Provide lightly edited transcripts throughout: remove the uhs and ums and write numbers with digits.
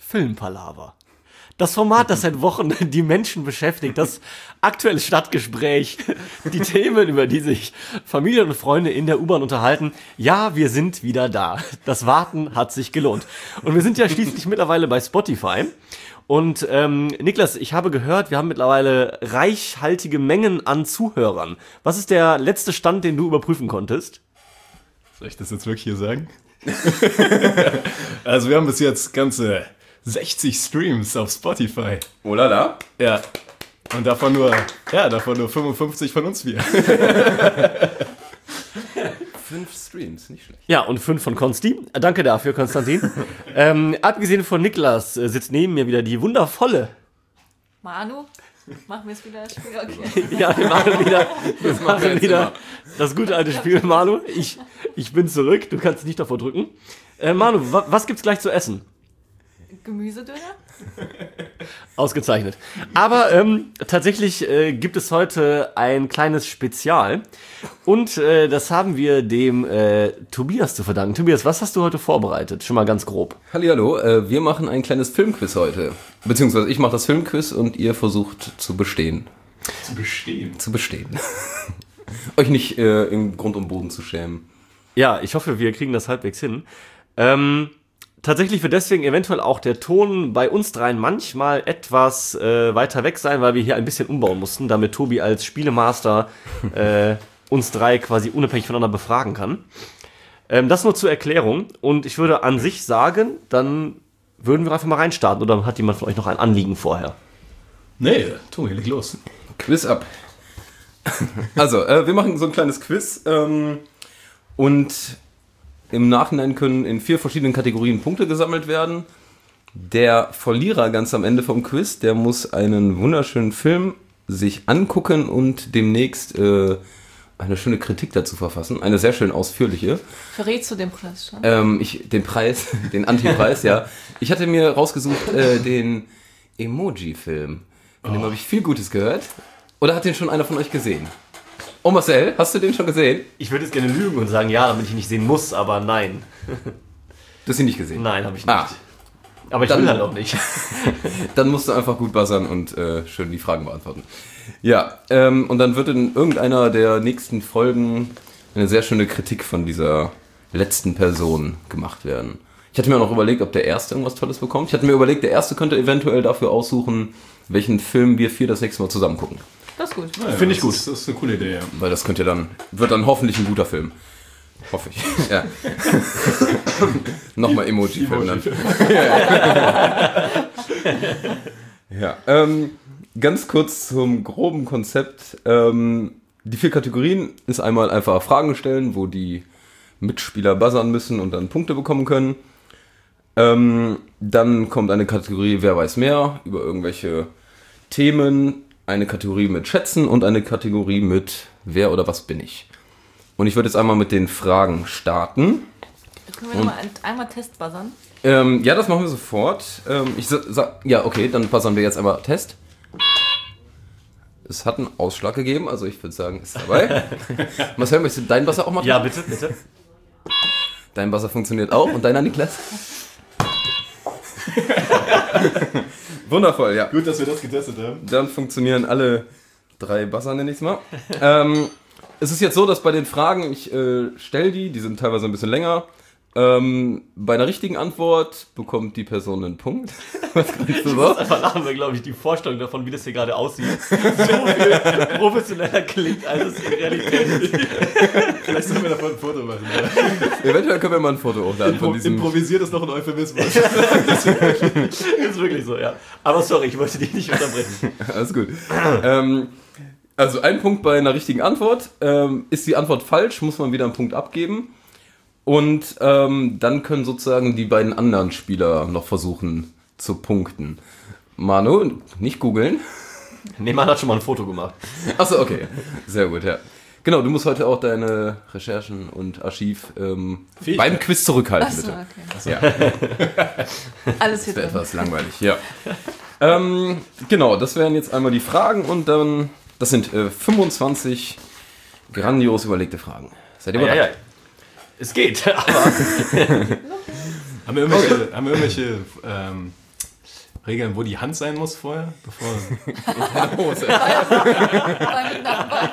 Filmpalaver. Das Format, das seit Wochen die Menschen beschäftigt, das aktuelle Stadtgespräch, die Themen, über die sich Familien und Freunde in der U-Bahn unterhalten. Ja, wir sind wieder da. Das Warten hat sich gelohnt. Und wir sind ja schließlich mittlerweile bei Spotify. Und Niklas, ich habe gehört, wir haben mittlerweile reichhaltige Mengen an Zuhörern. Was ist der letzte Stand, den du überprüfen konntest? Soll ich das jetzt wirklich hier sagen? Also wir haben bis jetzt ganze 60 Streams auf Spotify. Oh la la. Ja. Und davon nur 55 von uns vier. 5 Streams, nicht schlecht. Ja, und 5 von Konsti. Danke dafür, Konstantin. Abgesehen von Niklas sitzt neben mir wieder die wundervolle. Manu, machen wir es wieder das Spiel? Okay. Ja, wir machen wieder das gute alte Spiel, Manu. Ich bin zurück, du kannst nicht davor drücken. Manu, was gibt's gleich zu essen? Gemüsedöner? Ausgezeichnet. Aber tatsächlich gibt es heute ein kleines Spezial. Und das haben wir dem Tobias zu verdanken. Tobias, was hast du heute vorbereitet? Schon mal ganz grob. Hallihallo, wir machen ein kleines Filmquiz heute. Beziehungsweise ich mache das Filmquiz und ihr versucht zu bestehen. Zu bestehen. Euch nicht im Grund und Boden zu schämen. Ja, ich hoffe, wir kriegen das halbwegs hin. Tatsächlich wird deswegen eventuell auch der Ton bei uns dreien manchmal etwas weiter weg sein, weil wir hier ein bisschen umbauen mussten, damit Tobi als Spielemaster uns drei quasi unabhängig voneinander befragen kann. Das nur zur Erklärung. Und ich würde an sich sagen, dann würden wir einfach mal reinstarten. Oder hat jemand von euch noch ein Anliegen vorher? Nee, Tobi, leg los. Quiz ab. Also, wir machen so ein kleines Quiz und im Nachhinein können in 4 verschiedenen Kategorien Punkte gesammelt werden. Der Verlierer ganz am Ende vom Quiz, der muss einen wunderschönen Film sich angucken und demnächst eine schöne Kritik dazu verfassen. Eine sehr schön ausführliche. Verrätst du den Preis schon? Den Antipreis, ja. Ich hatte mir rausgesucht den Emoji-Film. Von dem habe ich viel Gutes gehört. Oder hat den schon einer von euch gesehen? Oh Marcel, hast du den schon gesehen? Ich würde jetzt gerne lügen und sagen, ja, damit ich ihn nicht sehen muss, aber nein. Du hast ihn nicht gesehen? Nein, habe ich nicht. Aber ich will halt auch nicht. Dann musst du einfach gut buzzern und schön die Fragen beantworten. Ja, und dann wird in irgendeiner der nächsten Folgen eine sehr schöne Kritik von dieser letzten Person gemacht werden. Ich hatte mir auch noch überlegt, ob der Erste irgendwas Tolles bekommt. Ich hatte mir überlegt, der Erste könnte eventuell dafür aussuchen, welchen Film wir 4 das nächste Mal zusammen gucken. Das ist gut. Ja, finde ich gut. Das ist eine coole Idee, ja. Weil das wird dann hoffentlich ein guter Film. Hoffe ich. Ja. Nochmal Emoji-Film dann. Ja. Ganz kurz zum groben Konzept. Die 4 Kategorien ist einmal einfach Fragen stellen, wo die Mitspieler buzzern müssen und dann Punkte bekommen können. Dann kommt eine Kategorie Wer weiß mehr über irgendwelche Themen, eine Kategorie mit Schätzen und eine Kategorie mit Wer oder was bin ich. Und ich würde jetzt einmal mit den Fragen starten. Können wir nochmal einmal Testbuzzern? Ja, das machen wir sofort. Ja, okay, dann buzzern wir jetzt einmal Test. Es hat einen Ausschlag gegeben, also ich würde sagen, ist dabei. Marcel, möchtest du deinen Buzzer auch mal? Ja, bitte, bitte. Dein Buzzer funktioniert auch und deiner, Niklas? Wundervoll, ja. Gut, dass wir das getestet haben. Dann funktionieren alle 3 Buzzer, nenne ich es mal. Es ist jetzt so, dass bei den Fragen, ich stelle die sind teilweise ein bisschen länger. Bei einer richtigen Antwort bekommt die Person einen Punkt. Was kannst du so? Einfach lachen wir, glaube ich, die Vorstellung davon, wie das hier gerade aussieht, so viel professioneller klingt, als es in Realität ist. Vielleicht sollen wir davon ein Foto machen. Ja. Eventuell können wir mal ein Foto hochladen von diesem... Improvisiert ist noch ein Euphemismus. Ist wirklich so, ja. Aber sorry, ich wollte dich nicht unterbrechen. Alles gut. Also ein Punkt bei einer richtigen Antwort. Ist die Antwort falsch, muss man wieder einen Punkt abgeben. Und dann können sozusagen die beiden anderen Spieler noch versuchen zu punkten. Manu, nicht googeln. Nee, man hat schon mal ein Foto gemacht. Achso, okay. Sehr gut, ja. Genau, du musst heute auch deine Recherchen und Archiv beim Quiz zurückhalten, Achso, bitte. okay. Ja. Alles hier Das wäre drin. etwas langweilig, ja. Genau, das wären jetzt einmal die Fragen und dann, das sind 25 grandios überlegte Fragen. Seid ihr bereit? Ja. Es geht, aber Haben wir irgendwelche regeln, wo die Hand sein muss vorher? Bevor Hose. Weil mit Nachbarn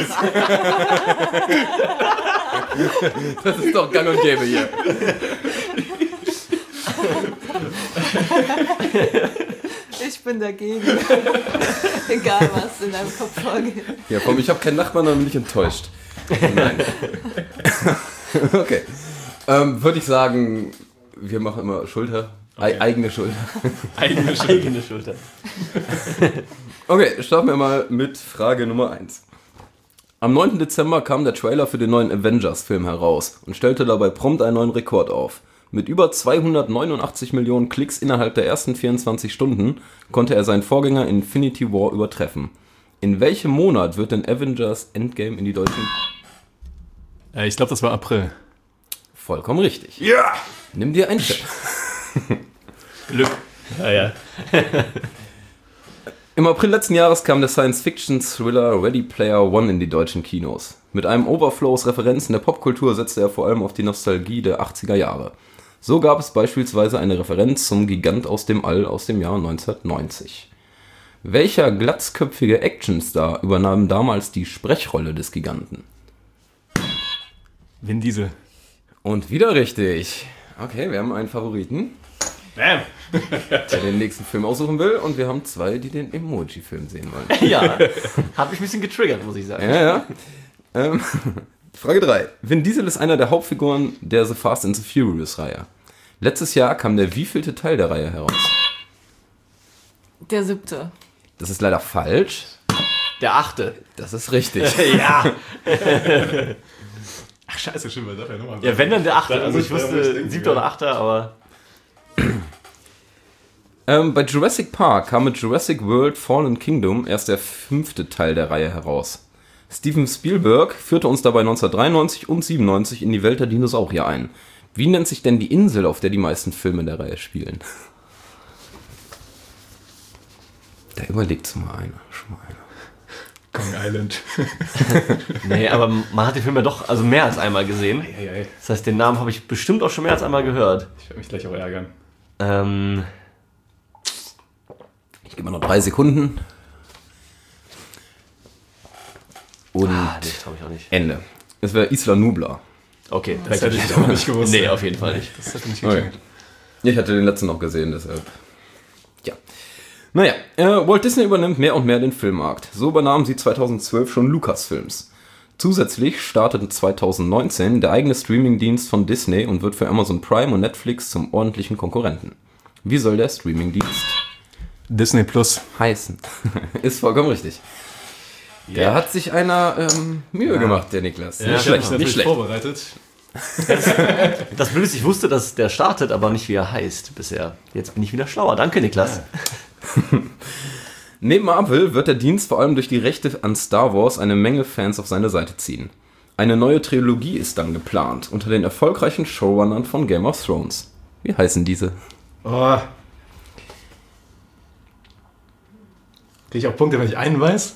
Das ist doch gang und gäbe hier. Ich bin dagegen. Egal, was in deinem Kopf vorgeht. Ja, komm, ich habe keinen Nachbarn, dann bin ich enttäuscht. Nein. Okay. Würde ich sagen, wir machen immer Schulter. Okay. Eigene Schulter. Eigene Schulter. Okay, starten wir mal mit Frage Nummer 1. Am 9. Dezember kam der Trailer für den neuen Avengers-Film heraus und stellte dabei prompt einen neuen Rekord auf. Mit über 289 Millionen Klicks innerhalb der ersten 24 Stunden konnte er seinen Vorgänger Infinity War übertreffen. In welchem Monat wird denn Avengers Endgame in die deutschen... Ich glaube, das war April. Vollkommen richtig. Ja! Nimm dir ein Tipp. Glück. Ja. Im April letzten Jahres kam der Science-Fiction-Thriller Ready Player One in die deutschen Kinos. Mit einem Overflow aus Referenzen der Popkultur setzte er vor allem auf die Nostalgie der 80er Jahre. So gab es beispielsweise eine Referenz zum Gigant aus dem All aus dem Jahr 1990. Welcher glatzköpfige Actionstar übernahm damals die Sprechrolle des Giganten? Vin Diesel. Und wieder richtig. Okay, wir haben einen Favoriten, Bam! der den nächsten Film aussuchen will. Und wir haben zwei, die den Emoji-Film sehen wollen. Ja, hat mich ein bisschen getriggert, muss ich sagen. Ja. Frage 3. Vin Diesel ist einer der Hauptfiguren der The Fast and the Furious-Reihe. Letztes Jahr kam der wievielte Teil der Reihe heraus? Der 7. Das ist leider falsch. Der 8. Das ist richtig. Ja. Ach, scheiße, stimmt, weil dafür nochmal. Ja, wenn dann der 8. Da Also muss ich ich- da muss ich wusste denken, 7. ja. oder 8. Aber... Bei Jurassic Park kam mit Jurassic World Fallen Kingdom erst der 5. Teil der Reihe heraus. Steven Spielberg führte uns dabei 1993 und 97 in die Welt der Dinosaurier ein. Wie nennt sich denn die Insel, auf der die meisten Filme der Reihe spielen? Da überlegt schon mal einer. Kong Island. Nee, aber man hat den Film ja doch also mehr als einmal gesehen. Hey. Das heißt, den Namen habe ich bestimmt auch schon mehr als einmal gehört. Ich werde mich gleich auch ärgern. Ich gebe mal noch 3 Sekunden. Und Nee, traue ich auch nicht. Ende. Es wäre Isla Nublar. Okay, Das hätte ich auch nicht gewusst. Nee, auf jeden Fall nicht. Das hätte mich Okay. geschenkt. Ich hatte den letzten noch gesehen, deshalb. Ja. Naja, Walt Disney übernimmt mehr und mehr den Filmmarkt. So übernahmen sie 2012 schon Lucasfilms. Zusätzlich startete 2019 der eigene Streamingdienst von Disney und wird für Amazon Prime und Netflix zum ordentlichen Konkurrenten. Wie soll der Streamingdienst Disney Plus. heißen? Ist vollkommen richtig. Der hat sich einer Mühe gemacht, der Niklas. Ja, Nicht ich hab schlecht, Natürlich nicht schlecht. vorbereitet. Das Blöde ist, ich wusste, dass der startet, aber nicht wie er heißt bisher. Jetzt bin ich wieder schlauer. Danke, Niklas. Neben Marvel wird der Dienst vor allem durch die Rechte an Star Wars eine Menge Fans auf seine Seite ziehen. Eine neue Trilogie ist dann geplant, unter den erfolgreichen Showrunnern von Game of Thrones. Wie heißen diese? Oh. Kriege ich auch Punkte, wenn ich einen weiß?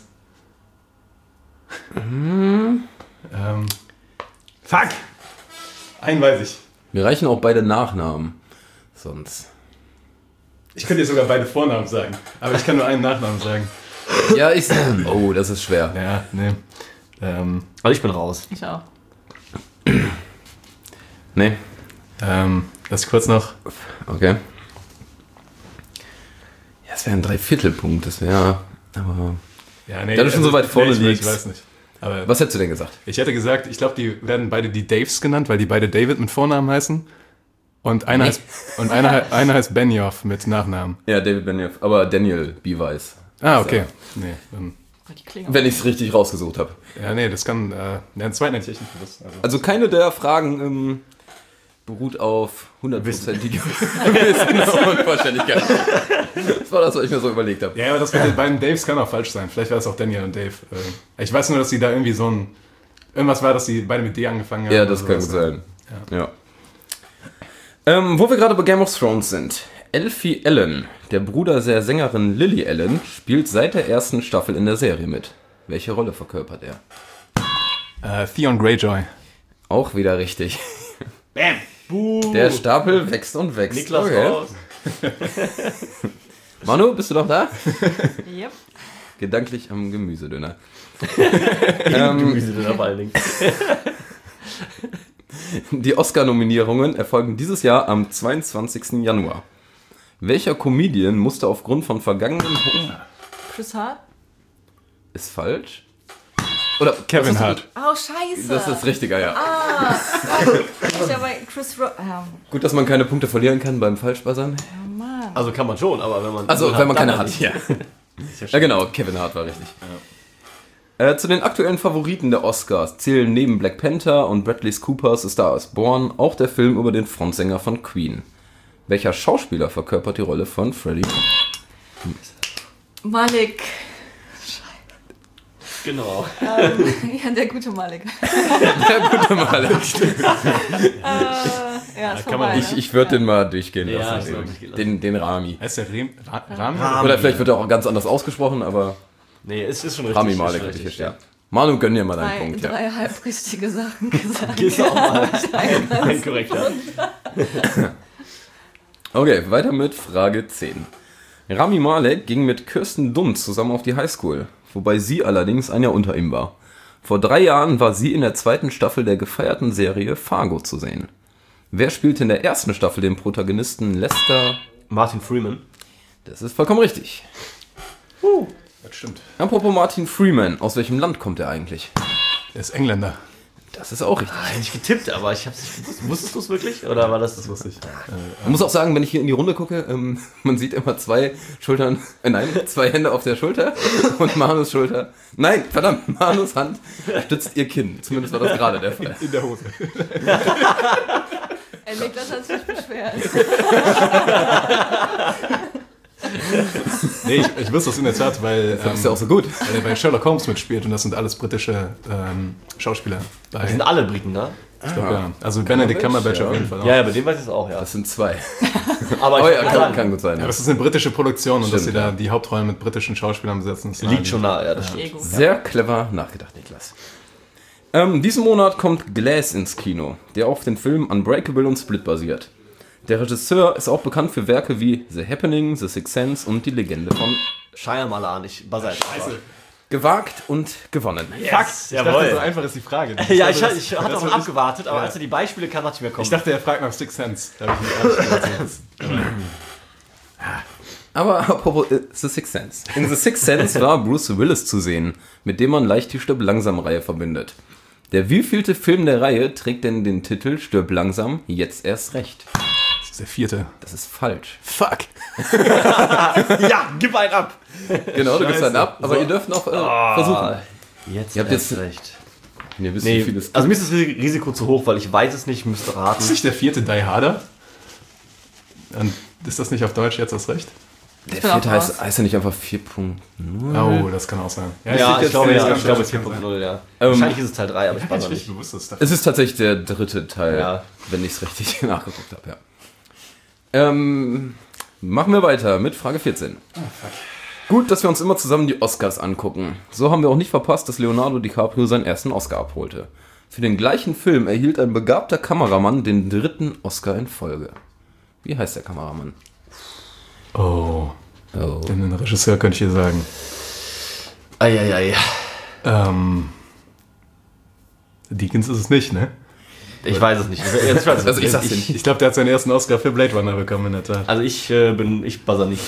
Fuck! Einen weiß ich. Mir reichen auch beide Nachnamen. Sonst. Ich könnte dir sogar beide Vornamen sagen, aber ich kann nur einen Nachnamen sagen. Ja, ich. Oh, das ist schwer. Ja, nee. Also ich bin raus. Ich auch. Nee. Lass ich kurz noch. Okay. Ja, es wäre ein Dreiviertelpunkt. Das wäre. Aber. Ja, nee, Da du schon so weit vorne ich liegst. weiß nicht. Aber Was hättest du denn gesagt? ich hätte gesagt, ich glaube, die werden beide die Daves genannt, weil die beide David mit Vornamen heißen. Und einer einer heißt Benioff mit Nachnamen. Ja, David Benioff. Aber Daniel Beweis. Ah, okay. Nee, dann, Oh, die klingen Wenn ich es richtig rausgesucht habe. ja, nee, das kann. Den zweiten hätte ich echt nicht gewusst. Also. Also keine der Fragen beruht auf 100%ige Wissen und Vollständigkeit. Das war das, was ich mir so überlegt habe. Ja, aber das mit den beiden Daves kann auch falsch sein. Vielleicht war es auch Daniel und Dave. Ich weiß nur, dass sie da irgendwie so ein. Irgendwas war, dass sie beide mit D angefangen haben. Ja, oder das kann gut sowas. sein. Ja. Wo wir gerade bei Game of Thrones sind. Elfie Allen, der Bruder der Sängerin Lily Allen, spielt seit der ersten Staffel in der Serie mit. Welche Rolle verkörpert er? Theon Greyjoy. Auch wieder richtig. Bam! Buh! Der Stapel wächst und wächst. Niklas Okay. raus. Manu, bist du noch da? Yep. Gedanklich am Gemüsedöner. Gemüsedöner vor allen Dingen. Die Oscar-Nominierungen erfolgen dieses Jahr am 22. Januar. Welcher Comedian musste aufgrund von vergangenen... Chris Hart? Ist falsch? Oder Kevin Hart. Oh, scheiße. Das ist richtiger, ja. Ich habe Chris Rock. Gut, dass man keine Punkte verlieren kann beim Falschbuzzern. Oh Mann. Also kann man schon, aber wenn man... Also, wenn man keine dann hat. nicht. Ja. Ja, genau, Kevin Hart war richtig. Zu den aktuellen Favoriten der Oscars zählen neben Black Panther und Bradley Coopers A Star is Born auch der Film über den Frontsänger von Queen. Welcher Schauspieler verkörpert die Rolle von Freddie? Malik. Genau. Ja, der gute Malik. Der gute Malik. Ja, ist kann man vorbei. nicht- Ich würde den mal durchgehen Ja, lassen. ich würd durchgehen lassen. Den Rami. Heißt der Rami? Oder vielleicht wird er auch ganz anders ausgesprochen, aber Nee, es ist schon richtig. Rami ist Malek schon hätte ich hier richtig, stehen. Manu, gönn dir mal deinen drei, Punkt. Ja. drei halbrichtige Sachen gesagt. Ist auch mal ein korrekter. Okay, weiter mit Frage 10. Rami Malek ging mit Kirsten Dunst zusammen auf die Highschool, wobei sie allerdings ein Jahr unter ihm war. Vor 3 Jahren war sie in der 2. Staffel der gefeierten Serie Fargo zu sehen. Wer spielte in der 1. Staffel den Protagonisten Lester? Martin Freeman. Das ist vollkommen richtig. Das stimmt. Apropos Martin Freeman, aus welchem Land kommt er eigentlich? Der ist Engländer. Das ist auch richtig. Hätte ich getippt, aber ich hab's nicht gewusst. Wusstest du es wirklich? Oder war das Wusste ich. Man muss auch sagen, wenn ich hier in die Runde gucke, man sieht immer 2 Schultern, nein, 2 Hände auf der Schulter und Manus Schulter. Nein, verdammt, Manus Hand stützt ihr Kinn. Zumindest war das gerade der Fall. In der Hose. Niklas hat sich beschwert. Nee, ich wusste das in der Tat, weil, Das ist ja auch so gut. weil er bei Sherlock Holmes mitspielt und das sind alles britische Schauspieler. Die sind alle Briten, ne? Ich glaub, ja. Also Benedict Cumberbatch ja. auf jeden Fall auch. Ja, ja, bei dem weiß ich es auch, ja. Das sind 2. Aber Oh ich ja, kann gut sein. Ja, das ist eine britische Produktion und dass sie Stimmt, da ja. die Hauptrollen mit britischen Schauspielern besetzen. ist liegt schon nahe, ja, das stimmt. Ego. Sehr clever nachgedacht, Niklas. Diesen Monat kommt Glass ins Kino, der auf den Filmen Unbreakable und Split basiert. Der Regisseur ist auch bekannt für Werke wie The Happening, The Sixth Sense und Die Legende von Shyamalan, ich Basalt. Gewagt und gewonnen. Fuck, Ich dachte, so jawohl. einfach ist die Frage. Ja, dachte, ich hatte das auch ist- abgewartet, aber als er die Beispiele kam, dachte ich mir, komm. Ich dachte, er fragt nach Sixth Sense. Da habe ich nicht ehrlich gesagt. Aber apropos The Sixth Sense. In The Sixth Sense war Bruce Willis zu sehen, mit dem man leicht die Stirb langsam Reihe verbindet. Der wievielte Film der Reihe trägt denn den Titel Stirb langsam, jetzt erst recht? Das ist der 4. Das ist falsch. Fuck. ja, gib einen ab. Genau, du gibst einen ab, aber So. ihr dürft noch versuchen. Jetzt Ihr habt erst jetzt- recht. Ihr wisst, wie viel es Also mir ist das Risiko zu hoch, weil ich weiß es nicht, müsste raten. Ist nicht der 4. Die Harder? Und ist das nicht auf Deutsch jetzt das Recht? Der bin auch 4. raus. heißt ja nicht einfach 4.0. Oh, das kann auch sein. Ja, ich glaube, das ja, kann ich glaube sein, das kann sein. 4.0, ja. Wahrscheinlich ist es Teil 3, aber ich weiß Ich auch bin nicht. bewusst, dass es Es ist tatsächlich der 3. Teil, Ja. wenn ich es richtig nachgeguckt habe, ja. Machen wir weiter mit Frage 14. Gut, dass wir uns immer zusammen die Oscars angucken. So haben wir auch nicht verpasst, dass Leonardo DiCaprio seinen ersten Oscar abholte. Für den gleichen Film erhielt ein begabter Kameramann den 3. Oscar in Folge. Wie heißt der Kameramann? Oh, Oh. den Regisseur könnte ich dir sagen. Eieiei. Deakins ist es nicht, ne? Ich weiß es nicht. Ich weiß es Also ich nicht. sag's dir nicht. Ich glaube, der hat seinen ersten Oscar für Blade Runner bekommen, in der Tat. Also ich buzzer nicht.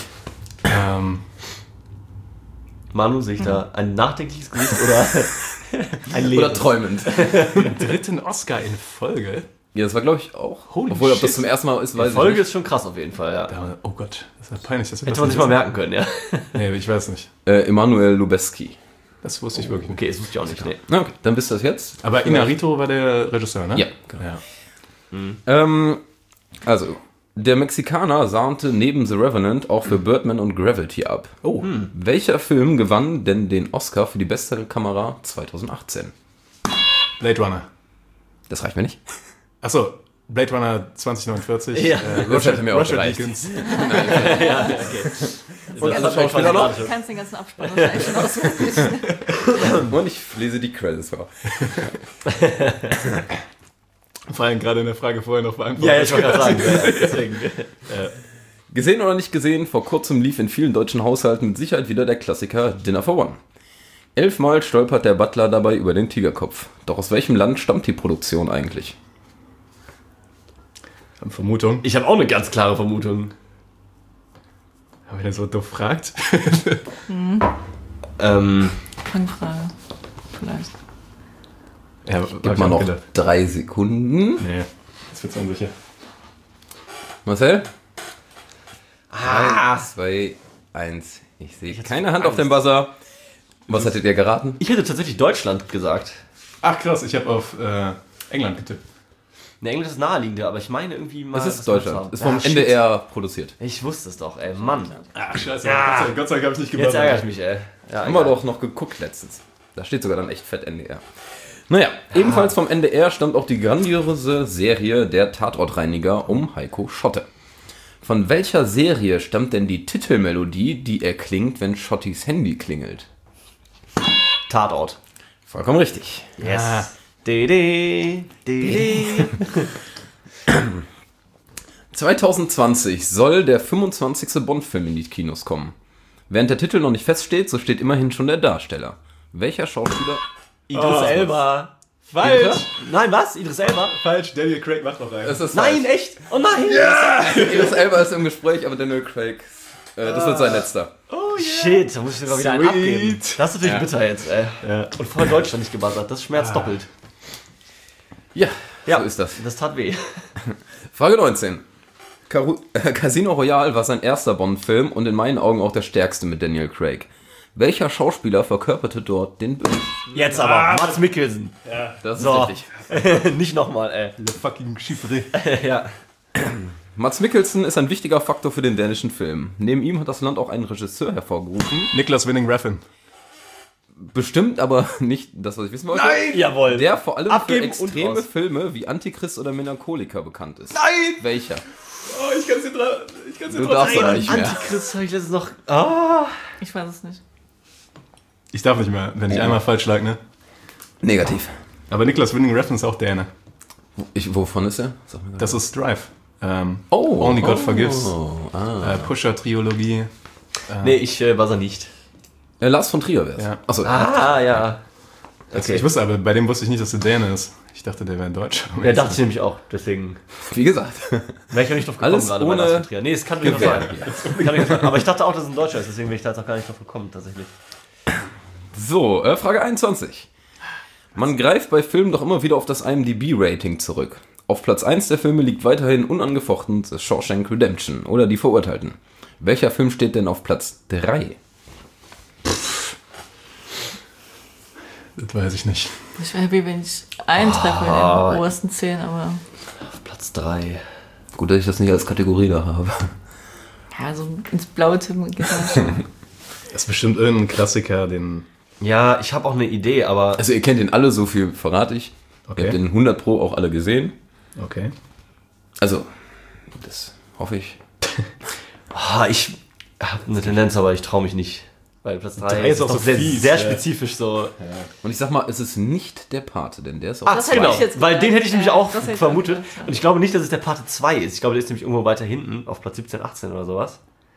Manu, sehe ich da ein nachdenkliches Gesicht oder ein Leben? Oder träumend. 3. Oscar in Folge? Ja, das war glaube ich auch. Holy Obwohl, ob das shit. zum ersten Mal ist, weiß Die Folge ich nicht. ist schon krass auf jeden Fall, ja. Oh Gott, das ist ja peinlich. Das Hätte man sich mal merken können, ja. Nee, ich weiß nicht. Emanuel Lubezki. Das wusste ich wirklich nicht. Okay, das wusste ich auch nicht. Nee. Na, okay, dann wisst ihr das jetzt. Aber Inarritu war der Regisseur, ne? Ja. Ja. Also, der Mexikaner sahnte neben The Revenant auch für Birdman und Gravity ab. Oh. Welcher Film gewann denn den Oscar für die beste Kamera 2018? Blade Runner. Das reicht mir nicht. Achso, Blade Runner 2049. Ja. Das hätte mir auch Roger gereicht. Deakins. Ja, okay. Und Das alle hat mir Schauspieler quasi noch? Du kannst den ganzen Abspann wahrscheinlich schon auswendig. Und ich lese die Credits vor. Vor allem gerade in der Frage vorher noch beantwortet. Ja, ich wollte gerade sagen. Ja, deswegen. Gesehen oder nicht gesehen, vor kurzem lief in vielen deutschen Haushalten mit Sicherheit wieder der Klassiker Dinner for One. 11-mal stolpert der Butler dabei über den Tigerkopf. Doch aus welchem Land stammt die Produktion eigentlich? Vermutung. Ich habe auch eine ganz klare Vermutung. Haben wir denn so doof fragt? Fangfrage. Vielleicht. Ja, Gib mal noch 3 Sekunden. Nee, das wird's unsicher. Marcel? 3, 2, 1. Ich sehe keine Hand auf dem Buzzer. Was hattet ihr geraten? Ich hätte tatsächlich Deutschland gesagt. Ach krass, ich habe auf England getippt. Ne, Englisch ist naheliegender, aber ich meine irgendwie mal... Es ist was Deutschland. anderes Ist vom haben. NDR produziert. Ich wusste es doch, ey, Mann. Ach scheiße, Ja. Gott sei Dank habe ich nicht Jetzt gebuzzert. ärgere ich mich, ey. Ja, Haben wir egal. doch noch geguckt letztens. Da steht sogar dann echt fett NDR. Naja, ebenfalls vom NDR stammt auch die grandiose Serie Der Tatortreiniger um Heiko Schotte. Von welcher Serie stammt denn die Titelmelodie, die erklingt, wenn Schottis Handy klingelt? Tatort. Vollkommen richtig. Yes. Ah. De. 2020 soll der 25. Bond-Film in die Kinos kommen. Während der Titel noch nicht feststeht, so steht immerhin schon der Darsteller. Welcher Schauspieler? Idris Elba. Falsch! Nein, was? Idris Elba? Falsch, Daniel Craig macht noch rein. Es ist Nein, echt? Oh nein! Idris Elba ist im Gespräch, aber Daniel Craig, das wird sein letzter. Shit, da muss ich sogar wieder einen Sweet. abgeben. Das ist natürlich Ja. bitter jetzt, ey. Ja. Und vorher Deutschland nicht gebuzzert. Das schmerzt doppelt. Ja, Ja, so ist das. Das tat weh. Frage 19. Casino Royale war sein erster Bond-Film und in meinen Augen auch der stärkste mit Daniel Craig. Welcher Schauspieler verkörperte dort den Bösen? Jetzt aber, Mats Mikkelsen. Das ist So. richtig. Nicht nochmal, ey. Le fucking Chiffre. Ja. Mats Mikkelsen ist ein wichtiger Faktor für den dänischen Film. Neben ihm hat das Land auch einen Regisseur hervorgerufen. Niklas Winning Refn. Bestimmt, aber nicht das, was ich wissen wollte. Jawohl. Der vor allem Abgeben für und extreme raus. Filme wie Antichrist oder Melancholiker bekannt ist. Nein! Welcher? Oh, ich kann's dir dran. Du darfst aber nicht mehr. Antichrist habe ich letztens noch... Ah. Ich weiß es nicht. Ich darf nicht mehr, wenn ich einmal falsch lag, ne? Negativ. Aber Niklas Winning Refn ist auch Däne. Wovon ist er? Sag mir gerade. Das ist Drive. Oh. Only God Forgives. Ah. Pusher-Triologie. Nee, ich war er nicht. Lars von Trier wär's. Ja. Achso. Ah, ja. Okay. Ich wusste aber, bei dem wusste ich nicht, dass der Däne ist. Ich dachte, der wäre ein Deutscher. Ja, dachte ich nämlich auch. Deswegen Wie gesagt. wäre ich auch nicht drauf gekommen Alles gerade ohne bei Lars von Trier. Nee, es kann nicht Gewehr. sein. Kann nicht sein. Aber ich dachte auch, dass es ein Deutscher ist. Deswegen bin ich da jetzt auch gar nicht drauf gekommen, tatsächlich. So, Frage 21. Man greift bei Filmen doch immer wieder auf das IMDb-Rating zurück. Auf Platz 1 der Filme liegt weiterhin unangefochten The Shawshank Redemption oder Die Verurteilten. Welcher Film steht denn auf Platz 3? Das weiß ich nicht. Ich wäre happy, wenn ich eintreffe in den obersten 10, aber Auf Platz 3. Gut, dass ich das nicht als Kategorie da habe. ja, so ins Blaue tippen geht das schon. Das ist bestimmt irgendein Klassiker, den... Ja, ich habe auch eine Idee, aber... Also ihr kennt ihn alle, so viel verrate ich. Okay. Ihr habt den 100 Pro auch alle gesehen. Okay. Also, das hoffe ich. Ich habe eine Tendenz, aber ich traue mich nicht. Weil Platz 3 Drei ist auch doch so sehr, fies, sehr ja. spezifisch so. Und ich sag mal, es ist nicht der Pate, denn der ist auf Das hätte Genau, ich jetzt weil gedacht. den hätte ich nämlich Ja, auch das hätte ich vermutet. auch gedacht. Und ich glaube nicht, dass es der Pate 2 ist. Ich glaube, der ist nämlich irgendwo weiter hinten, auf Platz 17, 18 oder sowas.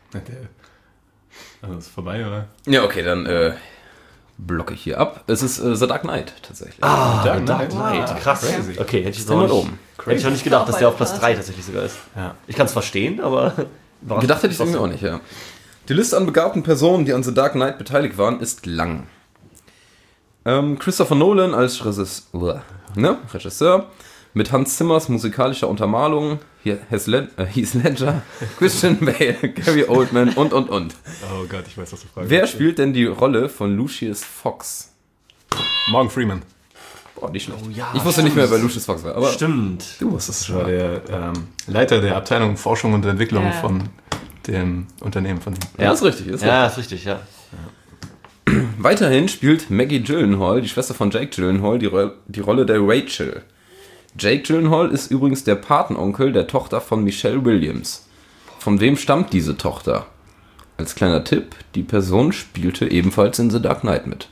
Also ist vorbei, oder? Ja, okay, dann blocke ich hier ab. Es ist The Dark Knight tatsächlich. Dark Dark Knight, krass. crazy. Okay, hätte ich jetzt Ist immer auch oben. nicht, hätte ich auch nicht gedacht, dass der auf Platz 3 tatsächlich sogar ist. Ja. Ich kann es verstehen, aber... Gedacht hätte ich irgendwie auch nicht, ja. Die Liste an begabten Personen, die an The Dark Knight beteiligt waren, ist lang. Christopher Nolan als Regisseur, mit Hans Zimmers musikalischer Untermalung, Heath Ledger, Christian Bale, Gary Oldman und. Oh Gott, ich weiß, was du fragst. Wer spielt denn die Rolle von Lucius Fox? Morgan Freeman. Boah, nicht schlecht. Oh ja, Ich wusste nicht mehr, wer Lucius Fox war, aber Stimmt. du wusstest es Das war schon. der Leiter der Abteilung Forschung und Entwicklung Ja. von dem Unternehmen von ihm. Ja, ist richtig. Ist Ja, ist richtig, ja. richtig. Weiterhin spielt Maggie Gyllenhaal, die Schwester von Jake Gyllenhaal, die Rolle der Rachel. Jake Gyllenhaal ist übrigens der Patenonkel der Tochter von Michelle Williams. Von wem stammt diese Tochter? Als kleiner Tipp, die Person spielte ebenfalls in The Dark Knight mit.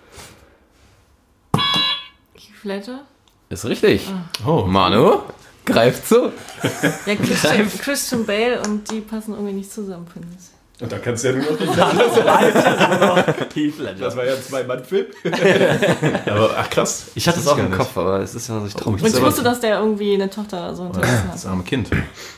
Heath Ledger? Ist richtig. Oh, Manu? Greift so. Ja, Christian Bale und die passen irgendwie nicht zusammen, finde ich. Und da kannst du ja nur noch die Heath Ledger. Das war ja ein Zwei-Mann-Film. Aber, ach krass. Ich hatte es auch gar im nicht. Kopf, aber es ist ja noch nicht traurig. Und ich wusste, dass der irgendwie eine Tochter so hinterlassen Das hat. arme Kind.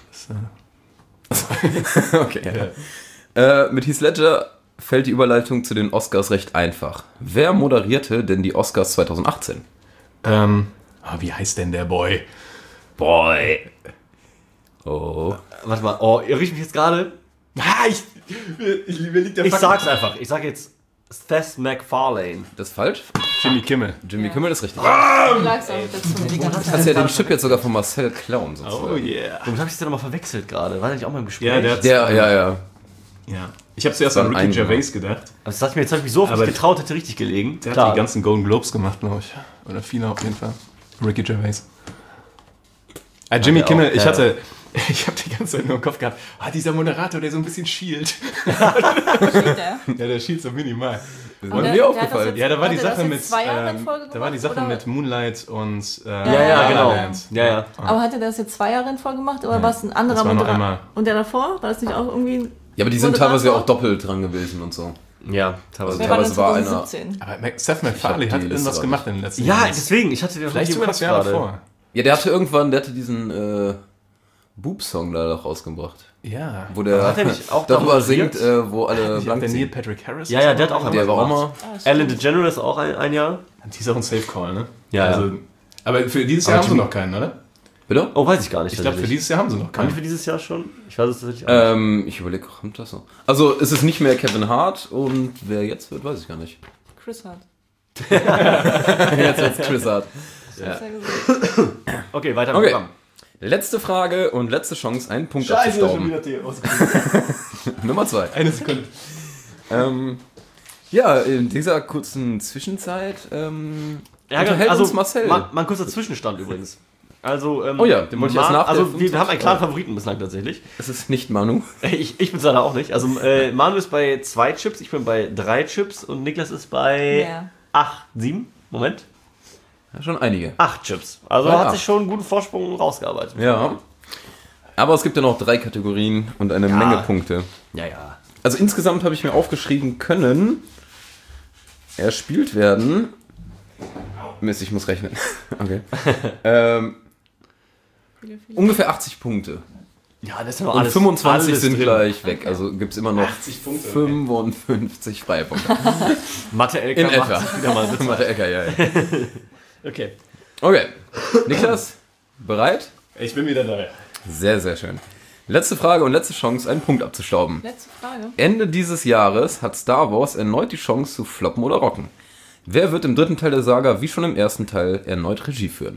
Okay. Mit Heath Ledger fällt die Überleitung zu den Oscars recht einfach. Wer moderierte denn die Oscars 2018? Wie heißt denn der Boy? Boy. Oh. Warte mal, oh, irre ich mich jetzt gerade? Mir liegt der Ich sag's einfach. Ich sag jetzt Seth MacFarlane. Das ist falsch? Jimmy Kimmel. Jimmy Kimmel ist richtig. Du lagst auch mit der Zunge die ganze Du Zeit. kannst ja den Chip jetzt sogar von Marcel klauen. Sozusagen. Oh yeah. Warum hab ich das denn nochmal verwechselt gerade? War der nicht auch mal im Gespräch? Ja, der hat Ja. Ja. Ich habe zuerst an Dann Ricky ein- Gervais gedacht. Also sag ich mir, jetzt habe ich mich so oft Aber nicht getraut, hätte richtig gelegen. Der hat die ganzen Golden Globes gemacht, glaube ich. Oder viele auf jeden Fall. Ricky Gervais. Jimmy der Kimmel, auch, ich ja. habe die ganze Zeit nur im Kopf gehabt, dieser Moderator, der so ein bisschen schielt. Steht der? Ja, der schielt so minimal. Das Und war der- mir der aufgefallen. hat Ja, da war die Hat er das Sache jetzt mit 2 Jahre in Folge da war die gemacht, Sache oder? mit Moonlight und Ja, La La genau. Land. Ja. Aber hat er das jetzt 2 Jahre in Folge gemacht oder war es ein anderer das war noch Moderator? einmal. Und der davor? War das nicht auch irgendwie... Ja, aber die sind Moderator? teilweise ja auch doppelt dran gewesen und so. Ja, teilweise. Wer war denn teilweise war einer- 2017? Aber Seth MacFarlane Ich hab hat die irgendwas Liste gemacht in den letzten Ja, Jahren. deswegen, ich hatte den Vielleicht noch sogar im das Kopf Jahr gerade. davor. Ja, der hatte diesen Boop-Song da doch rausgebracht. Ja. Wo der Hat er nicht auch darüber da singt, moderiert? wo alle Ich blank der Neil sind. Patrick Harris. Ja, der hat auch Der war auch mal. Ellen DeGeneres auch ein Jahr. Die ist auch ein Safe Call, ne? Ja, also, aber für dieses Jahr haben sie noch keinen, oder? Bitte? Oh, weiß ich gar nicht. Ich glaube, für dieses Jahr haben sie noch Haben die keinen. für dieses Jahr schon? Ich weiß es tatsächlich auch nicht. Ich überlege, kommt das so? Also, es ist nicht mehr Kevin Hart und wer jetzt wird, weiß ich gar nicht. Chris Hart. Jetzt wird's Chris Hart. Ja. Okay, weiter im Okay. Programm. Letzte Frage und letzte Chance, einen Punkt abzustauben. Nummer 2. Eine Sekunde. Ja, in dieser kurzen Zwischenzeit unterhält uns Marcel. Mal ein kurzer Zwischenstand übrigens. Also, Oh ja, den wollte ich erst nach der Also, wir 25 haben einen klaren Favoriten bislang tatsächlich. Es ist nicht Manu. Ich bin es leider auch nicht. Also, Manu ist bei 2 Chips, ich bin bei 3 Chips und Niklas ist bei Ja. 7. Moment. Ja, schon einige. 8 Chips. Also, Ja. hat sich schon einen guten Vorsprung rausgearbeitet. Ja. Aber es gibt ja noch 3 Kategorien und eine Menge Punkte. Ja. Also insgesamt habe ich mir aufgeschrieben können, erspielt werden. Mist, ich muss rechnen. Okay. Ungefähr 80 Punkte. Ja, das ist ja noch Und alles. 25 alles sind drin. gleich weg. Also gibt es immer noch 80 Punkte, okay. 55 freie Punkte. Mathe-LK In macht etwa. sich wieder mal Witz. Mathe Ecker, ja. Okay. Okay. Niklas, bereit? Ich bin wieder da. Sehr, sehr schön. Letzte Frage und letzte Chance, einen Punkt abzustauben. Letzte Frage. Ende dieses Jahres hat Star Wars erneut die Chance zu floppen oder rocken. Wer wird im 3. Teil der Saga, wie schon im 1. Teil, erneut Regie führen?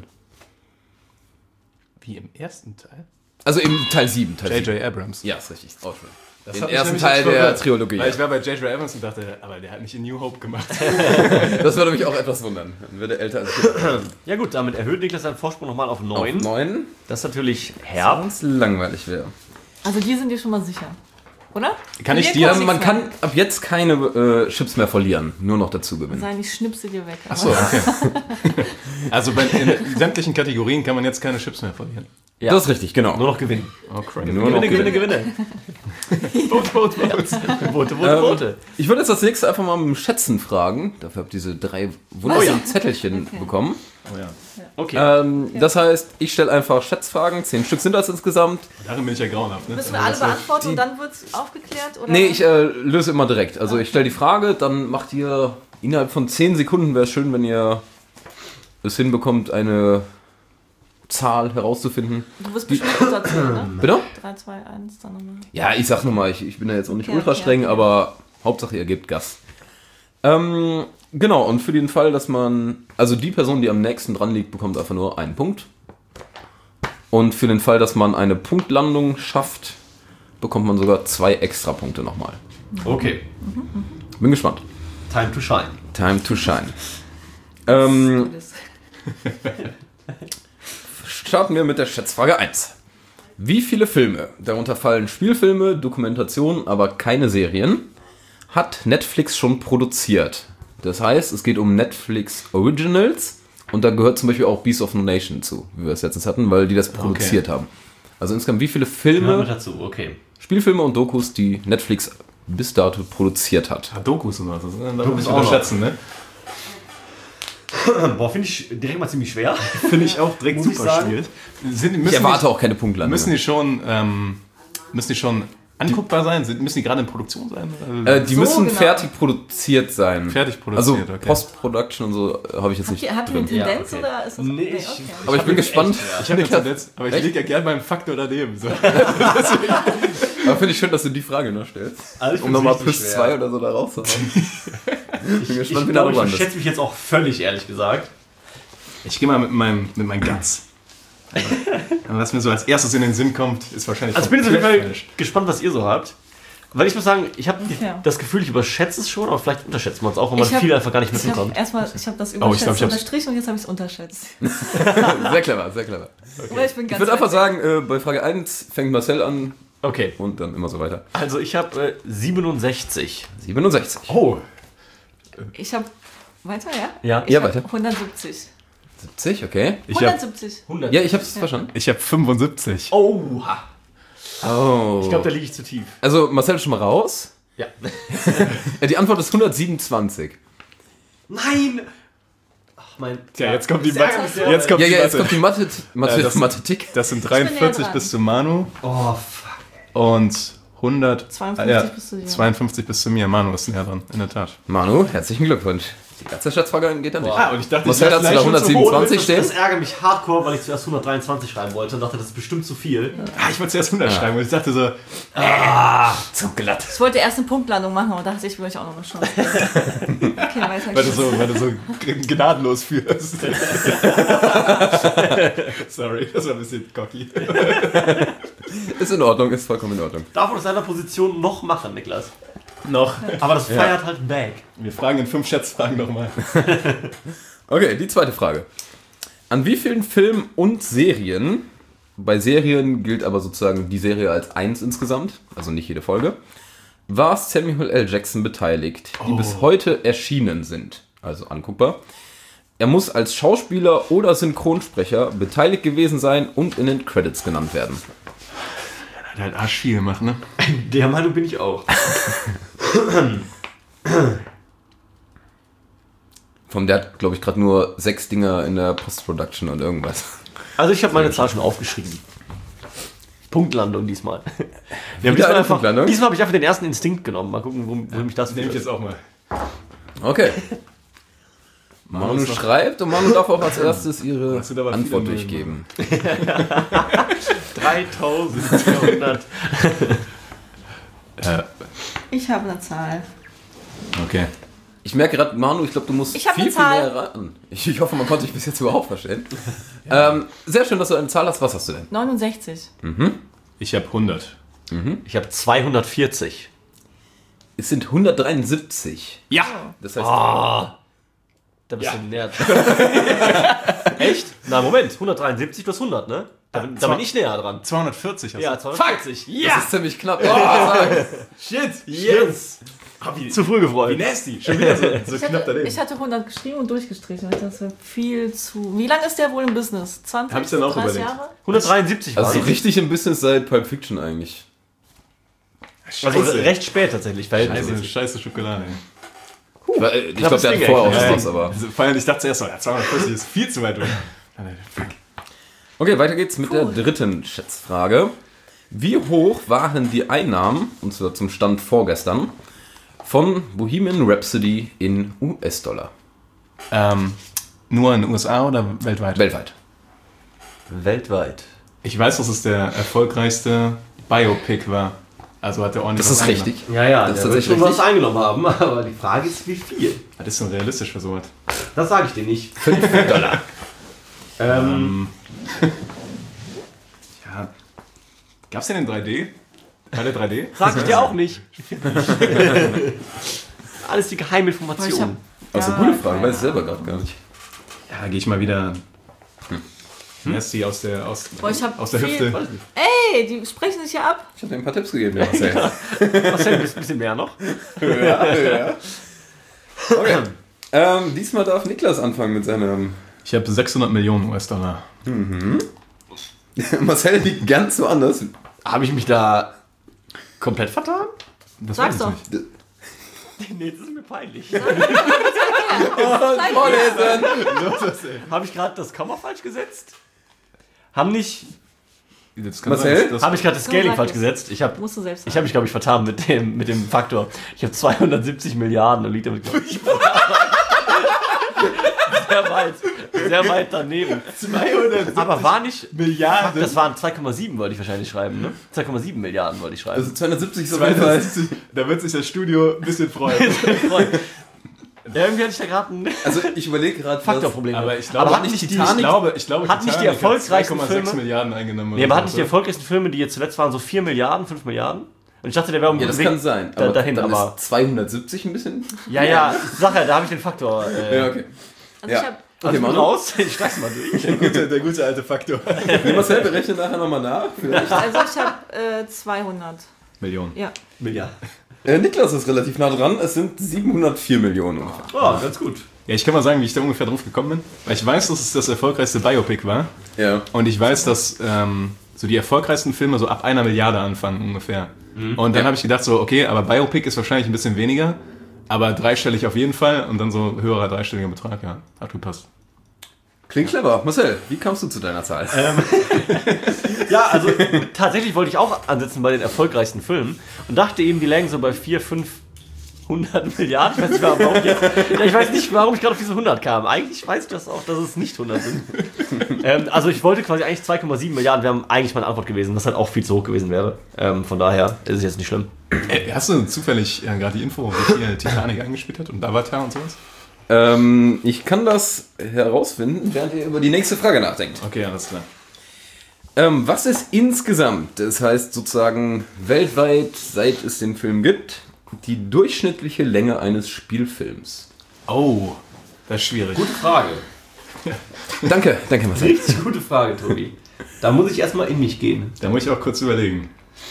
Wie im ersten Teil? Also im Teil 7. Teil 7. J.J. Abrams. Ja, ist richtig. Auch schön. Das Den hat mich ersten nämlich Teil jetzt der verwirrt. Trilogie. Weil ich war bei J.J. Abrams und dachte, aber der hat nicht in New Hope gemacht. Das würde mich auch etwas wundern. Dann würde er älter als Ja gut, damit erhöht Niklas seinen Vorsprung nochmal auf 9. 9. Das ist natürlich herb. Sonst langweilig wäre. Also die sind dir schon mal sicher. Oder? Kann ich Von dir- kommt Man nichts kann mehr. ab jetzt keine Chips mehr verlieren. Nur noch dazu gewinnen. Sein, ich schnipse dir weg. Achso, okay. Also in sämtlichen Kategorien kann man jetzt keine Chips mehr verlieren. Ja. Das ist richtig, genau. Nur noch gewinnen. Oh, crazy. Nur noch Gewinne. Vote. Ich würde jetzt das nächste einfach mal mit dem Schätzen fragen. Dafür habt ihr diese 3 wunderbaren Zettelchen bekommen. Oh, ja. Okay. Das heißt, ich stelle einfach Schätzfragen. 10 Stück sind das insgesamt. Darin bin ich ja grauenhaft, ne? Müssen wir alle beantworten und dann wird es aufgeklärt? Oder? Nee, ich löse immer direkt. Also ich stelle die Frage, dann macht ihr innerhalb von 10 Sekunden, wäre es schön, wenn ihr es hinbekommt, eine Zahl herauszufinden. Du wirst bestimmt unterzählen, ne? Bitte? 3, 2, 1, dann nochmal. Ja, ich sag nur mal, ich bin ja jetzt auch nicht Okay, ultra streng, okay. aber Hauptsache ihr gebt Gas. Genau, und für den Fall, dass also die Person, die am nächsten dran liegt, bekommt einfach nur einen Punkt. Und für den Fall, dass man eine Punktlandung schafft, bekommt man sogar 2 extra Punkte nochmal. Okay. Bin gespannt. Time to shine. Time to shine. Das- Starten wir mit der Schätzfrage 1. Wie viele Filme, darunter fallen Spielfilme, Dokumentationen, aber keine Serien, hat Netflix schon produziert? Das heißt, es geht um Netflix Originals Und da gehört zum Beispiel auch Beast of No Nation zu, wie wir es letztens hatten, weil die das produziert haben. Also insgesamt wie viele Gehört Filme, mit dazu, okay. Spielfilme und Dokus, die Netflix bis dato produziert hat. Dokus und was. Das darf man Dokus nicht auch noch. unterschätzen, ne? Boah, finde ich direkt mal ziemlich schwer. Finde ich auch direkt Muss ich super sagen. schwierig. Ich erwarte auch keine Punktlandung. Müssen die schon anguckbar sein? Müssen die gerade in Produktion sein? Die So müssen genau. fertig produziert sein. Fertig produziert, Also okay. Post-Production und so habe ich jetzt nicht Habt ihr eine drin. Tendenz okay. oder ist das Nee, okay? ich- Aber ich bin gespannt. Ich habe jetzt aber ich Echt? liege ja gerne beim Faktor daneben. So. Aber finde ich schön, dass du die Frage noch stellst. Also ich Um find's nochmal richtig plus schwer. 2 oder so da rauszuhauen. Ich bin gespannt, Ich wie glaube, nah ich du bist. schätze mich jetzt auch völlig, ehrlich gesagt. Ich gehe mal mit meinen Guts. Und was mir so als erstes in den Sinn kommt, ist wahrscheinlich. Also ich bin jetzt auf jeden Fall falsch. gespannt, was ihr so habt. Weil ich muss sagen, ich habe Okay. das Gefühl, ich überschätze es schon, aber vielleicht unterschätzt man es auch, wenn man Ich hab- viel einfach gar nicht Ich mitbekommt. habe das ich überschätzt glaub, ich hab's- unterstrichen und jetzt habe ich es unterschätzt. Sehr clever, sehr clever. Aber ich bin Ich ganz würde einfach weit sagen, bei Frage 1 fängt Marcel an Okay, und dann immer so weiter. also ich habe 67. 67. Oh, weg. Ich habe weiter, ja? Ja, Ja, hab weiter. 170. 70, okay. ich habe 170. 100. Ja, ich habe es verstanden. 75. Oha. Oh. Ich glaube, da liege ich zu tief. Also Marcel ist schon mal raus. Ja. Die Antwort ist 127. Nein! Ach, mein... Tja, jetzt kommt die Das ärgert mich sehr. Jetzt kommt Ja, die ja, jetzt Mathe. kommt die das- Mathematik. Das sind bin näher 43 dran. bis zu Manu Oh, fuck. und 52 bis zu dir. 52 bis zu mir. Manu ist näher dran, in der Tat. Manu, herzlichen Glückwunsch. Die erste Schätzfrage geht an dich. Ah, und ich dachte, Marcel hat da 127 stehen. Das ärgert mich hardcore, weil ich zuerst 123 schreiben wollte und dachte, das ist bestimmt zu viel. Ich wollte zuerst 100 schreiben und ich dachte so, Zu glatt. Ich wollte erst eine Punktlandung machen, aber dachte ich, würde ich auch noch eine Chance geben. Okay, weiter geht's. weil du so gnadenlos führst. Sorry, das war ein bisschen cocky. Ist in Ordnung, ist vollkommen in Ordnung. Darf man aus seiner Position noch machen, Niklas? Noch. Aber das feiert halt back. Wir fragen in 5 Schätzfragen nochmal. Okay, die zweite Frage. An wie vielen Filmen und Serien, bei Serien gilt aber sozusagen die Serie als 1 insgesamt, also nicht jede Folge, war Samuel L. Jackson beteiligt, die bis heute erschienen sind, also anguckbar. Er muss als Schauspieler oder Synchronsprecher beteiligt gewesen sein und in den Credits genannt werden. Hat halt arsch viel gemacht, ne? Der Meinung bin ich auch. Der hat, glaube ich, gerade nur 6 Dinger in der Post-Production und irgendwas. Also ich habe meine Zahl schon aufgeschrieben. Punktlandung diesmal. Ja, Wieder eine Punktlandung? diesmal habe ich einfach den ersten Instinkt genommen. Mal gucken, wo mich das Nehme ich führt. jetzt auch mal. Okay. Manu ist noch- schreibt und Manu darf auch als erstes ihre Das sind aber viele Antwort Nullen. durchgeben. 3200. Ich habe eine Zahl. Okay. Ich merke gerade, Manu, ich glaube, du musst Ich hab viel, eine viel Zahl. näher ran. Ich hoffe, man konnte dich bis jetzt überhaupt verstehen. Sehr schön, dass du eine Zahl hast. Was hast du denn? 69. Ich habe 100. Ich habe 240. Es sind 173. Ja! Das heißt, Da bist du näher. Echt? Na, Moment. 173 plus 100, ne? Da bin ich näher dran. 240 hast Ja, du. 240. das ist ziemlich knapp. Oh, Shit! Yes! Zu früh gefreut. Wie nasty! Schon wieder so knapp daneben. Ich hatte 100 geschrieben und durchgestrichen. Das war viel zu. Wie lange ist der wohl im Business? 20, Hab ich dann auch 30 überlegt. Jahre? 173 war also so es. richtig im Business seit Pulp Fiction eigentlich. Also recht spät tatsächlich. Scheiße Schokolade. Ey. Ich glaube, der hat Ding, vorher auch ey. was, aber... Also, vor allem, ich dachte zuerst so, ja, 240 ist viel zu weit weg. Fuck. Okay, weiter geht's mit der dritten Schätzfrage. Wie hoch waren die Einnahmen, und zwar zum Stand vorgestern, von Bohemian Rhapsody in US-Dollar? Nur in den USA oder weltweit? Weltweit. Weltweit. Ich weiß, dass es der erfolgreichste Biopic war. Also hat er ordentlich Das ist was eingenommen. richtig. Ja, Das ist der wird tatsächlich schon was richtig. eingenommen haben, aber die Frage ist, wie viel? Das ist denn realistisch für sowas? Das sage ich dir nicht. $5. Ja. Gab's den in 3D? Alle 3D? Sag ich dir auch nicht. Alles die Aber ich Geheiminformation. hab, Das ist eine gute Frage, weiß ich selber gerade gar nicht. Ja, da gehe ich mal wieder. Messi aus der Boah, ich hab aus der viel- Hüfte. Weiß nicht. Ey, die sprechen sich ja ab. Ich habe dir ein paar Tipps gegeben, ja, Marcel. Was denn? Ein bisschen mehr noch? Okay. Diesmal darf Niklas anfangen mit seinem Ich habe 600 Millionen US-Dollar. Marcel liegt ganz woanders. Habe ich mich da komplett vertan? Das Sag's weiß doch. ich nicht. Nee, das ist mir peinlich. Vorlesen! Habe ich gerade das Komma falsch gesetzt? Haben nicht... Das kann Marcel? sein, dass Habe ich gerade das Komm, Scaling sag falsch es. gesetzt? Ich habe Musst du selbst mich, glaube ich, vertan mit dem Faktor. Ich habe 270 Milliarden und liegt damit, glaube ich, sehr weit daneben. 200 Aber war nicht... Milliarden. Das waren 2,7 wollte ich wahrscheinlich schreiben, ne? 2,7 Milliarden wollte ich schreiben. Also 270 ist auf jeden Fall. 270. Da wird sich das Studio ein bisschen freuen. Irgendwie hatte ich da gerade ein Also ich überlege gerade, Faktorproblem. Aber ich glaube, aber hat nicht Titanic... ich glaube, hat nicht die Titanic hat erfolgreichsten 2,6 Filme- Milliarden eingenommen. Nee, aber hat nicht die oder so. erfolgreichsten Filme, die jetzt zuletzt waren, so 4 Milliarden, 5 Milliarden? Und ich dachte, der wäre um Ja, das den kann Weg sein. Aber dahin, dann aber... ist 270 ein bisschen. Ja, Sache, da habe ich den Faktor. Ja, okay. Also Ja. ich habe Okay, Manu Manu. raus. Ich schleich's mal durch. Der gute alte Faktor. Nee, Marcel, berechne nachher nochmal nach. Vielleicht. also ich hab, 200. Millionen. Ja. Milliarden. Niklas ist relativ nah dran. Es sind 704 Millionen ungefähr. Oh, ganz gut. Ja, ich kann mal sagen, wie ich da ungefähr drauf gekommen bin. Weil ich weiß, dass es das erfolgreichste Biopic war. Ja. Und ich weiß, dass so die erfolgreichsten Filme so ab 1 Milliarde anfangen ungefähr. Und dann Ja. habe ich gedacht so, okay, aber Biopic ist wahrscheinlich ein bisschen weniger. Aber dreistellig auf jeden Fall. Und dann so höherer dreistelliger Betrag, ja. Hat gepasst. Klingt clever. Marcel, wie kamst du zu deiner Zahl? Ja, also tatsächlich wollte ich auch ansetzen bei den erfolgreichsten Filmen und dachte eben, die lägen so bei 400, 500 Milliarden. Ich weiß nicht, warum ich gerade auf diese 100 kam. Eigentlich weiß ich das auch, dass es nicht 100 sind. Also ich wollte quasi eigentlich 2,7 Milliarden, wäre eigentlich meine Antwort gewesen, was halt auch viel zu hoch gewesen wäre. Von daher ist es jetzt nicht schlimm. Hast du zufällig gerade die Info, wie viel Titanic eingespielt hat und Avatar und sowas? Ich kann das herausfinden, während ihr über die nächste Frage nachdenkt. Okay, alles klar. Was ist insgesamt, das heißt sozusagen weltweit, seit es den Film gibt, die durchschnittliche Länge eines Spielfilms? Oh, das ist schwierig. Gute Frage. Danke Marcel. Richtig gute Frage, Tobi. Da muss ich erstmal in mich gehen. Da muss ich auch kurz überlegen.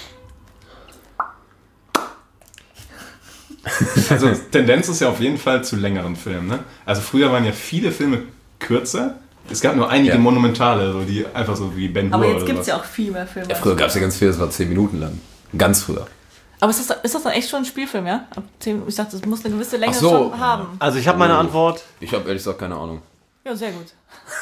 Also Tendenz ist ja auf jeden Fall zu längeren Filmen. Ne? Also früher waren ja viele Filme kürzer. Es gab nur einige Ja. monumentale, so die einfach so wie Ben Hur Aber jetzt oder gibt es sowas. ja auch viel mehr Filme. Ja, früher gab es ja ganz viel, das war 10 Minuten lang. Ganz früher. Aber ist das dann echt schon ein Spielfilm, ja? Ab 10, ich dachte, das muss eine gewisse Länge Ach so. schon haben. Also ich habe meine Antwort. Ich habe ehrlich gesagt keine Ahnung. Ja, sehr gut.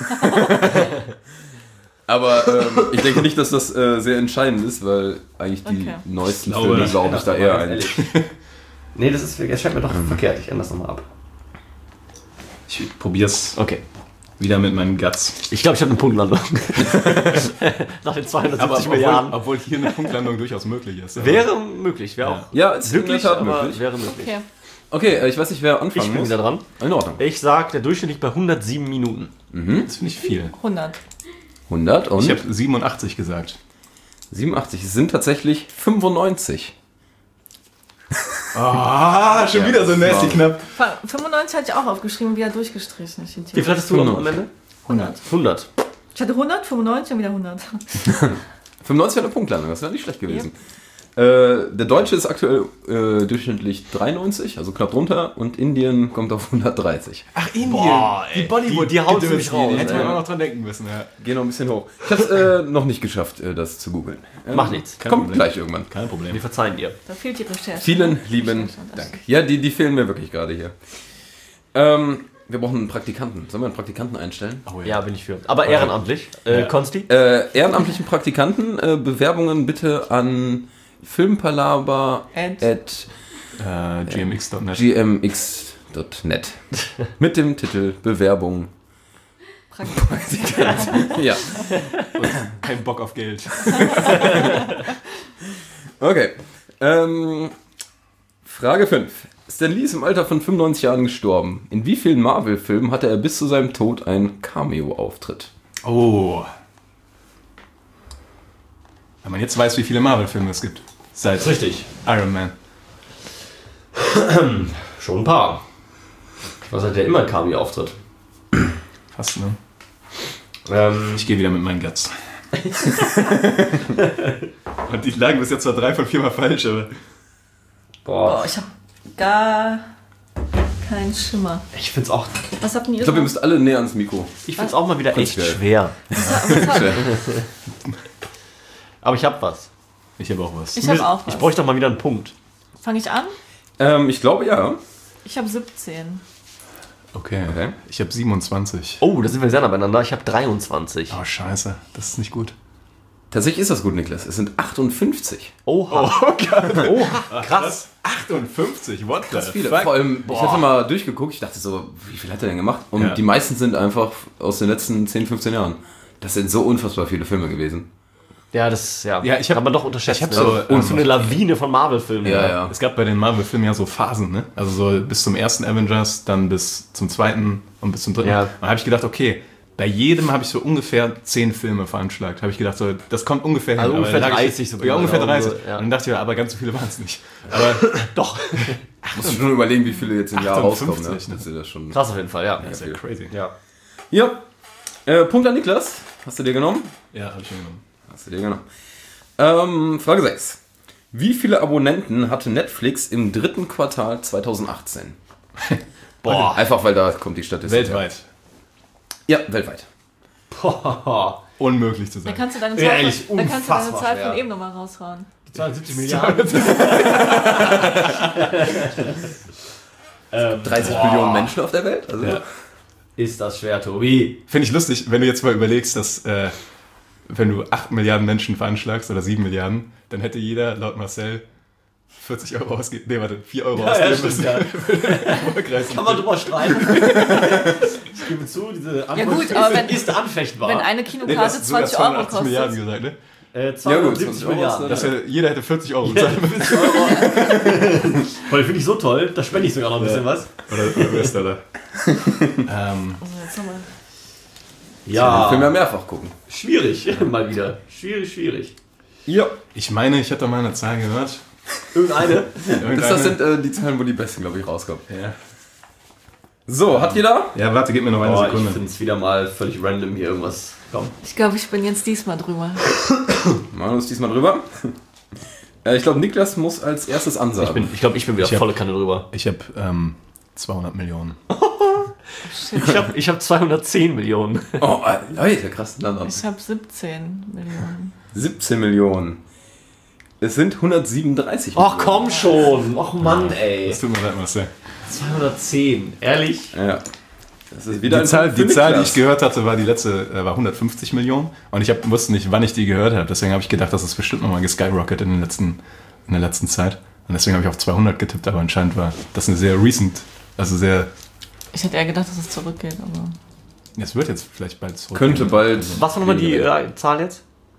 Aber ich denke nicht, dass das sehr entscheidend ist, weil eigentlich die Okay. neuesten Ich glaube, Filme, das glaube ich, da eher ein. Nee, das scheint mir doch verkehrt. Ich ändere das nochmal ab. Ich probier's Okay. wieder mit meinen Guts. Ich glaube, ich habe eine Punktlandung. Nach den 270 Milliarden. Obwohl hier eine Punktlandung durchaus möglich ist. Wäre möglich, wäre auch Ja, es ist glücklich, in der Tat aber möglich. wäre möglich. Okay. Okay, ich weiß nicht, wer Ich anfangen bin muss. wieder dran. In Ordnung. Ich sag, der Durchschnitt liegt bei 107 Minuten. Das finde ich viel. 100. 100 und Ich habe 87 gesagt. 87. Es sind tatsächlich 95. Ah, schon wieder so nasty knapp. 95 hatte ich auch aufgeschrieben, wieder durchgestrichen. Wie viel hattest du noch am Ende? 100. 100. Ich hatte 100, 95 und wieder 100. 95 wäre eine Punktlandung, das wäre nicht schlecht gewesen. Der Deutsche ist aktuell durchschnittlich 93, also knapp drunter, und Indien kommt auf 130. Ach, Indien. Boah, ey. die Bollywood. Die hauen für mich raus, Hätte ey. man auch noch dran denken müssen, ja. Gehen noch ein bisschen hoch. Ich habe es noch nicht geschafft, das zu googeln. Macht nichts. Kein Kommt Problem. gleich irgendwann. Kein Problem. Wir verzeihen dir. Da fehlt die Recherche. Vielen lieben Dank. Ja, die fehlen mir wirklich gerade hier. Wir brauchen einen Praktikanten. Sollen wir einen Praktikanten einstellen? Oh, Ja, bin ich für. Aber ehrenamtlich. Konsti? Ehrenamtlichen Praktikanten, Bewerbungen bitte an filmpalaba@gmx.net gmx.net. mit dem Titel Bewerbung. Ja, Kein Bock auf Geld. okay. Frage 5. Stan Lee ist im Alter von 95 Jahren gestorben. In wie vielen Marvel-Filmen hatte er bis zu seinem Tod einen Cameo-Auftritt? Oh. Wenn man jetzt weiß, wie viele Marvel-Filme es gibt. Seit Richtig. Iron Man. Schon ein paar. Was hat der immer Cameo-Auftritt? Fast, ne? Ich gehe wieder mit meinen Guts. Und die lagen bis jetzt zwar 3 von 4 Mal falsch, aber... Boah. Oh, ich habe gar keinen Schimmer. Ich find's auch Was habt denn ihr Ich glaube, ihr so? müsst alle näher ans Mikro. Ich finde es auch mal wieder echt Prinzipiell. schwer. Was habt- Aber ich habe was. Ich habe auch was. Ich habe auch Ich was. bräuchte doch mal wieder einen Punkt. Fange ich an? Ich glaube, ja. Ich habe 17. Okay. Okay. Ich habe 27. Oh, da sind wir sehr nah beieinander. Ich habe 23. Oh, scheiße. Das ist nicht gut. Tatsächlich ist das gut, Niklas. Es sind 58. Oha. Oha. Krass. 58, what Krass viele. Vor allem, ich hatte mal durchgeguckt, ich dachte so, wie viel hat er denn gemacht? Und Ja. die meisten sind einfach aus den letzten 10, 15 Jahren. Das sind so unfassbar viele Filme gewesen. Ja, das Ja, ich hab- kann man doch unterschätzen. ich hab so, und so eine Lawine von Marvel-Filmen. Ja. Es gab bei den Marvel-Filmen ja so Phasen, ne? Also so bis zum ersten Avengers, dann bis zum zweiten und bis zum dritten. Ja. Dann habe ich gedacht, okay, bei jedem habe ich so ungefähr 10 Filme veranschlagt. Habe ich gedacht, so, das kommt ungefähr Also hin. Aber ungefähr dann lag ich- 30 so Ja, ungefähr genau, 30. ja. Und dann dachte ich, aber ganz so viele waren es nicht. Aber Doch. Musst du schon überlegen, wie viele jetzt im Jahr 58, rauskommen. Ne? ne? Das ist ja schon. Krass auf jeden Fall, ja. das ist ja crazy. Ja. Ja. Punkt an Niklas. Hast du dir genommen? Ja, habe ich schon genommen. Hast du dir genommen. Frage 6. Wie viele Abonnenten hatte Netflix im dritten Quartal 2018? Boah. Einfach, weil da kommt die Statistik. Weltweit. Ja, weltweit. Boah. Unmöglich zu Da sagen. kannst du deine Ja, Zahl, ehrlich, von, da kannst du deine unfassbar Zahl schwer. von eben nochmal raushauen. 72 Milliarden. 30 Millionen Menschen auf der Welt? Also, Ja. Ist das schwer, Tobi? Finde ich lustig, wenn du jetzt mal überlegst, dass wenn du 8 Milliarden Menschen veranschlagst oder 7 Milliarden, dann hätte jeder laut Marcel 40 Euro ausgeben. Nee, warte, 4 Euro ausgeben müssen. Kann man drüber streiten. Ich gebe zu, diese Antwort Ja gut, aber wenn- ist anfechtbar. Wenn eine Nee, Kinokarte das sogar 20 Euro 280 kostet. Milliarden gesagt, ne? 270 Milliarden. Das wär, jeder hätte 40 Euro bezahlt. Voll, finde ich so toll. Da spende ich sogar noch ein bisschen was. Oder US-Dollar. Also jetzt nochmal. Den Film ja Ja, mehrfach gucken. schwierig. Mal wieder. Schwierig. Ja. Ich meine, ich hatte mal eine Zahl gehört. Irgendeine. Das sind die Zahlen, wo die besten, glaube ich, rauskommen. Ja. So, hat jeder? Ja, warte, gib mir noch eine Boah, ich Sekunde. finde es wieder mal völlig random hier irgendwas. Komm. Ich glaube, ich bin jetzt diesmal drüber. Machen wir uns diesmal drüber. Ich glaube, Niklas muss als erstes ansagen. Ich glaube, ich bin wieder Ich hab- volle Kanne drüber. Ich habe 200 Millionen. Ich hab 210 Millionen. Oh, Leute, krass. Dann Ich habe 17 Millionen. 17 Millionen. Es sind 137 Ach komm schon. Och Mann, ey. Das tut mir leid, Marcel. 210. Ehrlich? Ja. Das ist wieder Die Zahl, Punkt für die Zahl, die Niklas. ich gehört hatte, war die letzte, war 150 Millionen. Und ich wusste nicht, wann ich die gehört habe. Deswegen habe ich gedacht, das ist bestimmt nochmal geskyrocket in der letzten Zeit. Und deswegen habe ich auf 200 getippt, aber anscheinend war das eine sehr recent, also sehr, Ich hätte eher gedacht, dass es zurückgeht, aber. es wird jetzt vielleicht bald zurück. Könnte bald. Was war nochmal die Zahl jetzt?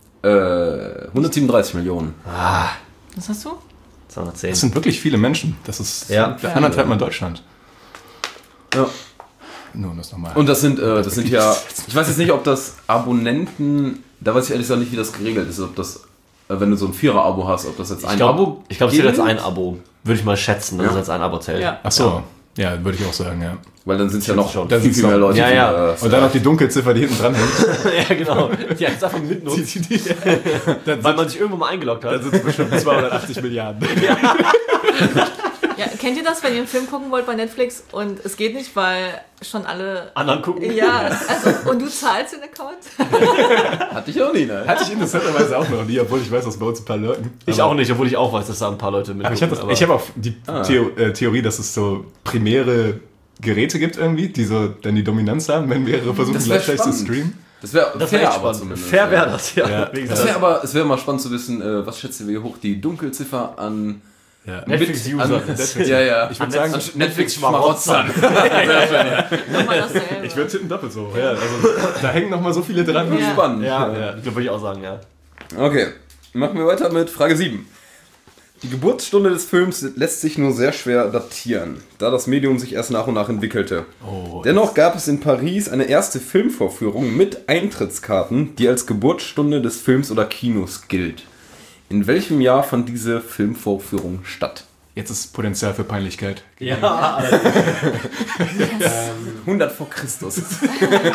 137 Millionen. Was hast du? 210. Das sind wirklich viele Menschen. Das ist Ja. anderthalb Mal Deutschland. Ja. Nur um das nochmal. Und das sind ja. Ich weiß jetzt nicht, ob das Abonnenten. Da weiß ich ehrlich gesagt nicht, wie das geregelt ist. Ob das, wenn du so ein 4er-Abo hast, ob das jetzt ein Abo. Ich glaube, es wird gilt. jetzt ein Abo. Würde ich mal schätzen, dass Ja. es jetzt ein Abo zählt. Ja. Ach so, ja, würde ich auch sagen, ja. Weil dann sind es ja noch schon. viel, sind's viel mehr noch- Leute. Ja, die, ja. Und dann noch die Dunkelziffer, die hinten dran hängt. Ja, genau. Die jetzt einfach mitnutzt, weil man sich irgendwo mal eingeloggt hat. sind es bestimmt 280 Milliarden. Ja, kennt ihr das, wenn ihr einen Film gucken wollt bei Netflix und es geht nicht, weil schon alle. Anderen gucken. Ja, also, und du zahlst den Account? Hatte ich auch nie, ne? Hatte ich interessanterweise auch noch nie, obwohl ich weiß, dass bei uns ein paar Leuten. Ich auch nicht, obwohl ich auch weiß, dass da ein paar Leute mit. Aber ich habe auch die Theorie, dass es so primäre Geräte gibt irgendwie, die so dann die Dominanz haben, wenn mehrere versuchen Das wär gleichzeitig zu spannend. streamen. Das wäre das fair, wäre aber spannend. zumindest. Fair wäre das, ja. Ja. Wie Das gesagt. wäre aber, es wäre mal spannend zu wissen, was schätzt ihr, wie hoch die Dunkelziffer an Ja. Netflix-User. Netflix. Ja, ja. Ich würde sagen, an Netflix-Schmarotzern. Nochmal dasselbe. ich würde tippen doppelt so. Ja, also da hängen noch mal so viele dran. Ja. Spannend. Ja, ich glaube, würde ich auch sagen, ja. Okay, machen wir weiter mit Frage 7. Die Geburtsstunde des Films lässt sich nur sehr schwer datieren, da das Medium sich erst nach und nach entwickelte. Dennoch gab es in Paris eine erste Filmvorführung mit Eintrittskarten, die als Geburtsstunde des Films oder Kinos gilt. In welchem Jahr fand diese Filmvorführung statt? Jetzt ist Potenzial für Peinlichkeit. Ja, 100 vor Christus.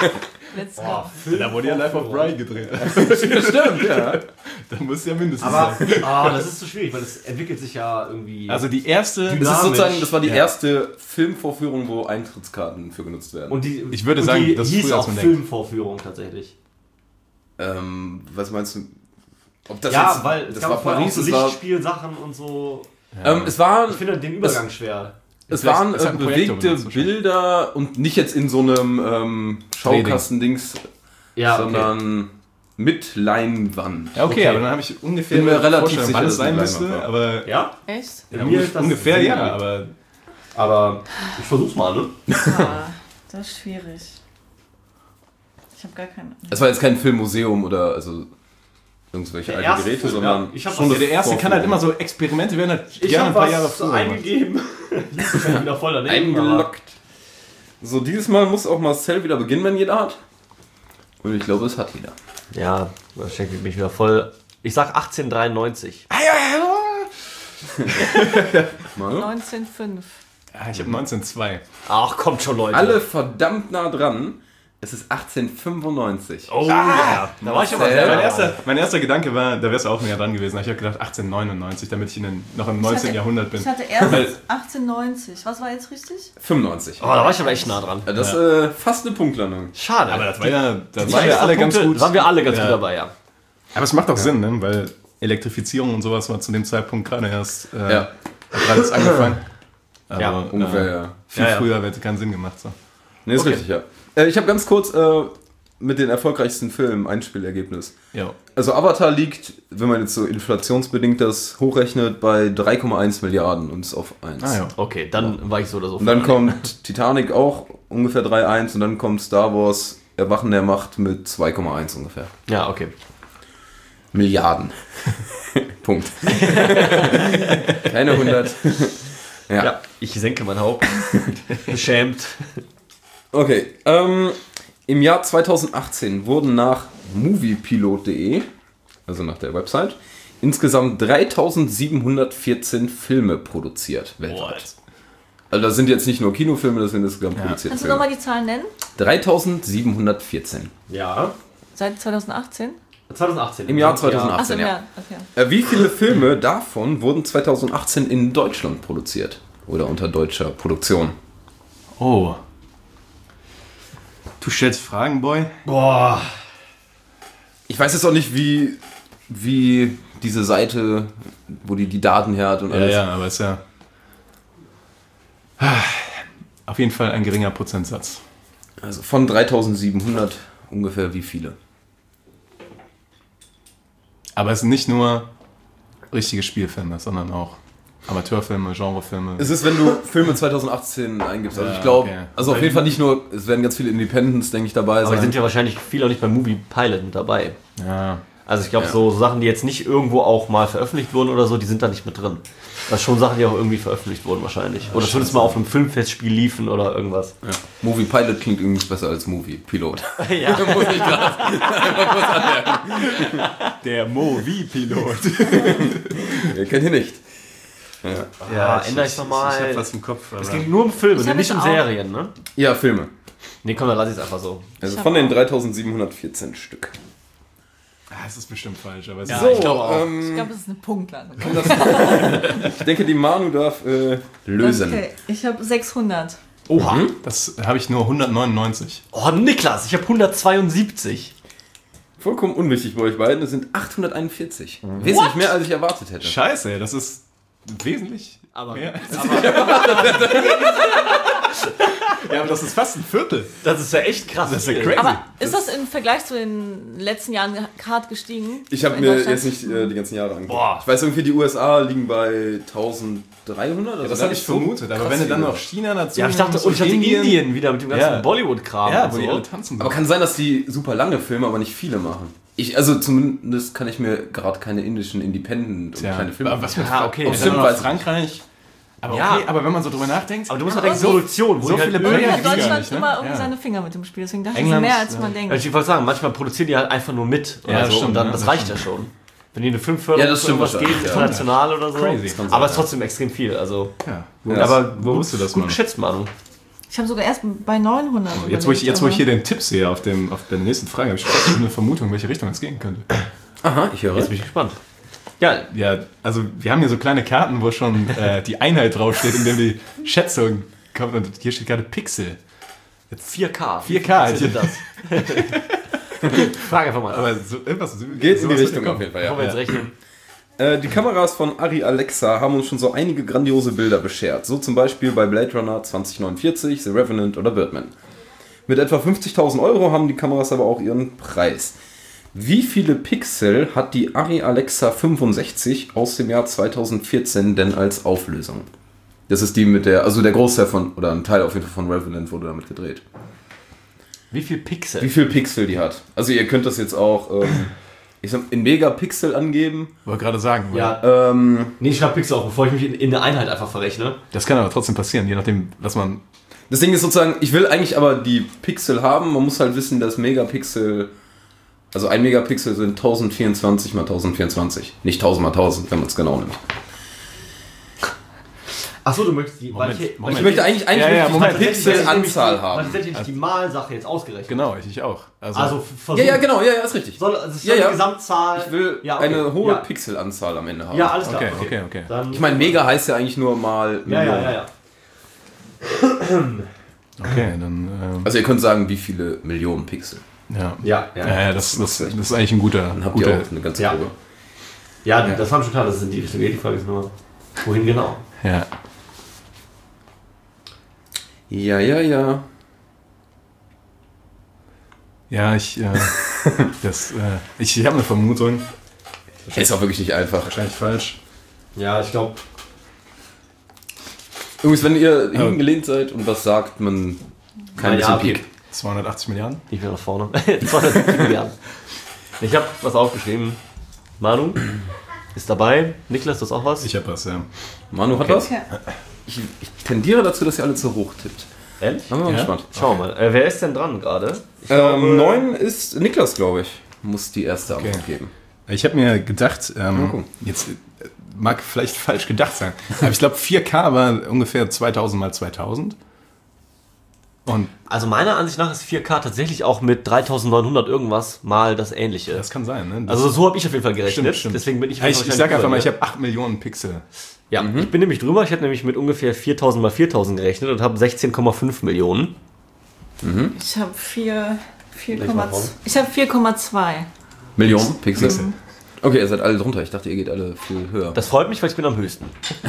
Let's go. Da wurde ja Life of Brian gedreht. Stimmt, ja. Da muss ja mindestens Aber sein. das ist zu schwierig, weil es entwickelt sich ja irgendwie. Also die erste... Das war die erste Filmvorführung, wo Eintrittskarten für genutzt werden. und die, Ich würde und sagen, die das ist hieß früher, als auch man denkt. Filmvorführung tatsächlich. Was meinst du? Ob das Ja, jetzt, weil es das gab war vorher Paris, auch so es war, Lichtspielsachen und so. es waren, Ich finde den Übergang schwer. es Vielleicht waren ist halt ein Projektor bewegte benutzt wahrscheinlich. Bilder und nicht jetzt in so einem Schaukastendings, Ja, sondern mit Leinwand. Ja, okay, Okay. aber dann habe ich ungefähr Bin mir eine relativ Vorstellung, sicher, wann dass es sein es die müsste, Leinwand war. aber... Ja? Echt? Ja, mir ist das ungefähr Sinn ja, ergibt. aber... Aber ich versuch's mal, ne? Ah, das ist schwierig. Ich habe gar keine. Es war jetzt kein Filmmuseum oder also irgendwelche Der alte erste Geräte, Film, sondern ja. Ich hab schon was- eine Der erste kann halt Vorführung. immer so Experimente werden halt Ich gerne habe ein paar Jahre was früher. eingegeben. Ich bin wieder voll daneben. eingeloggt. So, dieses Mal muss auch Marcel wieder beginnen, wenn jeder hat. Und ich glaube, es hat jeder. Ja, das schenkt mich wieder voll. Ich sag 1893. Manu? 1905. Ja, ich habe 1902. Ach, kommt schon, Leute. Alle verdammt nah dran. Es ist 1895. Oh, ja. Da war ich aber sehr Mein erster Gedanke war, da wärst du auch näher dran gewesen. Ich habe gedacht 1899, damit ich noch im 19. Jahrhundert bin. Ich hatte erst Weil- 1890. Was war jetzt richtig? 95. Oh, da war ich aber echt nah dran. Ja, das ist fast eine Punktlandung. Schade. Aber das war ja, da Die waren wir alle ganz Punkte gut. Waren wir alle ganz Ja. gut dabei, ja. Aber es macht auch Sinn, ne? Weil Elektrifizierung und sowas war zu dem Zeitpunkt gerade erst Ja, hat gerade erst angefangen. Also, Ja, ungefähr, ja. Viel Ja, ja. früher hätte keinen Sinn gemacht. So. Ne, ist Okay. richtig, ja. Ich habe ganz kurz mit den erfolgreichsten Filmen Einspielergebnis. Ja. Also Avatar liegt, wenn man jetzt so inflationsbedingt das hochrechnet, bei 3,1 Milliarden und ist auf 1. Ah ja. Okay, dann war ich so oder so. Und dann kommt Titanic auch ungefähr 3,1 und dann kommt Star Wars Erwachen der Macht mit 2,1 ungefähr. Ja, okay. Milliarden. Punkt. Keine 100. Ja. Ja, ich senke mein Haupt. Beschämt. Okay. Im Jahr 2018 wurden nach moviepilot.de, also nach der Website, insgesamt 3714 Filme produziert weltweit. Also das sind jetzt nicht nur Kinofilme, das sind insgesamt produzierte Kannst du Filme. nochmal die Zahlen nennen? 3714. Ja. Seit 2018? 2018. Im Jahr Achso, 2018, ja. ja. Okay. Wie viele Filme davon wurden 2018 in Deutschland produziert? Oder unter deutscher Produktion? Oh. Du stellst Fragen, Boy? Boah. Ich weiß jetzt auch nicht, wie diese Seite, wo die Daten her hat und Ja, alles. ja, aber ist ja auf jeden Fall ein geringer Prozentsatz. Also von 3700 ungefähr wie viele? Aber es sind nicht nur richtige Spielfilme, sondern auch Amateurfilme, Genrefilme. Es ist, wenn du Filme 2018 eingibst. Also Ja, ich glaube, okay. also auf jeden Fall nicht nur, es werden ganz viele Independents, denke ich, dabei Aber sein. die sind ja wahrscheinlich viele auch nicht beim Movie Pilot mit dabei. Ja. Also ich glaube, Ja. so Sachen, die jetzt nicht irgendwo auch mal veröffentlicht wurden oder so, die sind da nicht mit drin. Das sind schon Sachen, die auch irgendwie veröffentlicht wurden wahrscheinlich. Oder zumindest mal auf einem Filmfestspiel liefen oder irgendwas. Ja. Movie Pilot klingt übrigens besser als Movie Pilot. Ja. Muss ich gerade einfach kurz anmerken. Der Movie-Pilot. Ihr kennt ihn nicht. Ja, ändere ich Ich hab nochmal. was im Kopf. Es Aber ging nur um Filme, Ich hab nicht jetzt um auch- Serien, ne? Ja, Filme. Nee, komm, dann lass ich es einfach so. Also Ich von hab den auch. 3714 Stück. es ist bestimmt falsch. Aber es Ja, ist ich glaube auch. Ich glaube, es ist eine Punktlandung. Ich denke, die Manu darf lösen. Okay, ich habe 600. Oha. das habe ich nur 199. Oh, Niklas, ich habe 172. Vollkommen unwichtig bei euch beiden. Es sind 841. Wesentlich mehr, als ich erwartet hätte. Scheiße, das ist wesentlich Aber- mehr. Ja, aber das ist fast ein Viertel. Das ist ja echt krass. Das ist ja crazy. Aber ist das im Vergleich zu den letzten Jahren hart gestiegen? Ich habe In mir Deutschland? jetzt nicht die ganzen Jahre angeguckt. Boah. Ich weiß irgendwie, die USA liegen bei 1300. Also Das gar habe ich nicht so vermutet. Aber krass wenn du dann viele. noch China dazu Ja, ich dachte, nimmst und ich hatte Indien wieder mit dem ganzen Ja. Bollywood-Kram. Ja, und wo die so. alle tanzen. Aber kann sein, dass die super lange Filme, aber nicht viele machen. Also zumindest kann ich mir gerade keine indischen Independent und kleine Filme aber was mit Ja, okay. Ob Stimmt, dann weiß aus Frankreich. Aber Ja. okay, aber wenn man so drüber nachdenkt. Aber du musst halt denken, Produktion. Wo so die halt viele irgendwie- Player Ja, gibt's gar Deutschland nicht, ne? immer irgendwie Ja. seine Finger mit dem Spiel. Deswegen dachte ich, England, mehr als ja. man Ja, denkt. ich wollte sagen, manchmal produzieren die halt einfach nur mit oder Ja, so stimmt, und dann, ja, das das reicht stimmt. ja schon. Wenn die eine Filmförderung Ja, das stimmt irgendwas geht, wahrscheinlich, ja. international oder so. Crazy. Aber es ist trotzdem extrem viel. Also, Ja. Ja, aber wo wusste das gut man? geschätzt, Manu. Ich habe sogar erst bei 900. Jetzt, wo ich hier den Tipp sehe auf der nächsten Frage, habe ich fast eine Vermutung, in welche Richtung es gehen könnte. Aha, ich höre. Jetzt bin ich gespannt. Ja, also wir haben hier so kleine Karten, wo schon die Einheit draufsteht, in dem die Schätzung kommt. Und hier steht gerade Pixel. 4K. 4K. Was sind das? Frage einfach mal. Aber so, irgendwas Geht in die sowas Richtung wird auf jeden Fall, Bevor wir ja. jetzt rechnen. Die Kameras von Arri Alexa haben uns schon so einige grandiose Bilder beschert. So zum Beispiel bei Blade Runner 2049, The Revenant oder Birdman. Mit etwa 50.000 € haben die Kameras aber auch ihren Preis. Wie viele Pixel hat die Arri Alexa 65 aus dem Jahr 2014 denn als Auflösung? Das ist die mit der, also der Großteil von, oder ein Teil auf jeden Fall von Revenant wurde damit gedreht. Wie viel Pixel? Wie viel Pixel die hat? Also ihr könnt das jetzt auch in Megapixel angeben. Wollte gerade sagen. Ja. Nee, ich schreibe Pixel auf, bevor ich mich in eine Einheit einfach verrechne. Das kann aber trotzdem passieren, je nachdem, was man... Das Ding ist sozusagen, ich will eigentlich aber die Pixel haben. Man muss halt wissen, dass Megapixel, also ein Megapixel sind 1024 mal 1024. Nicht 1000 mal 1000, wenn man es genau nimmt. Achso, du möchtest die... Moment. Ich möchte eigentlich Moment. die Pixelanzahl Ich haben. tatsächlich die Malsache jetzt ausgerechnet. Genau, ich auch. Also Ja, genau, ja, ist richtig. Das ist Ja, die ja. Gesamtzahl. Ich will Ja, okay. eine hohe Ja. Pixelanzahl am Ende haben. Ja, alles klar. Okay. Dann, Ich meine, Mega heißt ja eigentlich nur mal Million. Ja. Okay, dann... Also ihr könnt sagen, wie viele Millionen Pixel. Ja, das ist eigentlich ein guter... Dann habt ihr auch eine ganze Ja. Probe. Ja, das war schon klar, dass es in die Richtung geht. Die Frage ist nur, wohin genau? Ja. Ja. Ja, ich habe eine Vermutung. Ist auch wirklich nicht einfach. Wahrscheinlich falsch. Ja, ich glaube... Übrigens, wenn ihr hingelehnt seid und was sagt, man kein bisschen Peak. 280 Milliarden? Ich will nach vorne. 270 Milliarden. Ich habe was aufgeschrieben. Manu ist dabei. Niklas, du hast auch was? Ich habe was, ja. Manu hat was? Ich tendiere dazu, dass ihr alle zu hoch tippt. Ehrlich? Bin mal Ja? gespannt. Schauen wir mal. Wer ist denn dran gerade? 9 ist Niklas, glaube ich. Muss die erste Okay. Antwort geben. Ich habe mir gedacht, gucken. jetzt mag vielleicht falsch gedacht sein, aber ich glaube 4K war ungefähr 2000 mal 2000. Und Also meiner Ansicht nach ist 4K tatsächlich auch mit 3900 irgendwas mal das Ähnliche. das kann sein, ne? Also so habe ich auf jeden Fall gerechnet. Stimmt. Deswegen bin ich... Ich sage einfach mal, ich habe 8 Millionen Pixel. Ja, ich bin nämlich drüber. Ich hätte nämlich mit ungefähr 4000 mal 4000 gerechnet und habe 16,5 Millionen. Ich habe 4,2. vorne. Ich habe 4,2. Millionen Pixel. Okay, ihr seid alle drunter. Ich dachte, ihr geht alle viel höher. Das freut mich, weil ich bin am höchsten.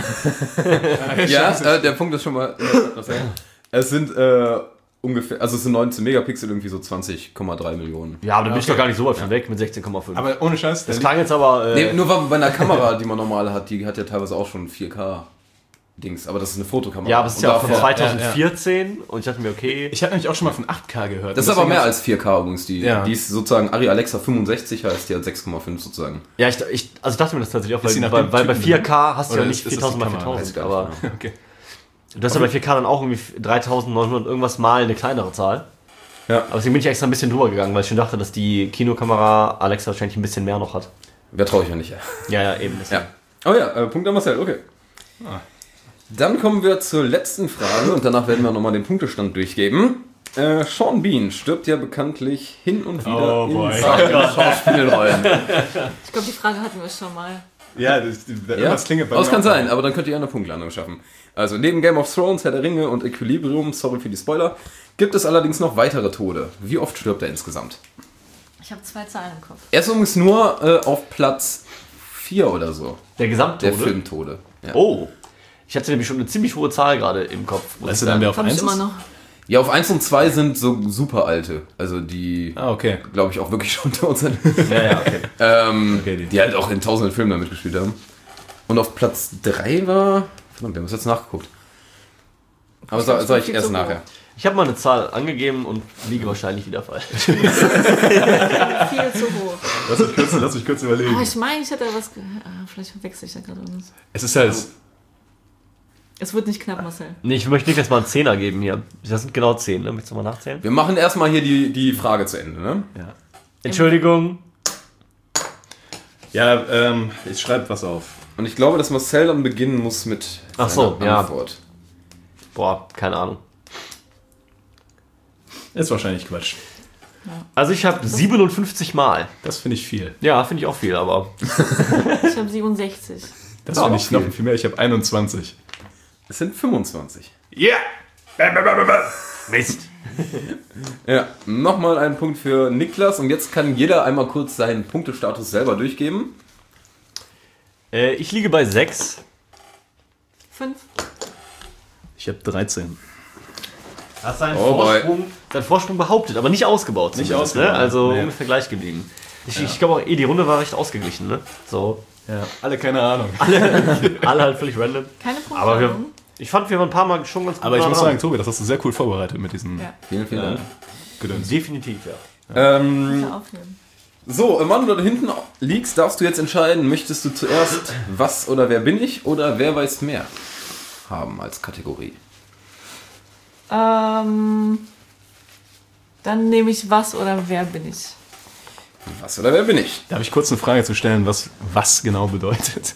Ja, der Punkt ist schon mal... Es sind ungefähr, also es sind 19 Megapixel, irgendwie so 20,3 Millionen. Ja, aber dann bin ich doch gar nicht so weit von weg mit 16,5. Aber ohne Scheiß, Das klang jetzt aber... Nee, nur bei einer Kamera, die man normal hat, die hat ja teilweise auch schon 4K-Dings, aber das ist eine Fotokamera. ja, aber es ist Und ja auch von davor- 2014 und ich dachte mir, okay... ich hatte nämlich auch schon mal von 8K gehört. Das ist aber mehr als 4K übrigens. Die ist sozusagen Arri Alexa 65, heißt die hat 6,5 sozusagen. Ja, ich dachte mir das tatsächlich auch, Ist sie nach weil dem bei Typen 4K hast du Oder ja nicht ist das 4000 mal die Kamera? 4000, Weiß ich aber gar nicht, Okay. du hast ja bei 4K dann auch irgendwie 3900 irgendwas mal eine kleinere Zahl. Ja. Aber deswegen bin ich extra ein bisschen drüber gegangen, weil ich schon dachte, dass die Kinokamera Alexa wahrscheinlich ein bisschen mehr noch hat. Wer traue ich ja nicht. Ja, eben. deswegen. Ja. Oh ja, Punkt an Marcel, okay. Dann kommen wir zur letzten Frage und danach werden wir nochmal den Punktestand durchgeben. Sean Bean stirbt ja bekanntlich hin und wieder Oh boy. in seinen Schauspielrollen. Ich glaube, die Frage hatten wir schon mal. Ja, Ja, klingelt bei aber es mir kann auch. sein, aber dann könnt ihr eine Punktlandung schaffen. Also neben Game of Thrones, Herr der Ringe und Equilibrium, sorry für die Spoiler, gibt es allerdings noch weitere Tode. Wie oft stirbt er insgesamt? Ich habe 2 Zahlen im Kopf. Er ist übrigens nur auf Platz 4 oder so, Der Gesamttode? der Filmtode. Ja. Oh. Ich hatte nämlich schon eine ziemlich hohe Zahl gerade im Kopf. muss Weißt ich du dann, sagen. wer auf Habe ich 1 immer ist? noch. Ja, auf 1 und 2 sind so super alte. Also die, Ah, okay. glaube ich, auch wirklich schon tot sind. Ja, okay. Okay, Die halt auch in tausenden Filmen damit gespielt haben. Und auf Platz 3 war... Verdammt, wir haben es jetzt nachgeguckt. Aber glaub, sag ich viel erst zu nachher. Ich habe mal eine Zahl angegeben und liege wahrscheinlich wieder falsch. Viel zu hoch. Lass mich kurz überlegen. Oh, ich meine, ich hätte was vielleicht verwechsel ich da gerade irgendwas. Es ist halt... Es wird nicht knapp, Marcel. Nee, ich möchte nicht jetzt mal einen Zehner geben hier. Das sind genau 10, ne? Möchtest du mal nachzählen? Wir machen erstmal hier die Frage zu Ende, ne? Ja. Entschuldigung. Ja, ich schreibe was auf. Und ich glaube, dass Marcel dann beginnen muss mit Ach so, seiner ja. Antwort. Boah, keine Ahnung. Ist wahrscheinlich Quatsch. Also ich habe 57 Mal. Das finde ich viel. Ja, finde ich auch viel, aber... Ich habe 67. Das Ja, finde auch ich noch viel. viel mehr. Ich habe 21. Es sind 25. Yeah! Mist. Ja, nochmal ein Punkt für Niklas. Und jetzt kann jeder einmal kurz seinen Punktestatus selber durchgeben. Ich liege bei 6. 5. Ich habe 13. Hast seinen Oh seinen Vorsprung behauptet, aber nicht ausgebaut. Nicht zumindest, ausgebaut, Ne? Also nee. ungefähr gleich geblieben. Ich glaube auch, die Runde war recht ausgeglichen. Ne? So. Ja. Alle keine Ahnung. Alle halt völlig random. Keine Punkte. Aber ich fand, wir waren ein paar Mal schon ganz gut Aber ich nah muss dran. sagen, Tobi, das hast du sehr cool vorbereitet mit diesen Ja, Vielen, vielen Dank. Gedöns. Definitiv, ja. bitte aufnehmen. So, Mann, du da hinten liegst, darfst du jetzt entscheiden, möchtest du zuerst was oder wer bin ich oder wer weiß mehr haben als Kategorie? Dann nehme ich was oder wer bin ich? Was oder wer bin ich? Darf ich kurz eine Frage zu stellen, was genau bedeutet?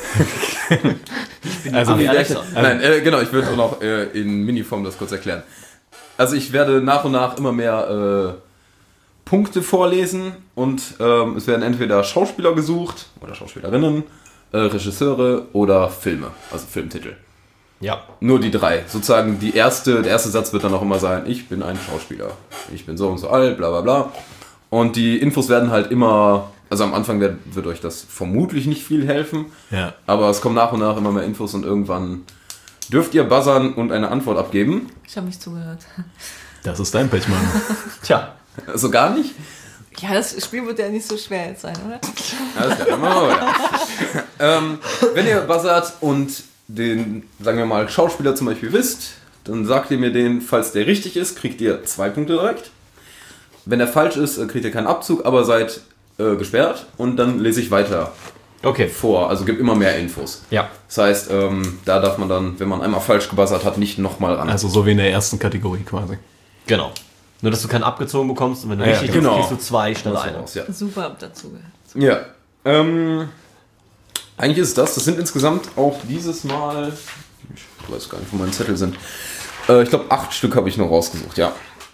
Also, Alexa. Nein, genau, ich würde auch noch in Miniform das kurz erklären. Also ich werde nach und nach immer mehr Punkte vorlesen und es werden entweder Schauspieler gesucht oder Schauspielerinnen, Regisseure oder Filme, also Filmtitel. Ja. Nur die drei. Sozusagen der erste Satz wird dann auch immer sein, ich bin ein Schauspieler, ich bin so und so alt, bla bla bla. Und die Infos werden halt immer, also am Anfang wird euch das vermutlich nicht viel helfen, ja. aber es kommen nach und nach immer mehr Infos und irgendwann dürft ihr buzzern und eine Antwort abgeben. Ich habe nicht zugehört. Das ist dein Pech, Mann. Tja. Also gar nicht? Ja, das Spiel wird ja nicht so schwer jetzt sein, oder? Alles klar, dann machen wir weiter. Wenn ihr buzzert und den, sagen wir mal, Schauspieler zum Beispiel wisst, dann sagt ihr mir den, falls der richtig ist, kriegt ihr 2 Punkte direkt. Wenn der falsch ist, kriegt ihr keinen Abzug, aber seid gesperrt und dann lese ich weiter Okay. vor. Also gibt immer mehr Infos. Ja. Das heißt, da darf man dann, wenn man einmal falsch gebuzzert hat, nicht nochmal ran. Also so wie in der ersten Kategorie quasi. Genau. Nur, dass du keinen abgezogen bekommst und wenn du Ja, richtig genau. kriegst, kriegst du 2 schnell So eine. raus, ja. Super, hab dazugehört. Ja. Eigentlich ist es das. Das sind insgesamt auch dieses Mal, ich weiß gar nicht, wo meine Zettel sind. Ich glaube, 8 Stück habe ich noch rausgesucht, ja.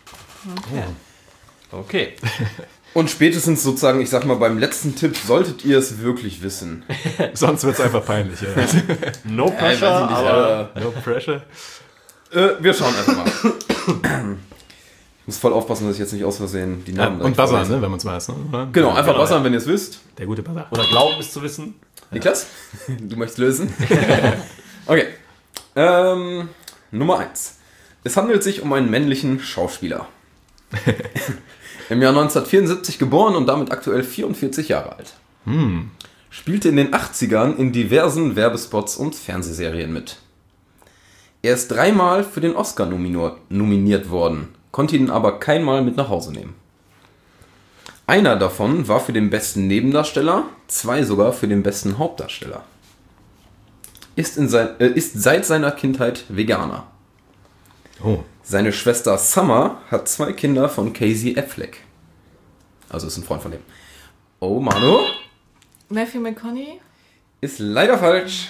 Okay. Und spätestens sozusagen, ich sag mal, beim letzten Tipp solltet ihr es wirklich wissen. Sonst wird es einfach peinlich. Ja. No weiß ich pressure, nicht, aber... No pressure. Wir schauen einfach mal. Ich muss voll aufpassen, dass ich jetzt nicht aus Versehen die Namen Und direkt buzzern, vorlese. ne, wenn man es weiß. Ne? Oder? Genau, einfach Genau, buzzern, wenn ihr es wisst. Der gute Buzzer. Oder glauben es zu wissen. Niklas, du möchtest lösen? Okay. Nummer 1. Es handelt sich um einen männlichen Schauspieler. Im Jahr 1974 geboren und damit aktuell 44 Jahre alt. Spielte in den 80ern in diversen Werbespots und Fernsehserien mit. Er ist 3-mal für den Oscar nominiert worden, konnte ihn aber keinmal mit nach Hause nehmen. Einer davon war für den besten Nebendarsteller, 2 sogar für den besten Hauptdarsteller. Ist seit seiner Kindheit Veganer. Oh. Seine Schwester Summer hat 2 Kinder von Casey Affleck. Also ist ein Freund von dem. Oh, Manu. Matthew McConaughey? Ist leider falsch.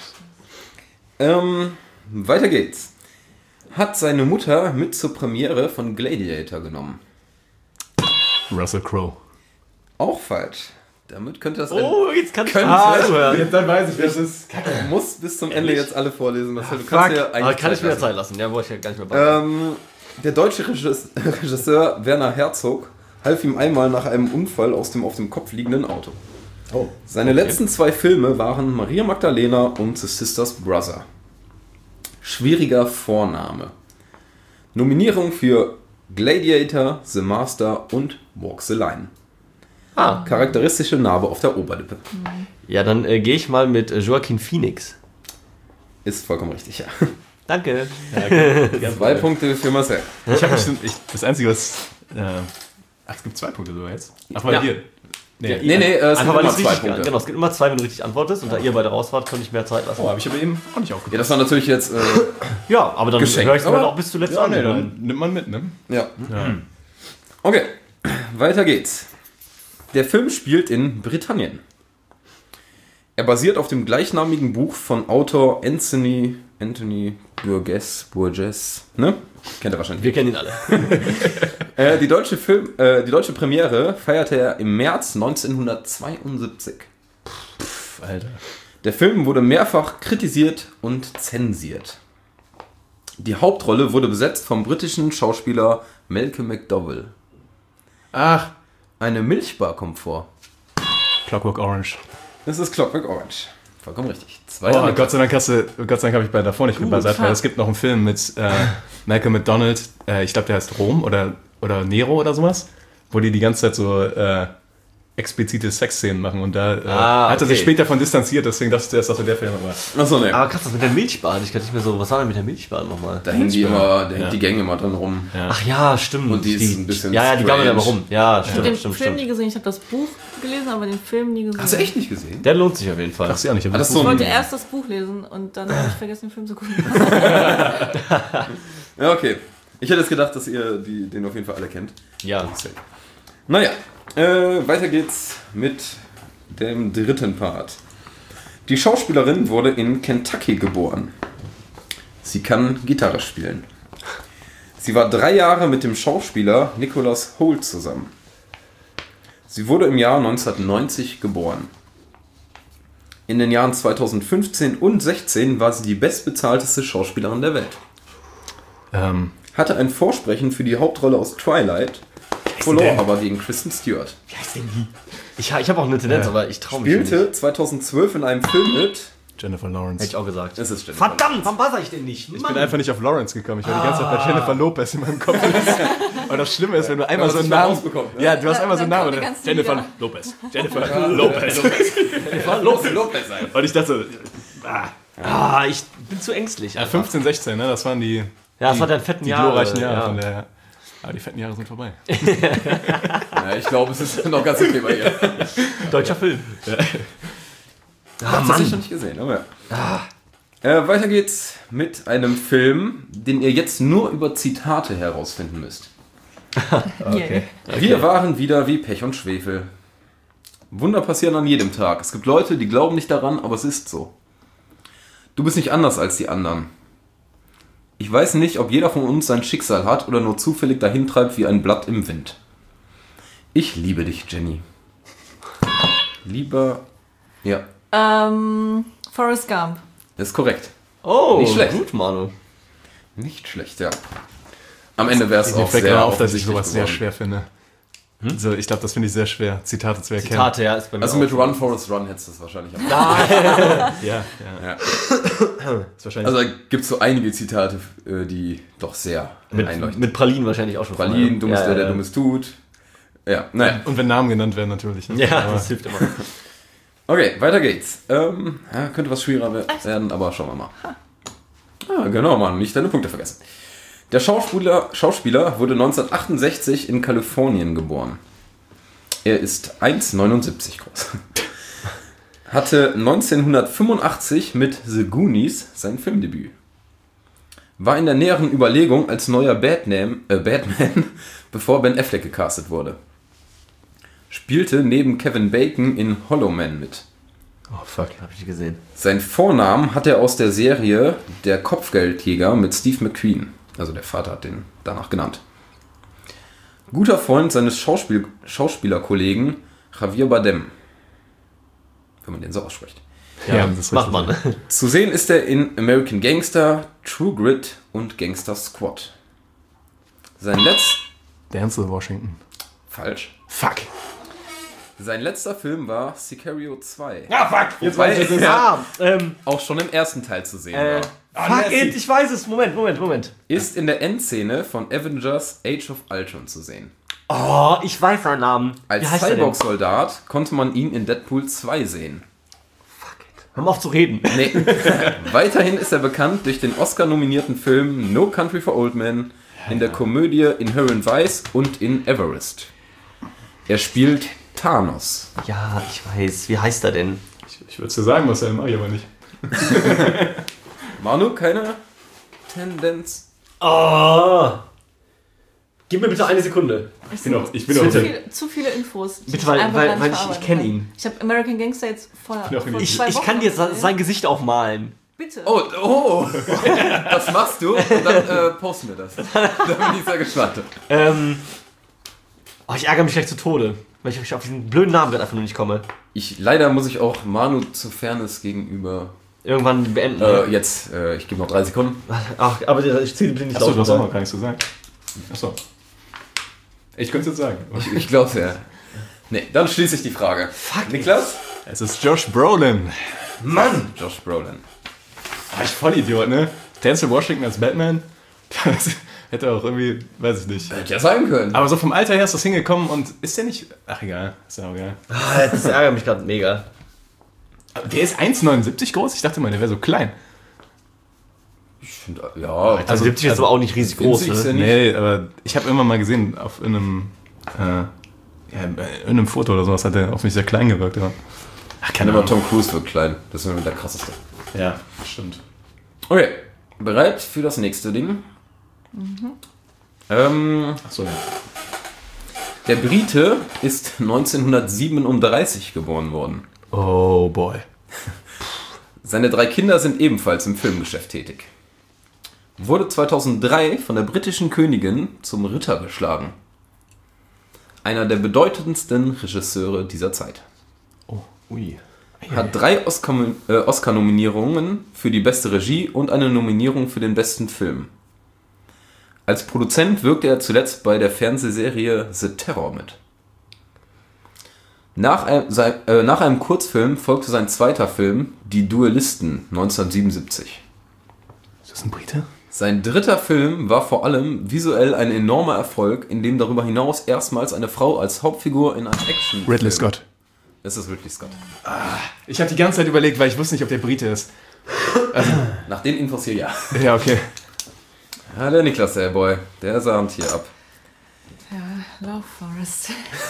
Weiter geht's. Hat seine Mutter mit zur Premiere von Gladiator genommen. Russell Crowe. Auch falsch. Damit könnte das Oh, jetzt kannst du... Könnte- zuhören. Dann weiß ich, wer es ist. Du musst bis zum Ende jetzt alle vorlesen. Marcel. Du Fuck. kannst dir eigentlich Aber kann ich mir lassen. Zeit lassen? Ja, wollte ich ja gar nicht mehr machen. Der deutsche Regisseur Werner Herzog half ihm einmal nach einem Unfall aus dem auf dem Kopf liegenden Auto. Oh. Seine letzten 2 Filme waren Maria Magdalena und The Sisters Brother. Schwieriger Vorname. Nominierung für Gladiator, The Master und Walk the Line. Charakteristische Narbe auf der Oberlippe. Ja, dann gehe ich mal mit Joaquin Phoenix. Ist vollkommen richtig, ja. Danke. 2 Punkte für Marcel. Das Einzige, was... es gibt 2 Punkte sogar jetzt. Ach, weil Ja. hier. Nee. Nee, es Einfach gibt weil immer es 2 richtig... Punkte. Genau, es gibt immer 2, wenn du richtig antwortest. Und da ihr beide raus wart, könnte ich mehr Zeit lassen. Oh, habe ich aber eben auch nicht Ja, aufgepasst. das war natürlich jetzt... Ja, aber dann Geschenkt. höre ich es mir Aber- auch bis zuletzt Ja, an. nee, dann nimmt man mit, ne? ja. Okay, weiter geht's. Der Film spielt in Britannien. Er basiert auf dem gleichnamigen Buch von Autor Anthony Anthony Burgess, ne? Kennt ihr wahrscheinlich. Wir kennen ihn alle. Die deutsche Premiere feierte er im März 1972. Alter. Der Film wurde mehrfach kritisiert und zensiert. Die Hauptrolle wurde besetzt vom britischen Schauspieler Malcolm McDowell. Ach, Eine Milchbar kommt vor. Clockwork Orange. Das ist Clockwork Orange. Vollkommen richtig. Oh, Gott sei Dank habe ich bei davor nicht gebuzzert, weil es gibt noch einen Film mit Malcolm McDonald, ich glaube, der heißt Rom oder Nero oder sowas, wo die ganze Zeit so explizite Sexszenen machen und da hat er sich später von distanziert, deswegen dachte ich zuerst, dass er der Film war. Achso, ne. Aber krass, das mit der Milchbahn. Ich kann nicht mehr so, was war denn mit der Milchbahn nochmal? Da hängt die Gänge immer dran rum. Ja. Ach ja, stimmt. Und die ist ein bisschen Ja, die gammeln aber rum. Ja, Ich habe den stimmt. Film nie gesehen. Ich habe das Buch gelesen, aber den Film nie gesehen. Hast du echt nicht gesehen? Der lohnt sich auf jeden Fall. Ach, sie auch nicht. Ah, das ist Ich so wollte ein, erst das Buch lesen und dann habe ich vergessen, den Film zu gucken. ja, okay. Ich hätte jetzt gedacht, dass ihr den auf jeden Fall alle kennt. Ja. Naja, weiter geht's mit dem dritten Part. Die Schauspielerin wurde in Kentucky geboren. Sie kann Gitarre spielen. Sie war 3 Jahre mit dem Schauspieler Nicholas Hoult zusammen. Sie wurde im Jahr 1990 geboren. In den Jahren 2015 und 2016 war sie die bestbezahlteste Schauspielerin der Welt. Hatte ein Vorsprechen für die Hauptrolle aus Twilight, verlor aber gegen Kristen Stewart. Wie heißt denn die? Ich habe auch eine Tendenz, aber ich traue mich nicht. Spielte 2012 in einem Film mit... Jennifer Lawrence. Hätte ich auch gesagt. Das ist Jennifer. Verdammt, warum buzzer ich denn nicht? Ich bin einfach nicht auf Lawrence gekommen. Ich war die ganze Zeit bei Jennifer Lopez in meinem Kopf. Und das Schlimme ist, wenn du einmal so einen Namen... rausbekommen, ne? Ja, du hast einmal so einen Dann Namen. kommen die Und ganzen Jennifer Lieder. Lopez. Jennifer Lopez. Lopez sein. Und ich dachte, Ich bin zu ängstlich. einfach. 15, 16, ne? Das waren die Das war dein fetten die Jahre. glorreichen Jahre. Ja. Von der, aber die fetten Jahre sind vorbei. Ja, ich glaube, es ist noch ganz okay bei ihr. Deutscher Film. Hab's tatsächlich noch nicht gesehen, aber ja. Weiter geht's mit einem Film, den ihr jetzt nur über Zitate herausfinden müsst. Okay. Wir waren wieder wie Pech und Schwefel. Wunder passieren an jedem Tag. Es gibt Leute, die glauben nicht daran, aber es ist so. Du bist nicht anders als die anderen. Ich weiß nicht, ob jeder von uns sein Schicksal hat oder nur zufällig dahintreibt wie ein Blatt im Wind. Ich liebe dich, Jenny. Lieber... Ja, Forrest Gump. das ist korrekt. Oh, Nicht schlecht. gut, Manu. Nicht schlecht, ja. Am Ende wäre es Mir auch fällt sehr gerade auf, dass ich offensichtlich sowas sehr geworden. schwer finde. Also, ich glaube, das finde ich sehr schwer, Zitate zu erkennen. Zitate, ja, ist bei mir Also auch mit so. Run, Forrest, Run hättest du es wahrscheinlich am Ja, ja. Ja. Ist wahrscheinlich Also da gibt es so einige Zitate, die doch sehr einleuchten. Mit Pralinen wahrscheinlich auch schon. Pralinen, du bist ja, der, der ja. Dummes tut. Ja, naja. und wenn Namen genannt werden, natürlich. Ne? Ja, Aber das hilft immer. Okay, weiter geht's. Könnte was schwieriger werden, aber schauen wir mal. Ah, genau, Mann, nicht deine Punkte vergessen. Der Schauspieler wurde 1968 in Kalifornien geboren. Er ist 1,79 groß. Hatte 1985 mit The Goonies sein Filmdebüt. War in der näheren Überlegung als neuer Batman, bevor Ben Affleck gecastet wurde. Spielte neben Kevin Bacon in Hollow Man mit. Oh, fuck, hab ich nicht gesehen. Sein Vornamen hat er aus der Serie Der Kopfgeldjäger mit Steve McQueen. Also der Vater hat den danach genannt. Guter Freund seines Schauspielerkollegen Javier Bardem. Wenn man den so ausspricht. ja, das ist Macht richtig. man. Zu sehen ist er in American Gangster, True Grit und Gangster Squad. Denzel Washington. Falsch. Fuck. Sein letzter Film war Sicario 2. Ja, fuck. Jetzt Wobei weiß ich es. er Ja, auch schon im ersten Teil zu sehen war. fuck it, ich weiß es. Moment. Ist in der Endszene von Avengers Age of Ultron zu sehen. Oh, ich weiß seinen Namen. Wie Als heißt er denn? Cyborg-Soldat konnte man ihn in Deadpool 2 sehen. Hör mal auf zu reden. Nee. Weiterhin ist er bekannt durch den Oscar-nominierten Film No Country for Old Men, in der Komödie Inherent Vice und in Everest. Er spielt Thanos. Ja, ich weiß. Wie heißt er denn? Ich würde es dir sagen, was er mache ich aber nicht. Manu, keine Tendenz? Oh. Gib mir bitte eine Sekunde. Ich bin auch Zu viele Infos. die Bitte, weil- einfach weil gar nicht ich verarbeiten kenn kann. ihn. Ich habe American Gangster jetzt vor bin auch in- Ich 2 kann Wochen dir gesehen. sein Gesicht aufmalen. Bitte. Oh, das machst du und dann post mir das. Da bin ich sehr gespannt. Ich ärgere mich gleich zu Tode, weil ich auf diesen blöden Namen gerade einfach nur nicht komme. Leider muss ich auch Manu zu Fairness gegenüber Irgendwann beenden. ich gebe noch 3 Sekunden. Ach, aber ich ziehe den nicht Achso, du hast auch runter. noch gar nichts zu sagen. Achso. Ich könnte es jetzt sagen. Ich glaube es ja. Nee, dann schließe ich die Frage. Fuck. Niklas? Es ist Josh Brolin. Mann! Josh Brolin. Ich Vollidiot, ne? Denzel Washington als Batman. Das hätte auch irgendwie, weiß ich nicht. Hätte ja sein können. Aber so vom Alter her ist das hingekommen und ist der nicht... Ach egal, ist ja auch egal. Das ärgert mich gerade mega. Aber der ist 1,79 groß? Ich dachte mal, der wäre so klein. Ich finde, ja. Also 70 ist aber auch nicht riesig groß, winzig ist ne? er nicht. Nee, aber ich habe immer mal gesehen, auf in einem Foto oder sowas hat er auf mich sehr klein gewirkt. Aber ach, keine Aber Ahnung. Tom Cruise wird klein. Das ist immer der krasseste. Ja, stimmt. Okay, bereit für das nächste Ding? Achso, ja. Der Brite ist 1937 geboren worden. Oh boy. Seine 3 Kinder sind ebenfalls im Filmgeschäft tätig. Wurde 2003 von der britischen Königin zum Ritter geschlagen. Einer der bedeutendsten Regisseure dieser Zeit. Oh, ui. Hat 3 Oscar-Nominierungen für die beste Regie und eine Nominierung für den besten Film. Als Produzent wirkte er zuletzt bei der Fernsehserie The Terror mit. Nach einem Kurzfilm folgte sein zweiter Film, Die Duellisten, 1977. Ist das ein Brite? Sein dritter Film war vor allem visuell ein enormer Erfolg, in dem darüber hinaus erstmals eine Frau als Hauptfigur in einem Action. Ridley Scott. Es ist Ridley Scott. Ich habe die ganze Zeit überlegt, weil ich wusste nicht, ob der Brite ist. Nach den Infos hier, ja. Ja, okay. Ja, der Niklas, der Boy, der sahnt hier ab. Ja, Love Forest.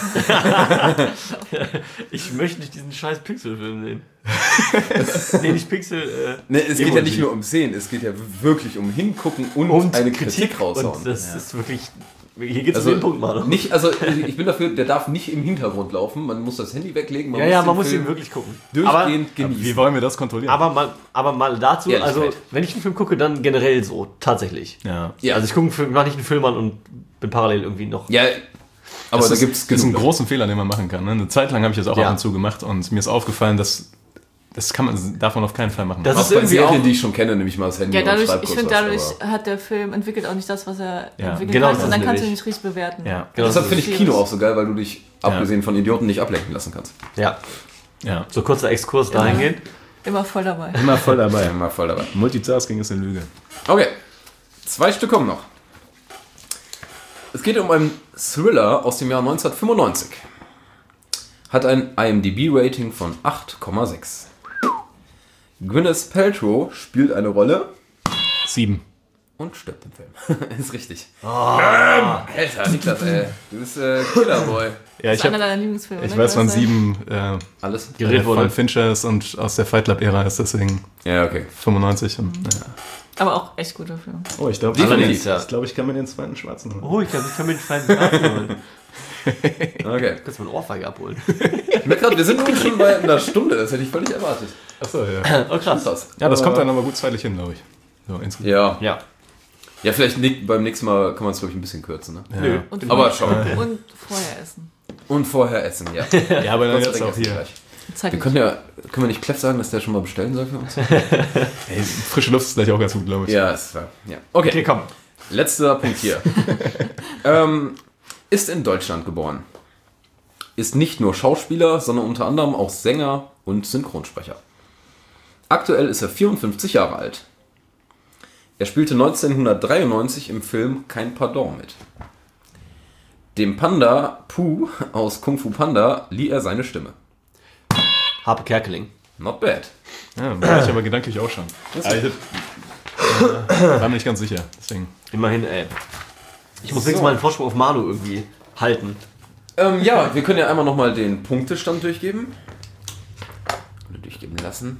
Ich möchte nicht diesen scheiß Pixel-Film sehen. Nee, nicht Pixel. Ne, es geht ja Emoji. nicht nur um Sehen, es geht ja wirklich um Hingucken und eine Kritik raushauen. Und das ist wirklich. Hier geht es Also, um den Punkt, Manu. ich bin dafür, der darf nicht im Hintergrund laufen, man muss das Handy weglegen, Man muss den ihn wirklich gucken. durchgehend genießen. Wie wollen wir das kontrollieren? Aber mal dazu, Ehrlichkeit. also wenn ich einen Film gucke, dann generell so, tatsächlich. ja. Ja. Also ich gucke einen Film, mache nicht einen Film an und bin parallel irgendwie noch. Ja, aber Das da ist, gibt es ist ein genug. großen Fehler, den man machen kann. Ne? Eine Zeit lang habe ich das auch Ja. ab und zu gemacht und mir ist aufgefallen, dass darf man auf keinen Fall machen. Das Auch ist bei irgendwie Serien, auch- die ich schon kenne, nehme ich mal das Handy Ja, und dadurch, schreib ich kurz finde, was, dadurch aber- hat der Film entwickelt auch nicht das, was er Ja, entwickeln genau, kann, das und dann ist kannst du ihn nämlich- nicht richtig bewerten. Ja, Deshalb das finde ich ist Kino schwierig. auch so geil, weil du dich, abgesehen von Idioten, nicht ablenken lassen kannst. Ja, Ja. so kurzer Exkurs dahingehend. Immer voll dabei. Immer voll dabei. Immer voll dabei. Multitasking ist eine Lüge. Okay, 2 Stück kommen noch. Es geht um einen Thriller aus dem Jahr 1995. Hat ein IMDb-Rating von 8,6. Gwyneth Paltrow spielt eine Rolle 7. und stirbt im Film. Ist richtig. Alter, Niklas, ey. Du bist Killerboy. Ja, Das ist einer deiner Lieblingsfilme. ich ne? weiß, wann Kann das sein? 7 Alles? Gerät wurde. von Fincher ist und aus der Fight Club Ära ist, deswegen Ja, okay. 95. Und, ja. Aber auch echt guter Film. Oh, ich glaube, Definitiv, ja. ich kann mir den zweiten schwarzen holen. Oh, ich glaube, ich kann mir den zweiten Karten holen. Okay. Kannst du mir eine Ohrfeige abholen? Ich merke gerade, wir sind nun schon bei einer Stunde. Das hätte ich völlig erwartet. Achso, ja. Oh, krass. Krass. Ja, das kommt dann aber gut zeitlich hin, glaube ich. So, insgesamt. Ja. Ja. Ja, vielleicht beim nächsten Mal kann man es, glaube ich, ein bisschen kürzen. Ne? Ja. Nö. Und Aber schau. Und vorher essen. Und vorher essen, ja. Ja, aber dann Gott sei jetzt Dank auch essen hier. gleich. Zeig Wir mir. können wir nicht Kleff sagen, dass der schon mal bestellen soll für uns? Ey, frische Luft ist gleich auch ganz gut, glaube ich. Ja, ist klar. Ja. Okay, Okay, komm. letzter Punkt hier. Ist in Deutschland geboren. Ist nicht nur Schauspieler, sondern unter anderem auch Sänger und Synchronsprecher. Aktuell ist er 54 Jahre alt. Er spielte 1993 im Film Kein Pardon mit. Dem Panda Pooh aus Kung Fu Panda lieh er seine Stimme. Harpe Kerkeling. Not bad. Ja, war ich aber gedanklich auch schon. Aber ich war mir nicht ganz sicher, deswegen. Immerhin, ey. Ich muss So. wenigstens mal einen Vorsprung auf Manu irgendwie halten. Ja, wir können ja einmal nochmal den Punktestand durchgeben. Oder durchgeben lassen.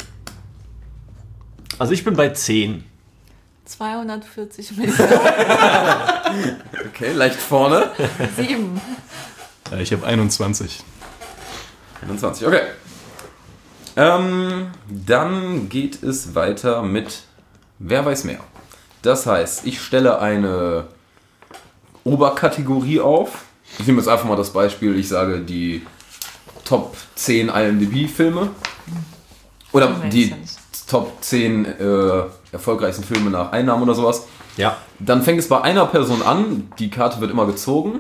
Also ich bin bei 10. 240 Millionen. Okay, leicht vorne. 7. Ja, ich habe 21. 21, okay. Dann geht es weiter mit Wer weiß mehr. Das heißt, ich stelle eine Oberkategorie auf. Ich nehme jetzt einfach mal das Beispiel, ich sage die Top 10 IMDb-Filme. Oder die Top 10 erfolgreichsten Filme nach Einnahmen oder sowas. Ja. Dann fängt es bei einer Person an, die Karte wird immer gezogen.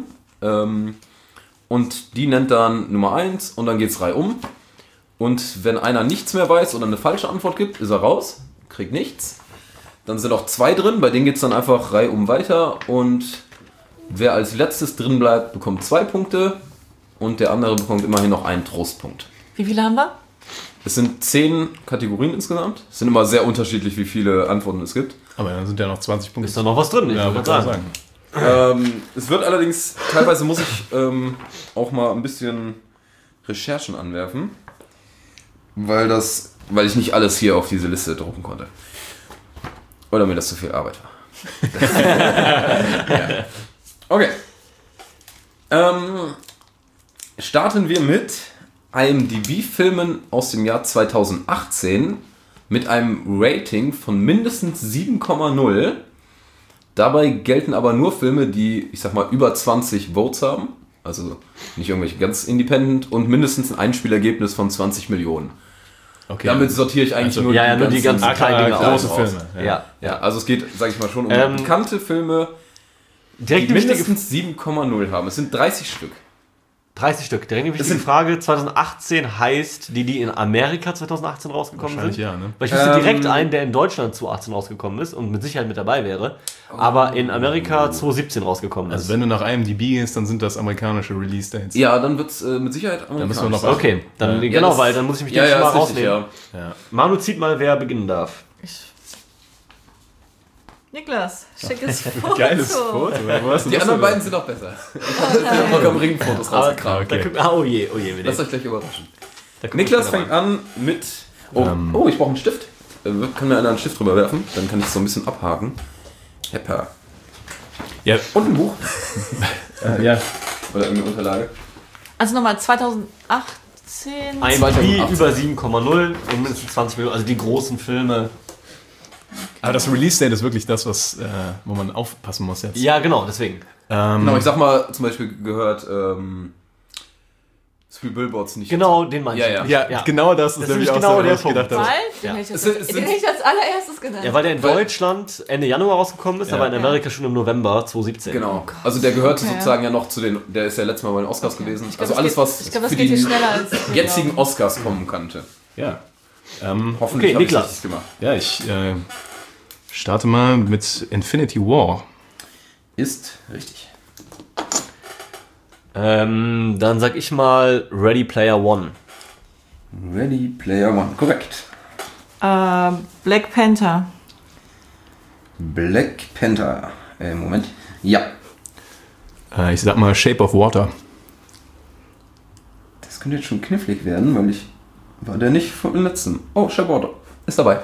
Und die nennt dann Nummer 1 und dann geht es reihum. Und wenn einer nichts mehr weiß oder eine falsche Antwort gibt, ist er raus, kriegt nichts. Dann sind auch 2 drin, bei denen geht es dann einfach reihum weiter. Und wer als letztes drin bleibt, bekommt 2 Punkte. Und der andere bekommt immerhin noch einen Trostpunkt. Wie viele haben wir? Es sind 10 Kategorien insgesamt. Es sind immer sehr unterschiedlich, wie viele Antworten es gibt. Aber dann sind ja noch 20 Punkte. Ist da noch was drin? Ich Ja, wollte würde ich sagen. Es wird allerdings, teilweise muss ich auch mal ein bisschen Recherchen anwerfen, weil ich nicht alles hier auf diese Liste drucken konnte. Oder mir das zu viel Arbeit war. Ja. Okay. Starten wir mit IMDb-Filmen aus dem Jahr 2018 mit einem Rating von mindestens 7,0. Dabei gelten aber nur Filme, die, ich sag mal, über 20 Votes haben. Also nicht irgendwelche ganz independent und mindestens ein Einspielergebnis von 20 Millionen. Okay. Damit sortiere ich eigentlich Also, nur die ganzen kleinen Dinge große aus. Filme. Ja. Ja, also es geht, sage ich mal schon, um bekannte Filme, Direkt die eine wichtige mindestens 7,0 haben. Es sind 30 Stück. 30 Stück. Direkt eine wichtige Frage. 2018 heißt die in Amerika 2018 rausgekommen sind? Wahrscheinlich ja, ne? Weil ich wüsste direkt einen, der in Deutschland 2018 rausgekommen ist und mit Sicherheit mit dabei wäre, aber in Amerika 2017 rausgekommen ist. Also wenn du nach IMDb gehst, dann sind das amerikanische Release-Dates. Ja, dann wird es mit Sicherheit Da müssen wir noch sein. Okay, dann Ja, genau, das- weil dann muss ich mich Ja, schon mal ist richtig, rausnehmen. Ja. Manu zieht mal, wer beginnen darf. Niklas, schickes Foto. Geiles Foto. Wo hast du Die das anderen denn? beiden sind auch besser. Ich habe Rock am Ring Fotos rausgekramt. Da guck, oh je, bitte. Lasst euch gleich überraschen. Da guck Niklas ich fängt an mit... Oh, ich brauche einen Stift. Kann mir einer einen Stift drüber werfen? Dann kann ich es so ein bisschen abhaken. Hepper. Ja, Und ein Buch. ja. Oder irgendeine Unterlage. Also nochmal 2018. IMDb über 7,0 und mindestens 20 Millionen, also die großen Filme. Aber das Release-Date ist wirklich das, wo man aufpassen muss jetzt. Ja, genau, deswegen. Genau, ich sag mal, zum Beispiel gehört Three Billboards nicht. Genau, den meine ich. Ja, Ja, genau das ist Das nämlich ist auch genau so, der was ich Punkt. gedacht habe. Weil? Ja. Den hätte Es ich, sind- als allererstes genannt. Ja, weil der in Deutschland Ende Januar rausgekommen ist, Ja. aber in Amerika schon im November 2017. Genau. Also der gehörte Okay. sozusagen ja noch zu den, der ist ja letztes Mal bei den Oscars gewesen. Ich glaub, Also das alles, geht- was ich glaub, das für geht die hier schneller als wir jetzigen glauben. Oscars kommen könnte. Ja. Hoffentlich Okay, habe ich Niklas. richtig gemacht. Ja, ich starte mal mit Infinity War. Ist richtig. Dann sag ich mal Ready Player One. Ready Player One. Korrekt. Black Panther. Black Panther. Moment. Ja. Ich sag mal Shape of Water. Das könnte jetzt schon knifflig werden, weil ich war der nicht vom letzten. Oh, Shaboto. Ist dabei.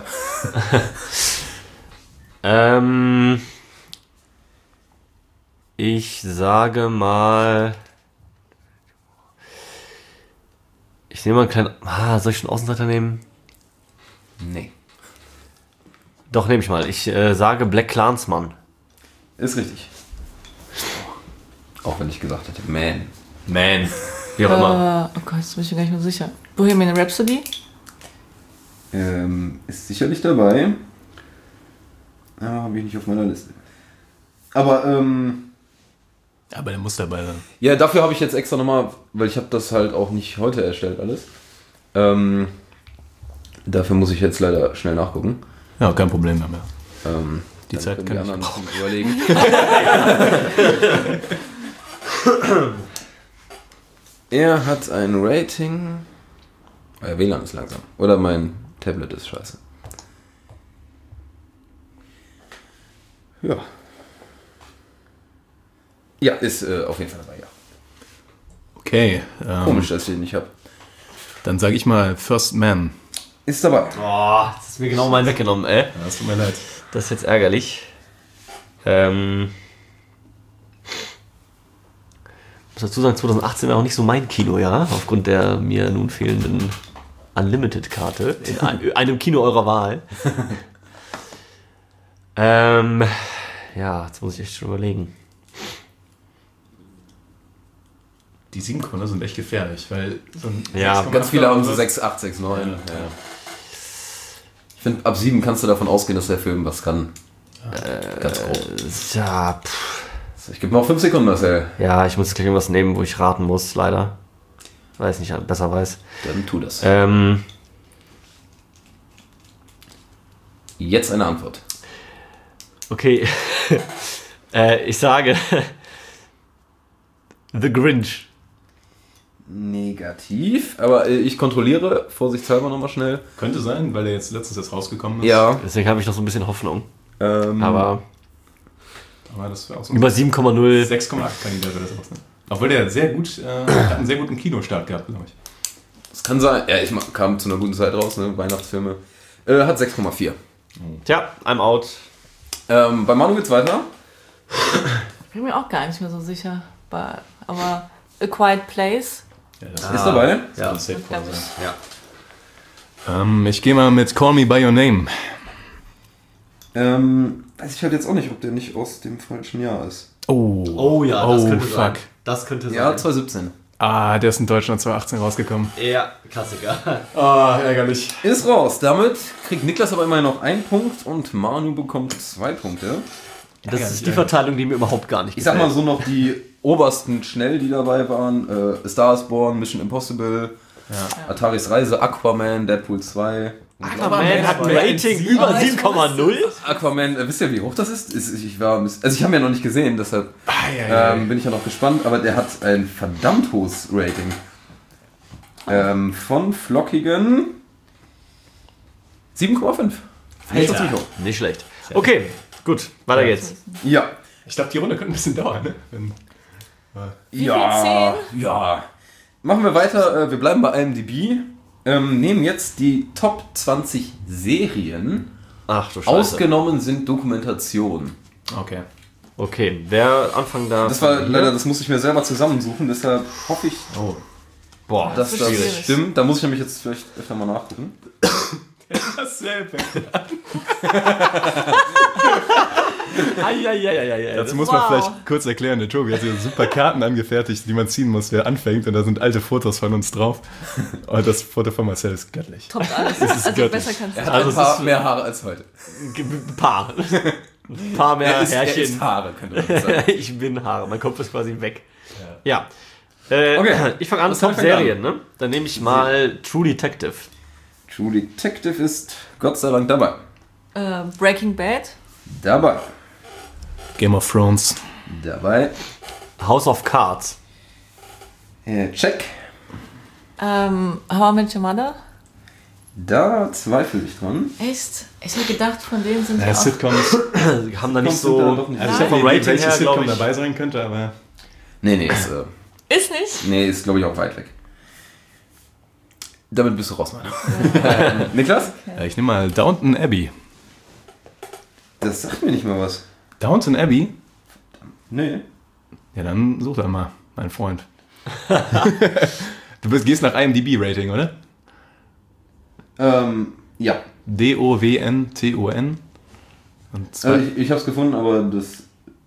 Ich sage mal. Ich nehme mal einen kleinen. Soll ich schon Außenseiter nehmen? Nee. Doch, nehme ich mal. Ich sage Black Clansman. Ist richtig. Auch wenn ich gesagt hätte, man. Man. Wie auch immer. Oh Gott, jetzt bin ich mir gar nicht mehr sicher. Bohemian Rhapsody? Ist sicherlich dabei. Habe ich nicht auf meiner Liste. Aber, Aber der muss dabei sein. ja, dafür habe ich jetzt extra nochmal, weil ich habe das halt auch nicht heute erstellt alles. Dafür muss ich jetzt leider schnell nachgucken. Ja, kein Problem mehr. Die Dann Zeit können kann die ich anderen ein bisschen überlegen. Er hat ein Rating. Euer WLAN ist langsam. Oder mein Tablet ist scheiße. Ja. Ja, ist auf jeden Fall dabei, ja. Okay, Komisch, dass ich den nicht habe. dann sage ich mal First Man. Ist dabei. Oh, das ist mir genau mal weggenommen, ey. Ja, das tut mir leid. Das ist jetzt ärgerlich. Muss dazu sagen, 2018 war auch nicht so mein Kinojahr, aufgrund der mir nun fehlenden Unlimited-Karte in einem Kino eurer Wahl. Ja, jetzt muss ich echt schon überlegen. Die 7 sind echt gefährlich, weil so ein Ja, 6,8 Ganz viele haben so oder 6, 8, 6, 9. Ja. Ja. Ich finde, ab 7 kannst du davon ausgehen, dass der Film was kann. Ganz grob. Ja, pff. Ich gebe noch 5 Sekunden, Marcel. Ja, ich muss gleich irgendwas nehmen, wo ich raten muss, leider. Weil ich nicht besser weiß. Dann tu das. Jetzt eine Antwort. Okay. Ich sage The Grinch. Negativ, aber ich kontrolliere, vorsichtshalber nochmal schnell. Könnte sein, weil er jetzt letztens erst rausgekommen ist. Ja. Deswegen habe ich noch so ein bisschen Hoffnung. Aber das wäre auch so Über 7,0. 6,8 Kandidat wäre das auch. Ne? Obwohl der sehr gut, hat einen sehr guten Kinostart gehabt, glaube ich. Das kann sein. Ja, ich kam zu einer guten Zeit raus, ne? Weihnachtsfilme. Hat 6,4. Tja, I'm out. Bei Manu geht's weiter. Ich bin mir auch gar nicht mehr so sicher. Aber A Quiet Place. Ja, das Ist dabei. ja. Das Safe glaub ich. sein. Ich gehe mal mit Call Me By Your Name. Weiß ich halt jetzt auch nicht, ob der nicht aus dem falschen Jahr ist. Oh ja, das könnte sein. Das könnte Ja, 2017. Ah, der ist in Deutschland 2018 rausgekommen. Ja, Klassiker. Ah, ärgerlich. Ist raus. Damit kriegt Niklas aber immerhin noch 1 Punkt und Manu bekommt 2 Punkte. Das ist die Verteilung, die mir überhaupt gar nicht Ich sag mal so noch die obersten schnell, die dabei waren. A Star is Born, Mission Impossible, Ataris Reise, Aquaman, Deadpool 2. Aquaman hat ein Rating über 7,0. Aquaman, wisst ihr, wie hoch das ist? Ich habe ihn ja noch nicht gesehen, deshalb bin ich ja noch gespannt, aber der hat ein verdammt hohes Rating. Von flockigen 7,5. Nicht schlecht. Okay, gut, weiter geht's. Ja. Ich glaube, die Runde könnte ein bisschen dauern. Ne? Ja. Machen wir weiter. Wir bleiben bei IMDb. Nehmen jetzt die Top 20 Serien. Ach du Scheiße. Ausgenommen sind Dokumentationen. Okay. Okay, wer anfangen darf? Das war leider, das musste ich mir selber zusammensuchen, deshalb hoffe ich, Boah, dass ist das schwierig. stimmt. Da muss ich nämlich jetzt vielleicht öfter mal nachgucken. Dasselbe. Das Dazu muss man vielleicht kurz erklären, der Tobi hat hier super Karten angefertigt, die man ziehen muss, wer anfängt, und da sind alte Fotos von uns drauf. Und das Foto von Marcel ist göttlich. Toppt alles. ist Also göttlich. besser kannst du Er hat Also ein paar es ist- mehr Haare als heute. Paar. Paar mehr Er Härchen. ist Haare, könnte man sagen. Ich bin Haare, mein Kopf ist quasi weg. Ja. Okay. Ich fange an, Was Top fängt an? Serien, ne? Dann nehme ich mal True Detective. True Detective ist Gott sei Dank dabei. Breaking Bad. Dabei. Game of Thrones. Dabei. House of Cards. Check. How I Met Your Mother. Da zweifle ich dran. Echt? Ich hätte gedacht, von denen sind Ja, wir auch... Sitcoms. Haben da nicht Kommst du da so. doch nicht Also ich rein? habe vom Rating welche her, Sitcom glaub ich- dabei sein könnte, aber... Nee, Ist nicht? ist glaube ich auch weit weg. Damit bist du raus, Mann. Niklas? Ja, ich nehme mal Downton Abbey. Das sagt mir nicht mal was. Downton Abbey? Nee. Ja, dann such doch mal, mein Freund. Gehst nach IMDb-Rating, oder? Ja. DOWNTON. Und zwei. Ich habe es gefunden, aber das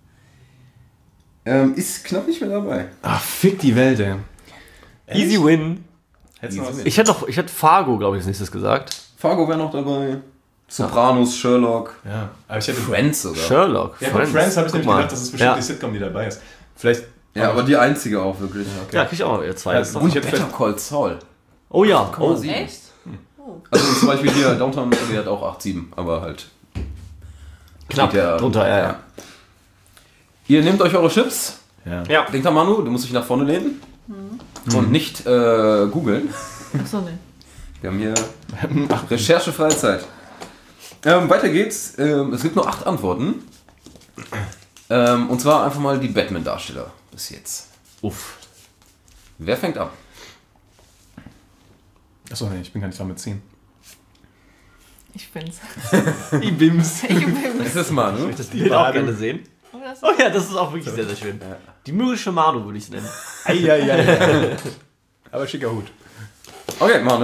ist knapp nicht mehr dabei. Ach, fick die Welt, ey. Easy Win. Hättest du noch was? Ich hätte Fargo, glaube ich, als nächstes gesagt. Fargo wäre noch dabei. Sopranos, Sherlock. Ja, aber ich hätte... Friends sogar. Sherlock. Ja, bei Friends habe ich nämlich Guck mal. gedacht, das ist bestimmt Ja. die Sitcom, die dabei ist. Vielleicht... Ja, aber die einzige auch wirklich. Ja, krieg ich auch mal zwei. Ja, Ist doch- und- Und hätte Better vielleicht- Call Saul. Oh ja. Oh. 7. Echt? Also zum Beispiel hier Downtown Abbey hat auch 8,7, aber halt Knapp steht ja- drunter, ja. Ihr nehmt euch eure Chips. Ja. Ja. Denkt an Manu, du musst dich nach vorne lehnen. Und nicht googeln. Achso, ne. Wir haben hier recherchefreie Zeit. Weiter geht's. Es gibt nur 8 Antworten. Und zwar einfach mal die Batman-Darsteller bis jetzt. Uff. Wer fängt an? Achso, nee, ich bin gar nicht dran mit 10. Ich bin's. Ich bin's. Ich bin's. Es ist Manu. Das Bild auch gerne sehen. Oh, das Oh ja, das ist auch wirklich sehr, sehr schön. Die mürrische Manu würde ich es nennen. Eieiei. Aber schicker Hut. Okay, Manu.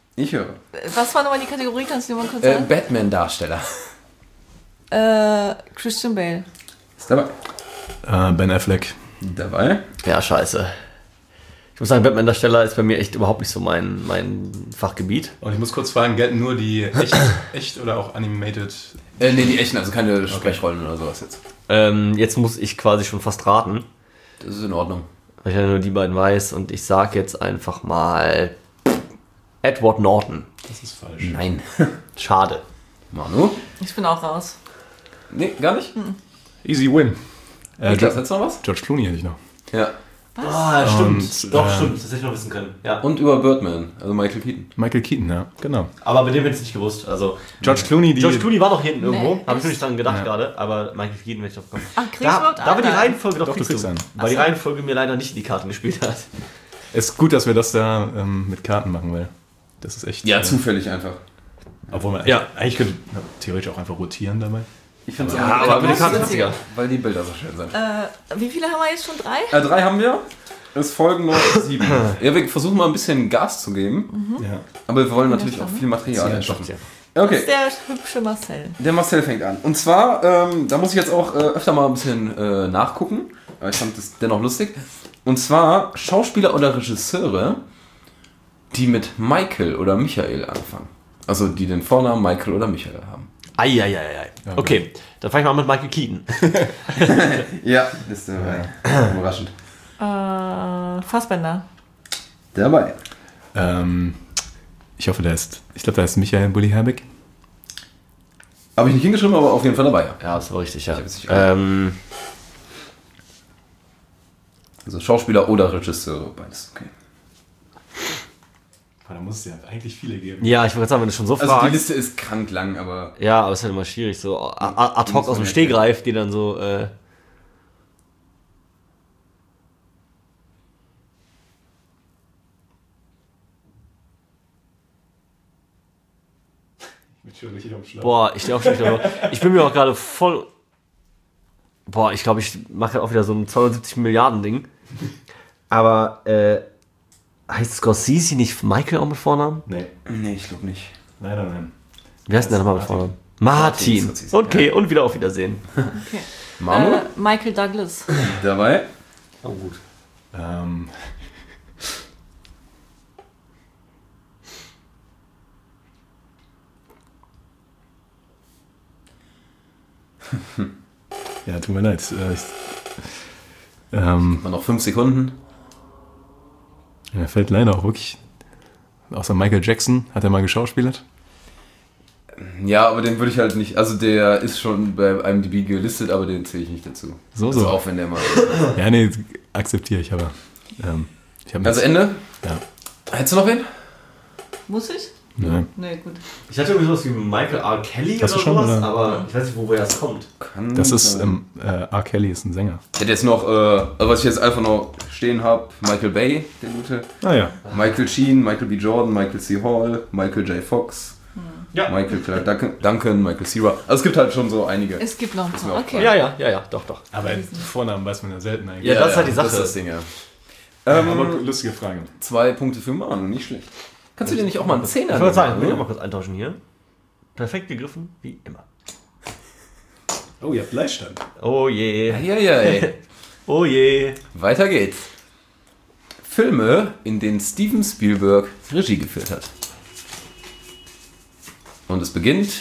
Ich höre. Was war nochmal die Kategorie? Kannst du dir mal kurz sagen? Batman-Darsteller. Christian Bale. Ist dabei. Ben Affleck. Dabei. Ja, scheiße. Ich muss sagen, Batman-Darsteller ist bei mir echt überhaupt nicht so mein Fachgebiet. Und ich muss kurz fragen, gelten nur die echt oder auch animated? Nee, die echten, also keine Sprechrollen oder sowas jetzt. Jetzt muss ich quasi schon fast raten, Das ist in Ordnung. weil ich ja nur die beiden weiß. Und ich sag jetzt einfach mal Edward Norton. Das ist falsch. Nein. Schade. Manu? Ich bin auch raus. Nee, gar nicht? Easy win. Niklas, hättest du noch was? George Clooney hätte ich noch. Ja. Ah, stimmt. Doch, stimmt. Das hätte ich noch wissen können. Ja. Und über Birdman, also Michael Keaton. Michael Keaton, ja, genau. Aber bei dem hätte ich nicht gewusst. Also, George Clooney, George Clooney war noch hinten irgendwo. Nee. Habe ich noch nicht dran gedacht Ja. gerade. Aber Michael Keaton wäre ich drauf gekommen. Ach, kriegst du Da überhaupt war die einen? Reihenfolge doch Doch, du kriegst einen. Weil die Reihenfolge mir leider nicht in die Karten gespielt hat. Es ist gut, dass wir das da mit Karten machen, weil das ist echt... Ja, zufällig einfach. Obwohl man Ja. eigentlich könnte man theoretisch auch einfach rotieren dabei. Ich finde es Ja, aber mit den Karten witziger. weil die Bilder so schön sind. Wie viele haben wir jetzt schon? 3? 3 haben wir. Es folgen noch 7. Ja, wir versuchen mal ein bisschen Gas zu geben. Ja. Aber wir wollen natürlich auch viel Material erschaffen. Das Okay, ist der hübsche Marcel. der Marcel fängt an. Und zwar, da muss ich jetzt auch öfter mal ein bisschen nachgucken. Aber ich fand das dennoch lustig. Und zwar Schauspieler oder Regisseure, die mit Michael oder Michael anfangen. Also die den Vornamen Michael oder Michael haben. Eieieiei. Okay, dann fange ich mal mit Michael Keaton. Ja, ist dabei. Überraschend. Fassbender. Dabei. Ich hoffe, ich glaube, da ist Michael Bulli Herbig. Habe ich nicht hingeschrieben, aber auf jeden Fall dabei. Ja. Ja, das war richtig, ja. hab jetzt nicht gehört. Also Schauspieler oder Regisseure, beides. Okay. Da muss es ja eigentlich viele geben. Ja, ich wollte sagen, wenn du schon so Also fragst. die Liste ist krank lang, aber Ja, aber es ist halt immer schwierig, so ad hoc aus dem Stegreif, die dann so. Boah, ich stehe auch schon wieder. Ich bin mir auch gerade voll. Boah, ich glaube, ich mache auch wieder so ein 270 Milliarden Ding. Aber heißt Scorsese nicht Michael auch mit Vornamen? Nee, nee, ich glaube nicht. leider nein. Wie heißt denn der nochmal mit Vornamen? Martin. Scorsese. Okay, und wieder auf Wiedersehen. Okay. Manu? Michael Douglas. Dabei. Oh, gut. Ja, tut mir leid. Mal noch 5 Sekunden. Mir fällt leider auch wirklich, außer Michael Jackson, hat er mal geschauspielert. Ja, aber den würde ich halt nicht. Also der ist schon bei IMDb gelistet, aber den zähle ich nicht dazu. So. Also auch wenn der mal. Ja, nee, akzeptiere ich, aber ich habe Also Ende? Ja. Hättest du noch wen? Muss ich? Ne. Nee, gut. Ich hatte irgendwie sowas wie Michael R. Kelly Hast du oder schon, sowas, oder? aber ich weiß nicht, woher das kommt. Kann Das ist, sein. R. Kelly ist ein Sänger. Ich hätte jetzt noch, was ich jetzt einfach noch stehen habe, Michael Bay, der gute. Ah ja. Michael Sheen, Michael B. Jordan, Michael C. Hall, Michael J. Fox, Ja. Michael Clark Duncan, Michael Cera. Also es gibt halt schon so einige. Es gibt noch ein Ist mir paar. aufgefallen. Okay. Ja, doch. Aber Vornamen weiß man ja selten eigentlich. Ja, das ist halt die Sache. Das ist das Ding, ja. Aber lustige Frage. 2 Punkte für Manu, nicht schlecht. Kannst du dir nicht auch mal einen Zehner Ich wollte sagen, ich will nehmen, auch mal kurz eintauschen hier. Perfekt gegriffen, wie immer. Oh, ihr habt Bleistand. Oh je. Ja. Oh je. Weiter geht's. Filme, in denen Steven Spielberg Regie geführt hat. Und es beginnt.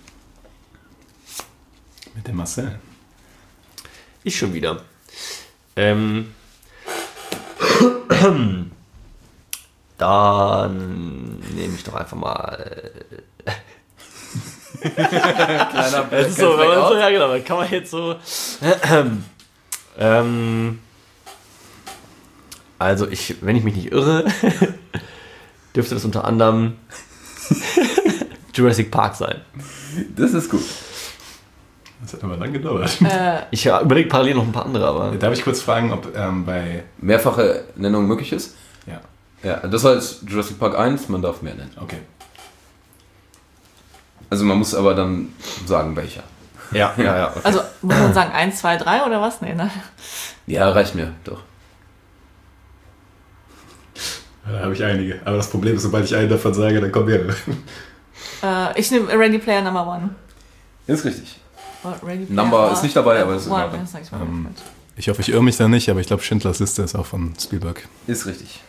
Mit dem Marcel. Ich schon wieder. Dann nehme ich doch einfach mal. Kleiner Das ist so, wenn man so, ja genau, dann kann man jetzt so. Also wenn ich mich nicht irre, dürfte das unter anderem Jurassic Park sein. Das ist gut. Das hat aber lang gedauert. Ich überlege parallel noch ein paar andere, aber. Darf ich kurz fragen, ob bei... Mehrfache Nennung möglich ist? Ja, Ja, das war jetzt Jurassic Park 1, man darf mehr nennen. okay. Also man muss aber dann sagen, welcher. Ja. Okay. Also muss man sagen 1, 2, 3 oder was? Nee, ne? Ja, reicht mir, doch. Da habe ich einige. Aber das Problem ist, sobald ich einen davon sage, dann kommen mehrere. Ich nehme Ready Player Number One. Ist richtig. Ready Player Number ist nicht dabei, aber das ist One. egal. Das sag ich mal. Ich hoffe, ich irre mich da nicht, aber ich glaube, Schindlers Liste ist auch von Spielberg. Ist richtig.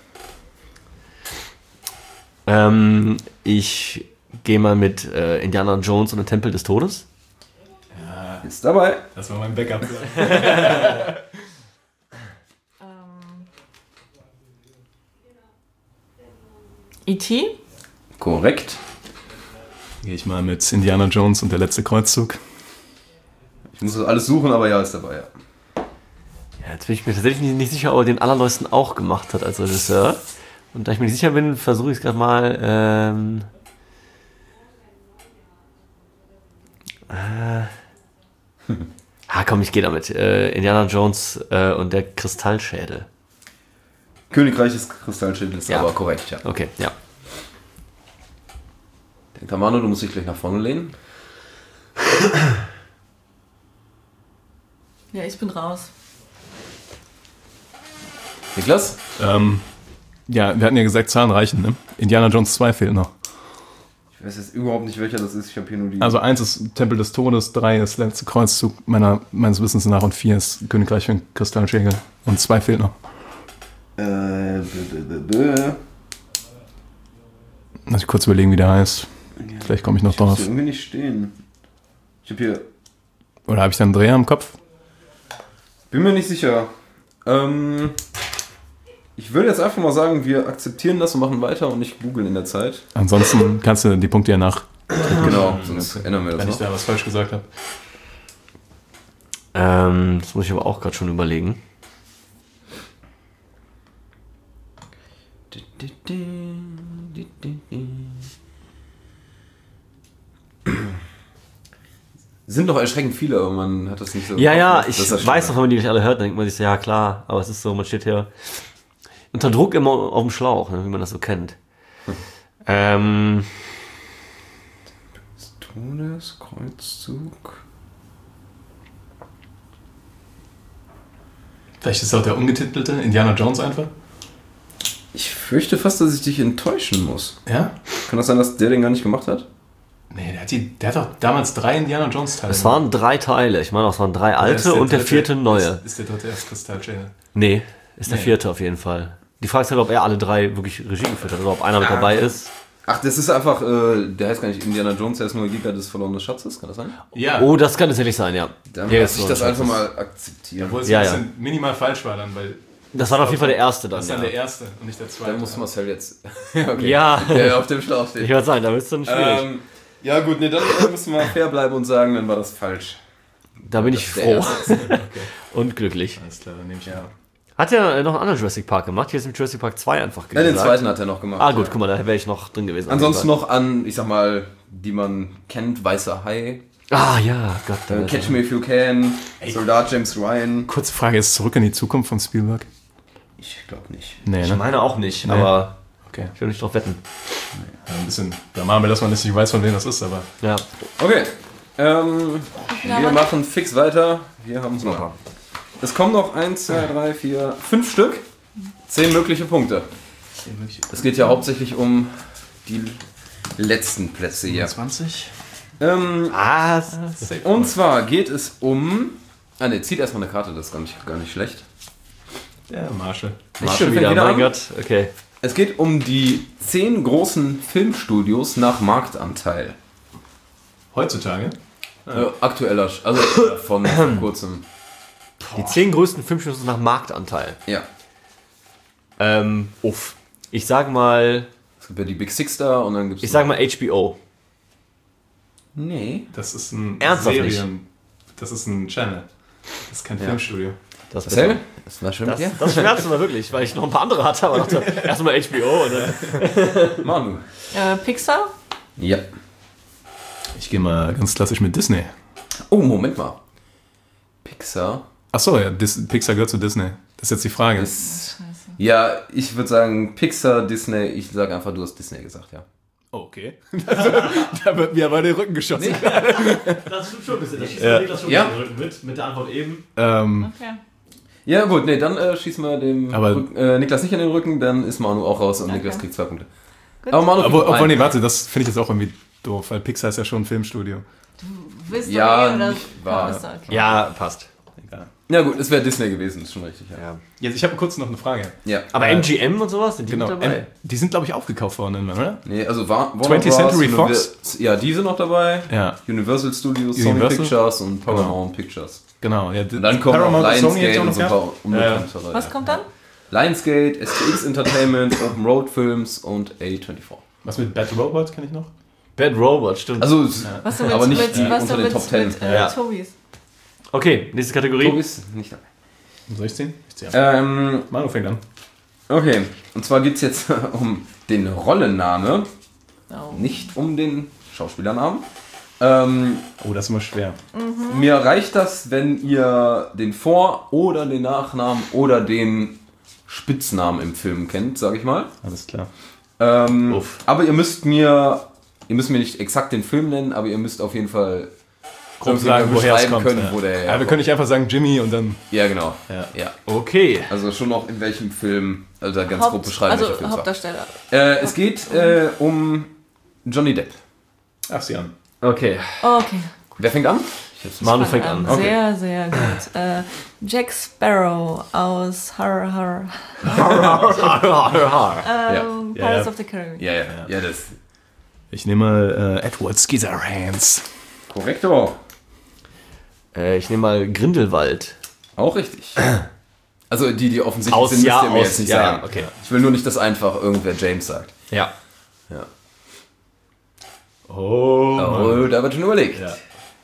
Ich gehe mal mit Indiana Jones und dem Tempel des Todes. Ist dabei. Das war mein Backup. E.T.? Korrekt. Gehe ich mal mit Indiana Jones und der letzte Kreuzzug. Ich muss das alles suchen, aber ja, ist dabei, ja. Ja, jetzt bin ich mir tatsächlich nicht sicher, ob er den allerleuchten auch gemacht hat als Regisseur. Und da ich mir nicht sicher bin, versuche ich es gerade mal. Komm, ich gehe damit. Indiana Jones und der Kristallschädel. Königreich des Kristallschädels, Ja. aber korrekt, ja. Okay, ja. Denkt Manu, du musst dich gleich nach vorne lehnen. Ja, ich bin raus. Niklas? Ja, wir hatten ja gesagt, Zahlen reichen, ne? Indiana Jones 2 fehlt noch. Ich weiß jetzt überhaupt nicht, welcher das ist. Ich habe hier nur die... Also 1 ist Tempel des Todes, 3 ist letzte Kreuzzug meines Wissens nach und 4 ist Königreich von Kristallschädel und 2 fehlt noch. Lass ich kurz überlegen, wie der heißt. Vielleicht komme ich noch Ich hab's drauf. hier irgendwie nicht stehen. Ich habe hier... Oder habe ich da einen Dreher im Kopf? Bin mir nicht sicher. Ich würde jetzt einfach mal sagen, wir akzeptieren das und machen weiter und nicht googeln in der Zeit. Ansonsten kannst du die Punkte ja nach, Genau, sonst ändern wir das wenn ich noch. da was falsch gesagt habe. Das muss ich aber auch gerade schon überlegen. Sind doch erschreckend viele, aber man hat das nicht so... Ja, ja, Das ich ist das weiß Schöne. noch, wenn man die gleich alle hört, dann denkt man sich so, ja klar, aber es ist so, man steht hier unter Druck immer auf dem Schlauch, ne, wie man das so kennt. Todeskreuzzug... Vielleicht ist auch der ungetitelte Indiana Jones einfach. Ich fürchte fast, dass ich dich enttäuschen muss. Ja? Kann das sein, dass der den gar nicht gemacht hat? Nee, der hat doch damals 3 Indiana Jones Teile. Es waren 3 Teile, ich meine, es waren 3 Oder ist alte und der dritte- 4. neue. Ist der dritte erst Kristallschädel? Nee, ist der Nee. 4. auf jeden Fall. Die Frage ist halt, ob er alle 3 wirklich Regie geführt hat oder ob einer mit dabei ist. Ach, das ist einfach, der heißt gar nicht Indiana Jones, der ist nur Jäger des verlorenen Schatzes, kann das sein? Ja. Oh, das kann tatsächlich sein, ja. Dann Ja, muss ist ich so das ein einfach Schatz. mal akzeptieren. Obwohl es Ja, ein ja. bisschen minimal falsch war dann, weil Das war auf jeden Fall der erste dann. das ist dann Ja, der erste und nicht der zweite. Dann muss Marcel jetzt... ja, okay. ja. Der auf dem Schlauch steht. Ich würde sagen, da wird es dann schwierig. Ja gut, nee, dann müssen wir fair bleiben und sagen, dann war das falsch. Da bin ich Das ist der froh und glücklich. Alles klar, dann nehme ich ja. Hat er noch einen anderen Jurassic Park gemacht? Hier ist im Jurassic Park 2 einfach Ja, den gesagt. zweiten hat er noch gemacht. Ah gut, ja. guck mal, da wäre ich noch drin gewesen. Ansonsten noch an, ich sag mal, die man kennt, Weißer Hai, Ah ja, Gott. Catch Me If You Can, Soldat James Ryan. Kurze Frage, ist Zurück in die Zukunft von Spielberg? Ich glaube nicht. Nee, Ich ne? meine auch nicht, Nee. aber Okay. ich will nicht drauf wetten. Ja, ein bisschen Blamabel, dass man nicht weiß, von wem das ist, aber... Ja. Okay, wir machen fix weiter. Wir haben Hunger. Es kommen noch 1, 2, 3, 4, 5 Stück. 10 mögliche Punkte. Es geht ja hauptsächlich um die letzten Plätze hier. 20? Und zwar geht es um... Ah ne, zieht erstmal eine Karte, das ist gar nicht schlecht. Ja, Marshall. Nicht Marshall schon fängt wieder, wieder mein an. Gott. Okay. Es geht um die 10 großen Filmstudios nach Marktanteil. Heutzutage? Aktueller, also von kurzem. Die 10 größten Filmstudios nach Marktanteil. Ja. Uff. Ich sag mal Ja die Big Six da und dann gibt es... Ich sag mal HBO. Nee. Das ist ein Ernsthaft Das ist ein Channel. Das ist kein Filmstudio. Das, Marcel? Das war schön mit dir? das schmerzt mir wirklich, weil ich noch ein paar andere hatte, aber dachte, erstmal HBO und dann. Manu. Pixar? Ja. Ich gehe mal ganz klassisch mit Disney. Oh, Moment mal. Pixar Achso, ja, Pixar gehört zu Disney. Das ist jetzt die Frage. ist... Ja, ich würde sagen Pixar, Disney. Ich sage einfach, du hast Disney gesagt, ja. Oh, okay. Da wird mir aber den Rücken geschossen. Das stimmt schon ein bisschen. Das schießt Ja. mit der Antwort eben. Okay. Ja gut, nee, dann schießen wir dem Aber- Niklas nicht in den Rücken, dann ist Manu auch raus und Okay. Niklas kriegt 2 Punkte. Gut. Aber Manu kriegt Obwohl, einen. nee, warte, das finde ich jetzt auch irgendwie doof, weil Pixar ist ja schon ein Filmstudio. Wisst ihr Ja, oder? nicht wahr. Ja, ist okay. Ja, passt. Egal. Ja gut, es wäre Disney gewesen, ist schon richtig. Ja. Ja. Jetzt, ich habe kurz noch eine Frage. Ja. Aber MGM und sowas, sind die Genau, mit dabei? die sind, glaube ich, aufgekauft worden irgendwann, oder? Nee, also Warner 20th Bros, Century Fox? Ja, die sind noch dabei. Ja. Universal Studios, Universal? Sony Pictures und Paramount Pictures. Genau. Ja, Und dann kommen auch Lionsgate und so ein paar Ja. unbekanntere. Was kommt dann? Lionsgate, STX Entertainment, Open Road Films und A24. Was mit Bad Robot kenne ich noch? Bad Robot, stimmt. Also, Was du willst, aber nicht mit, die was unter du den willst Top 10. mit Ja. Tobis. Okay, nächste Kategorie. Tobi ist nicht dabei. Soll ich ziehen? Ich ziehe. Manu fängt an. Okay, und zwar geht es jetzt um den Rollenname, Oh. nicht um den Schauspielernamen. Oh, das ist immer schwer. Mir reicht das, wenn ihr den Vor- oder den Nachnamen oder den Spitznamen im Film kennt, sage ich mal. Alles klar. Uff. Aber ihr müsst mir nicht exakt den Film nennen, aber ihr müsst auf jeden Fall Grob irgendwie sagen, woher es beschreiben kommt. können, ja. wo der Ja, wir herkommt. können nicht einfach sagen Jimmy und dann... Ja, genau. Ja. Ja. Okay. Also schon noch in welchem Film, also da ganz grob beschreiben, welcher Also Film es war. Hauptdarsteller. Es geht um Johnny Depp. Ach, sie an. Okay. Okay. Wer fängt an? Manu fängt an. Okay. Sehr, sehr gut. Jack Sparrow aus Ja. Pirates of the Caribbean. Ja, das Ich nehme Edward Scissorhands. korrekto. Ich nehme mal Grindelwald. Auch richtig. Also die offensichtlich sind, müsst ihr mir jetzt nicht ja, sagen. okay. Ich will nur nicht, dass einfach irgendwer James sagt. Ja. Ja. Oh. Oh, da wird schon überlegt. Ja.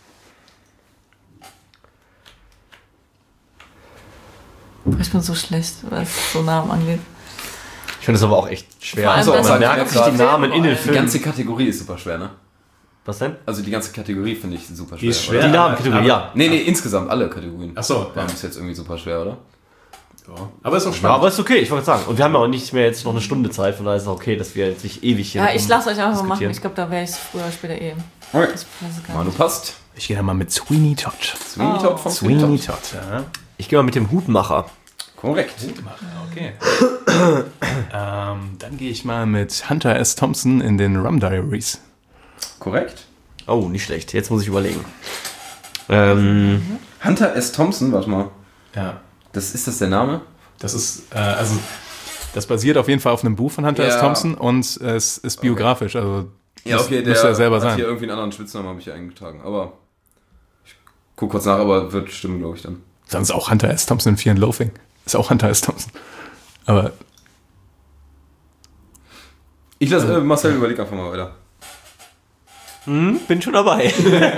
Ich bin so schlecht, was so Namen angeht. Ich finde es aber auch echt schwer. Vor allem, Also, dass man man merkt ja sich die gerade- Namen in den Die Filmen. ganze Kategorie ist super schwer, ne? Was denn? Also die ganze Kategorie finde ich super schwer. Die ist schwer. Oder? Die Namenkategorie, ja. Nee, insgesamt alle Kategorien. Ach so, Waren ja. bis jetzt irgendwie super schwer, oder? Aber ist auch Ja, spannend. aber ist okay, ich wollte sagen. Und wir haben ja auch nicht mehr jetzt noch eine Stunde Zeit, von daher ist es okay, dass wir jetzt nicht ewig hier Ja, ich lasse euch einfach diskutieren. machen. Ich glaube, da wäre ich früher oder später eh. Okay. Das weiß ich gar Manu nicht. passt. Ich gehe dann mal mit Sweeney Todd. Sweeney Todd vom Sweeney Todd. Todd, ja. Ich gehe mal mit dem Hutmacher. Korrekt. Okay. Dann gehe ich mal mit Hunter S. Thompson in den Rum Diaries. Korrekt. Oh, nicht schlecht. Jetzt muss ich überlegen. Hunter S. Thompson, warte mal. Ja. Ist das der Name? Das ist, also, das basiert auf jeden Fall auf einem Buch von Hunter Ja. S. Thompson und es ist biografisch, also Der müsste er selber hat sein. hier irgendwie einen anderen Spitznamen, habe ich hier eingetragen. Aber ich guck kurz nach, aber wird stimmen, glaube ich, dann. Sonst auch Hunter S. Thompson in Fear and Loathing. Ist auch Hunter S. Thompson. Aber Ich lasse Marcel überleg einfach mal weiter. Bin schon dabei.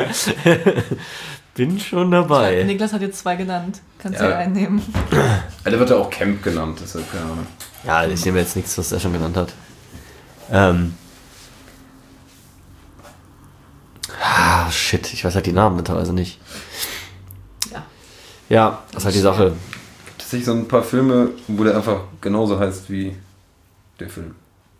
Bin schon dabei. Niklas hat jetzt 2 genannt. Kannst Ja. du ja einen nehmen. Der wird ja auch Camp genannt, deshalb keine Ahnung. Ja, ich nehme jetzt nichts, was er schon genannt hat. Shit, ich weiß halt die Namen teilweise nicht. Ja. Ja, das ist halt die Sache. Tatsächlich so ein paar Filme, wo der einfach genauso heißt wie der Film.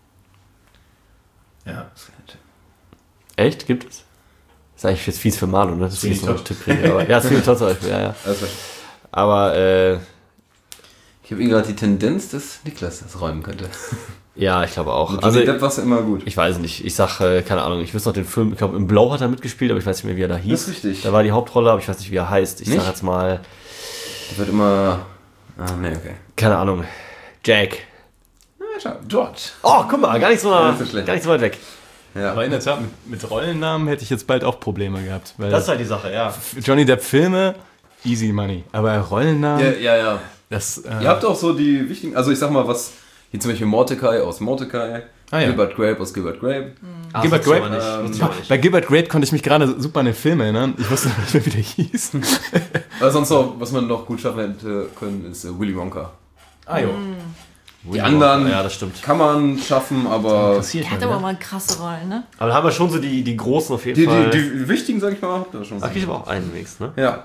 ja. Echt? Gibt es? Das ist eigentlich jetzt fies für Marlon, ne? Das ist Sweeney jetzt noch ein Todd. Tipp kriegen. Aber, ja, Sweeney Todd zum Beispiel, ja, ja. Also, Aber, ich habe gerade die Tendenz, dass Niklas das räumen könnte. ja, ich glaube auch. Mit Also, Johnny Depp war es immer gut. ich weiß nicht. Ich sag, keine Ahnung, ich wüsste noch den Film, ich glaube, im Blau hat er mitgespielt, aber ich weiß nicht mehr, wie er da hieß. Das ist richtig. Da war die Hauptrolle, aber ich weiß nicht, wie er heißt. Ich Nicht? sag jetzt mal, Der wird immer... Ah, nee, okay. keine Ahnung, Jack. Ja, schau, George. Oh, guck mal, gar nicht so, das ist schlecht. gar nicht so weit weg. Ja. Aber in der Tat, mit Rollennamen hätte ich jetzt bald auch Probleme gehabt. Weil Das ist halt die Sache, ja. Johnny Depp Filme, easy money. Aber Rollennamen, Ja. das... Ihr habt auch so die wichtigen... Also ich sag mal, was... Hier zum Beispiel Mordecai aus Mordecai. Ah, ja. Gilbert Grape aus Gilbert Grape. Ach, Gilbert wusste ich Grape? aber nicht, wusste ich aber nicht. Bei Gilbert Grape konnte ich mich gerade super an den Film erinnern. Ich wusste noch nicht mehr, wie der hieß. Aber sonst noch, was man noch gut schaffen hätte können, ist Willy Wonka. Ah, jo. Die anderen Ja, das stimmt. kann man schaffen, aber... Passiert Der hat aber mal krasse Rollen, ne? Aber da haben wir schon so die großen auf jeden Die, Fall. die wichtigen, sag ich mal, habt ihr schon. Ach, ich aber auch einen wenigstens, ne? Ja.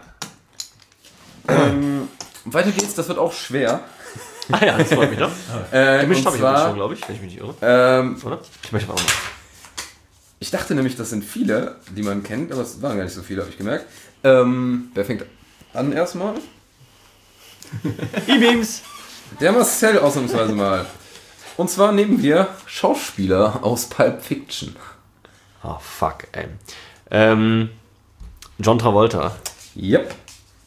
Weiter geht's, das wird auch schwer. Ah ja, das freut mich doch. Gemischt und habe ich zwar, aber schon, glaube ich, wenn ich mich nicht irre. Oder? Ich möchte auch noch. ich dachte nämlich, das sind viele, die man kennt, aber es waren gar nicht so viele, habe ich gemerkt. Wer fängt an erstmal? E-Beams. Der Marcel ausnahmsweise mal. Und zwar nehmen wir Schauspieler aus Pulp Fiction. Oh, fuck, ey. John Travolta. Yep.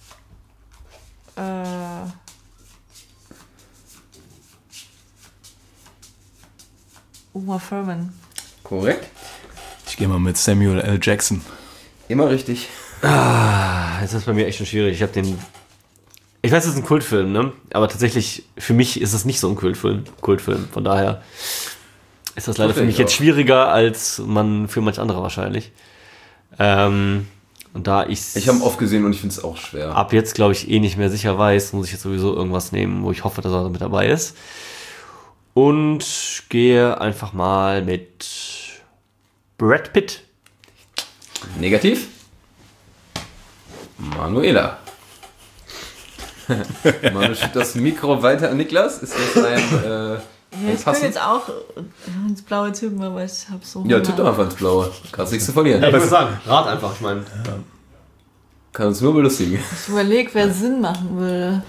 Uma Thurman. Korrekt. Ich gehe mal mit Samuel L. Jackson. Immer richtig. Jetzt ist das bei mir echt schon schwierig. Ich weiß, es ist ein Kultfilm, ne? Aber tatsächlich, für mich ist es nicht so ein Kultfilm. Von daher ist das leider für mich jetzt schwieriger als für manch andere wahrscheinlich. Und da Ich habe ihn oft gesehen und ich finde es auch schwer. ab jetzt, glaube ich, nicht mehr sicher weiß, muss ich jetzt sowieso irgendwas nehmen, wo ich hoffe, dass er mit dabei ist. Und gehe einfach mal mit Brad Pitt. Negativ. Manuela. Manu schiebt das Mikro weiter an Niklas. Ist das ein Ja, ich könnte jetzt auch ins Blaue tippen, aber ich habe so. Ja, tipp doch einfach ins Blaue. Kannst nichts zu verlieren. Ich würde sagen, rat einfach, ich meine. Kann uns nur belustigen. Ich überlege, wer Sinn machen würde.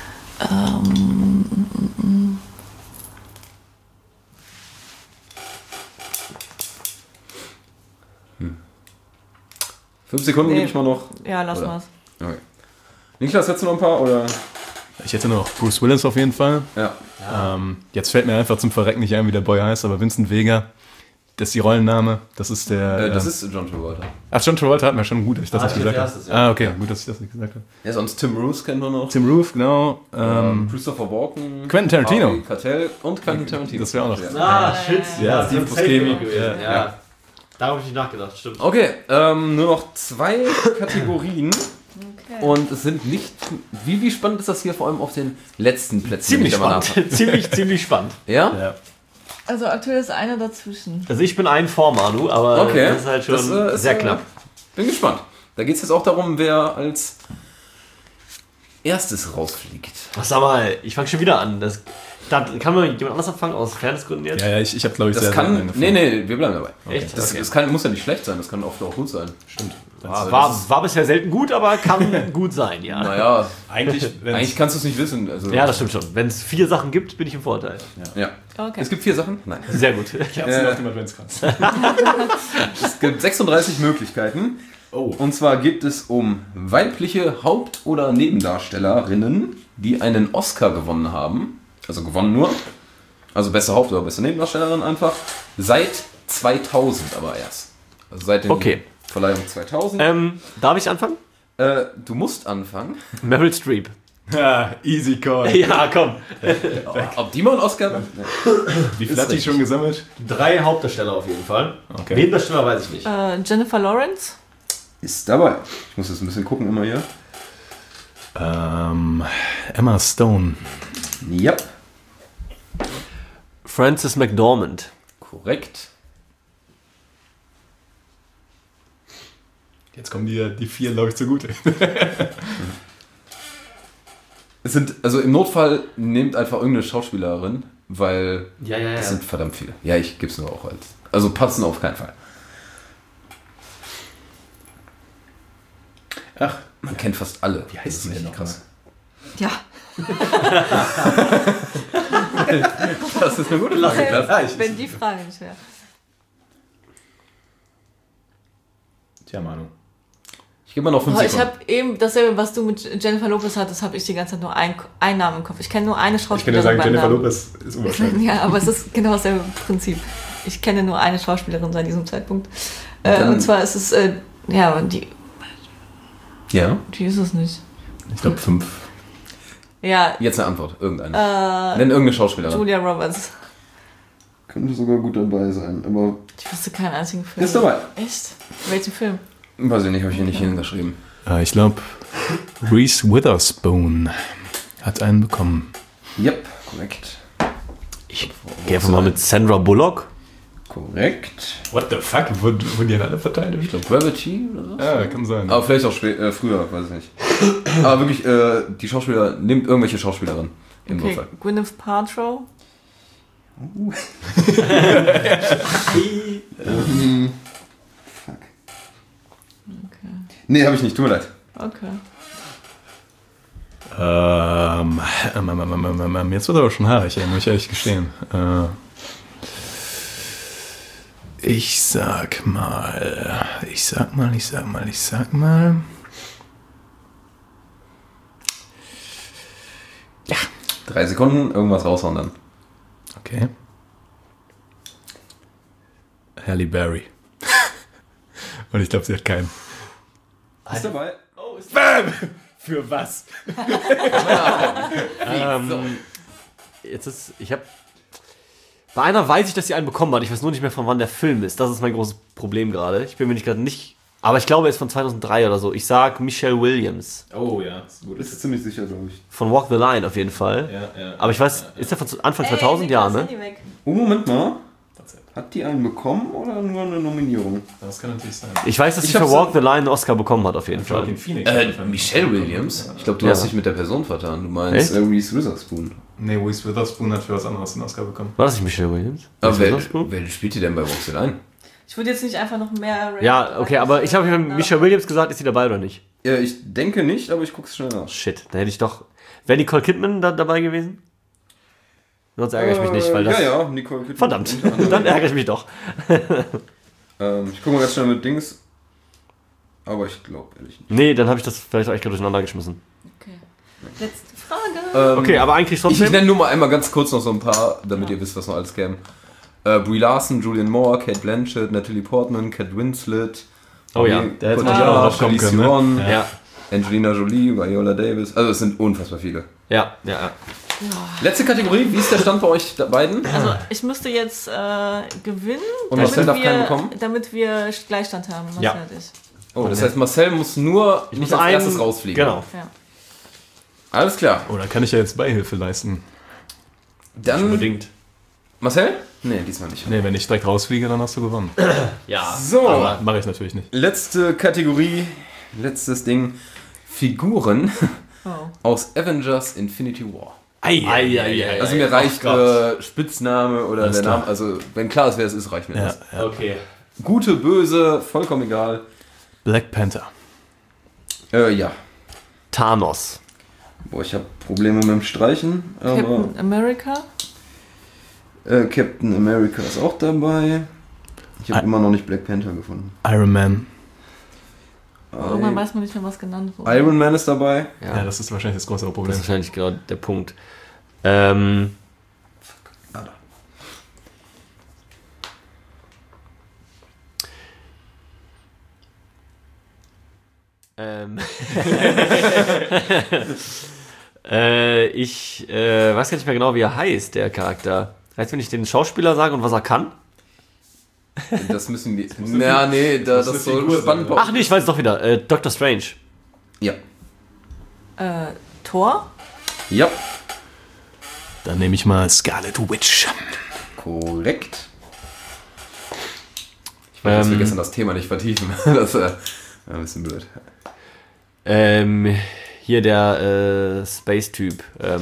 5 Sekunden gebe ich mal noch. Ja, lass Oder? mal's. Okay. Niklas, hättest du noch ein paar? Oder? Ich hätte noch Bruce Willis auf jeden Fall. Ja. Jetzt fällt mir einfach zum Verrecken nicht ein, wie der Boy heißt, aber Vincent Vega, das ist die Rollenname. Das ist der. Das ist John Travolta. Ach, John Travolta hat mir schon gut, dass ich das nicht gesagt habe. erstes, ja. Okay, gut, dass ich das nicht gesagt habe. Ja, sonst Tim Roos kennen wir noch. Tim Roof, genau. Christopher Walken. Quentin Tarantino. Harvey Keitel und Quentin Tarantino. Das wäre auch noch. Shit. Ja, Steve Buscemi. gewesen. Ja. Ja. Da habe ich nicht nachgedacht, stimmt. Okay, nur noch 2 Kategorien. Okay. Und es sind nicht. Wie spannend ist das hier vor allem auf den letzten Plätzen? Ziemlich wenn ich da mal spannend. ziemlich spannend. Ja? Ja. Also aktuell ist einer dazwischen. Also ich bin ein vor Manu, aber Okay. das ist halt schon Das, ist, sehr knapp. Bin gespannt. Da geht es jetzt auch darum, wer als erstes rausfliegt. Ach, sag mal, ich fange schon wieder an. Da kann man jemand anders anfangen, aus Fairnessgründen jetzt? Ja, ich habe, glaube ich, Das sehr kann. lange Nee, wir bleiben dabei. Echt? Das, Okay. muss ja nicht schlecht sein, das kann oft auch gut sein. Stimmt. War bisher selten gut, aber kann gut sein, ja. Naja, Eigentlich kannst du es nicht wissen. Also, Ja, das stimmt schon. Wenn es 4 Sachen gibt, bin ich im Vorteil. Ja. Okay. Es gibt 4 Sachen? Nein. Sehr gut. Kerzen auf dem Adventskranz. Es gibt 36 Möglichkeiten. Oh. Und zwar geht es um weibliche Haupt- oder Nebendarstellerinnen, die einen Oscar gewonnen haben. Also gewonnen nur. Also beste Haupt- oder beste Nebendarstellerin einfach. Seit 2000 aber erst. Also seit der Okay. Verleihung 2000. Darf ich anfangen? Du musst anfangen. Meryl Streep. Ja, easy call. Ja, komm. Ob die mal einen Oscar? Wie viel hat die schon gesammelt? 3 Hauptdarsteller auf jeden Fall. Okay. Nebendarsteller weiß ich nicht. Jennifer Lawrence. Ist dabei. Ich muss jetzt ein bisschen gucken immer hier. Emma Stone. Ja. Frances McDormand. Korrekt. Jetzt kommen die 4, glaube ich, zugute. Es sind, also im Notfall nehmt einfach irgendeine Schauspielerin, weil Ja. es sind verdammt viele. Ja, ich gebe es nur auch als. Also passen auf keinen Fall. Ach, Man kennt fast alle. wie heißt sie denn noch? krass? Ja. Das ist eine gute Frage. Wenn die Frage nicht wäre. Tja, Manu. Ich gebe mal noch 5 Oh, ich Sekunden. habe eben dasselbe, was du mit Jennifer Lopez hattest, habe ich die ganze Zeit nur einen Namen im Kopf. Ich kenne nur eine Ich kann dir Schauspielerin. sagen, beim Jennifer Namen. Lopez ist unwahrscheinlich. Ja, aber es ist genau dasselbe Prinzip. Ich kenne nur eine Schauspielerin seit diesem Zeitpunkt. Dann- Und zwar ist es, ja, die ist es nicht. Ich glaube 5. Ja, Jetzt eine Antwort. Irgendeine. Nenn irgendeine Schauspielerin. Julia Roberts. Könnte sogar gut dabei sein, aber. Ich wusste keinen einzigen Film. Ist dabei. Echt? Welchen Film? Weiß ich nicht, habe ich hier nicht hingeschrieben. Ich glaube, Reese Witherspoon hat einen bekommen. Yep, korrekt. Ich gehe einfach mal mit Sandra Bullock. Korrekt. What the fuck? Wurden die alle verteilt? Ich glaube Gravity oder so. Ja, kann sein. Aber vielleicht auch früher, weiß ich nicht. Aber wirklich, die Schauspieler, nehmt irgendwelche Schauspielerinnen im Okay, Notfall. Gwyneth Paltrow. Fuck. Okay. Nee, habe ich nicht, tut mir leid. Okay. Jetzt wird aber schon haarig, muss ich ehrlich gestehen. Ich sag mal. 3 Sekunden, irgendwas raushauen dann. Okay. Halle Berry. Und ich glaube, sie hat keinen. Ist dabei? Bam! Für was? Bei einer weiß ich, dass sie einen bekommen hat. Ich weiß nur nicht mehr, von wann der Film ist. Das ist mein großes Problem gerade. Ich bin mir gerade nicht. Aber ich glaube, er ist von 2003 oder so. Ich sag Michelle Williams. Oh ja, ist gut. Bist du ziemlich sicher, glaube ich. Von Walk the Line auf jeden Fall. Ja. Aber ich weiß, ist der von Anfang 2000? Ja, ne? Oh, Moment mal. Hat die einen bekommen oder nur eine Nominierung? Das kann natürlich sein. Ich weiß, dass Ich sie für hab's- Walk the Line einen Oscar bekommen hat, auf jeden Fall. Joaquin Phoenix. Michelle Williams? Ich glaube, du Ja. hast dich mit der Person vertan. Du meinst Echt? Reese Witherspoon. Nee, Reese Witherspoon hat für was anderes den Oscar bekommen. War das nicht Michelle Williams? Aber Reese wer Witherspoon? spielt die denn bei Walk the Line? Ich würde jetzt nicht einfach noch mehr. Ja, okay, aber ich habe Michelle Williams gesagt, ist sie dabei oder nicht? Ja, ich denke nicht, aber ich guck's schnell nach. Shit, da hätte ich doch. Wäre Nicole Kidman da dabei gewesen? Sonst ärgere ich mich nicht, weil das. Ja, Nicole Kidman. Verdammt, Unter anderem. dann ärgere ich mich doch. Ich gucke mal ganz schnell mit Dings. Aber ich glaube ehrlich nicht. Nee, dann habe ich das vielleicht auch echt gerade durcheinander geschmissen. Okay. Letzte Frage. Okay, aber eigentlich Ich trotzdem. nenne nur mal einmal ganz kurz noch so ein paar, damit ihr wisst, was noch alles käme. Brie Larson, Julianne Moore, Kate Blanchett, Natalie Portman, Kate Winslet. Oh ja, der hätte man man ja auch auch drauf kommen Charlize können, ne? Theron, Ja, Angelina Jolie, Viola Davis. Also es sind unfassbar viele. ja. Letzte Kategorie, wie ist der Stand bei euch beiden? Also ich müsste jetzt gewinnen, Und Marcel darf keinen bekommen? damit wir Gleichstand haben. Ja. Marcel und ich. Oh, das heißt, Marcel muss nur nicht als erstes rausfliegen. Genau. Ja. Alles klar. Oh, da kann ich ja jetzt Beihilfe leisten. Dann Unbedingt. Marcel? Nee, diesmal nicht. Nee, wenn ich direkt rausfliege, dann hast du gewonnen. Ja. So, Aber mache ich natürlich nicht. letzte Kategorie, letztes Ding. Figuren Oh. aus Avengers Infinity War. Ei. Also mir reicht Spitzname oder Alles der klar. Name, also wenn klar ist, wer es ist, reicht mir Ja, das. ja. Okay. Gute, böse, vollkommen egal. Black Panther. Ja. Thanos. Boah, ich habe Probleme mit dem Streichen, aber Captain America. Captain America ist auch dabei. Ich habe immer noch nicht Black Panther gefunden. Iron Man. Irgendwann weiß man nicht mehr, was genannt wurde. Iron Man ist dabei. Ja, das ist wahrscheinlich das größere Das Problem. ist wahrscheinlich genau der Punkt. Ich weiß gar nicht mehr genau, wie er heißt, der Charakter. Heißt, wenn ich den Schauspieler sage und was er kann? Das müssen wir. Ja, nee, das ist so spannend. Ach nee, ich weiß doch wieder. Doctor Strange. Ja. Thor. Ja, Dann nehme ich mal Scarlet Witch. korrekt. Ich wollte jetzt vergessen, das Thema nicht vertiefen. Das ist ein bisschen blöd. Hier der Space-Typ.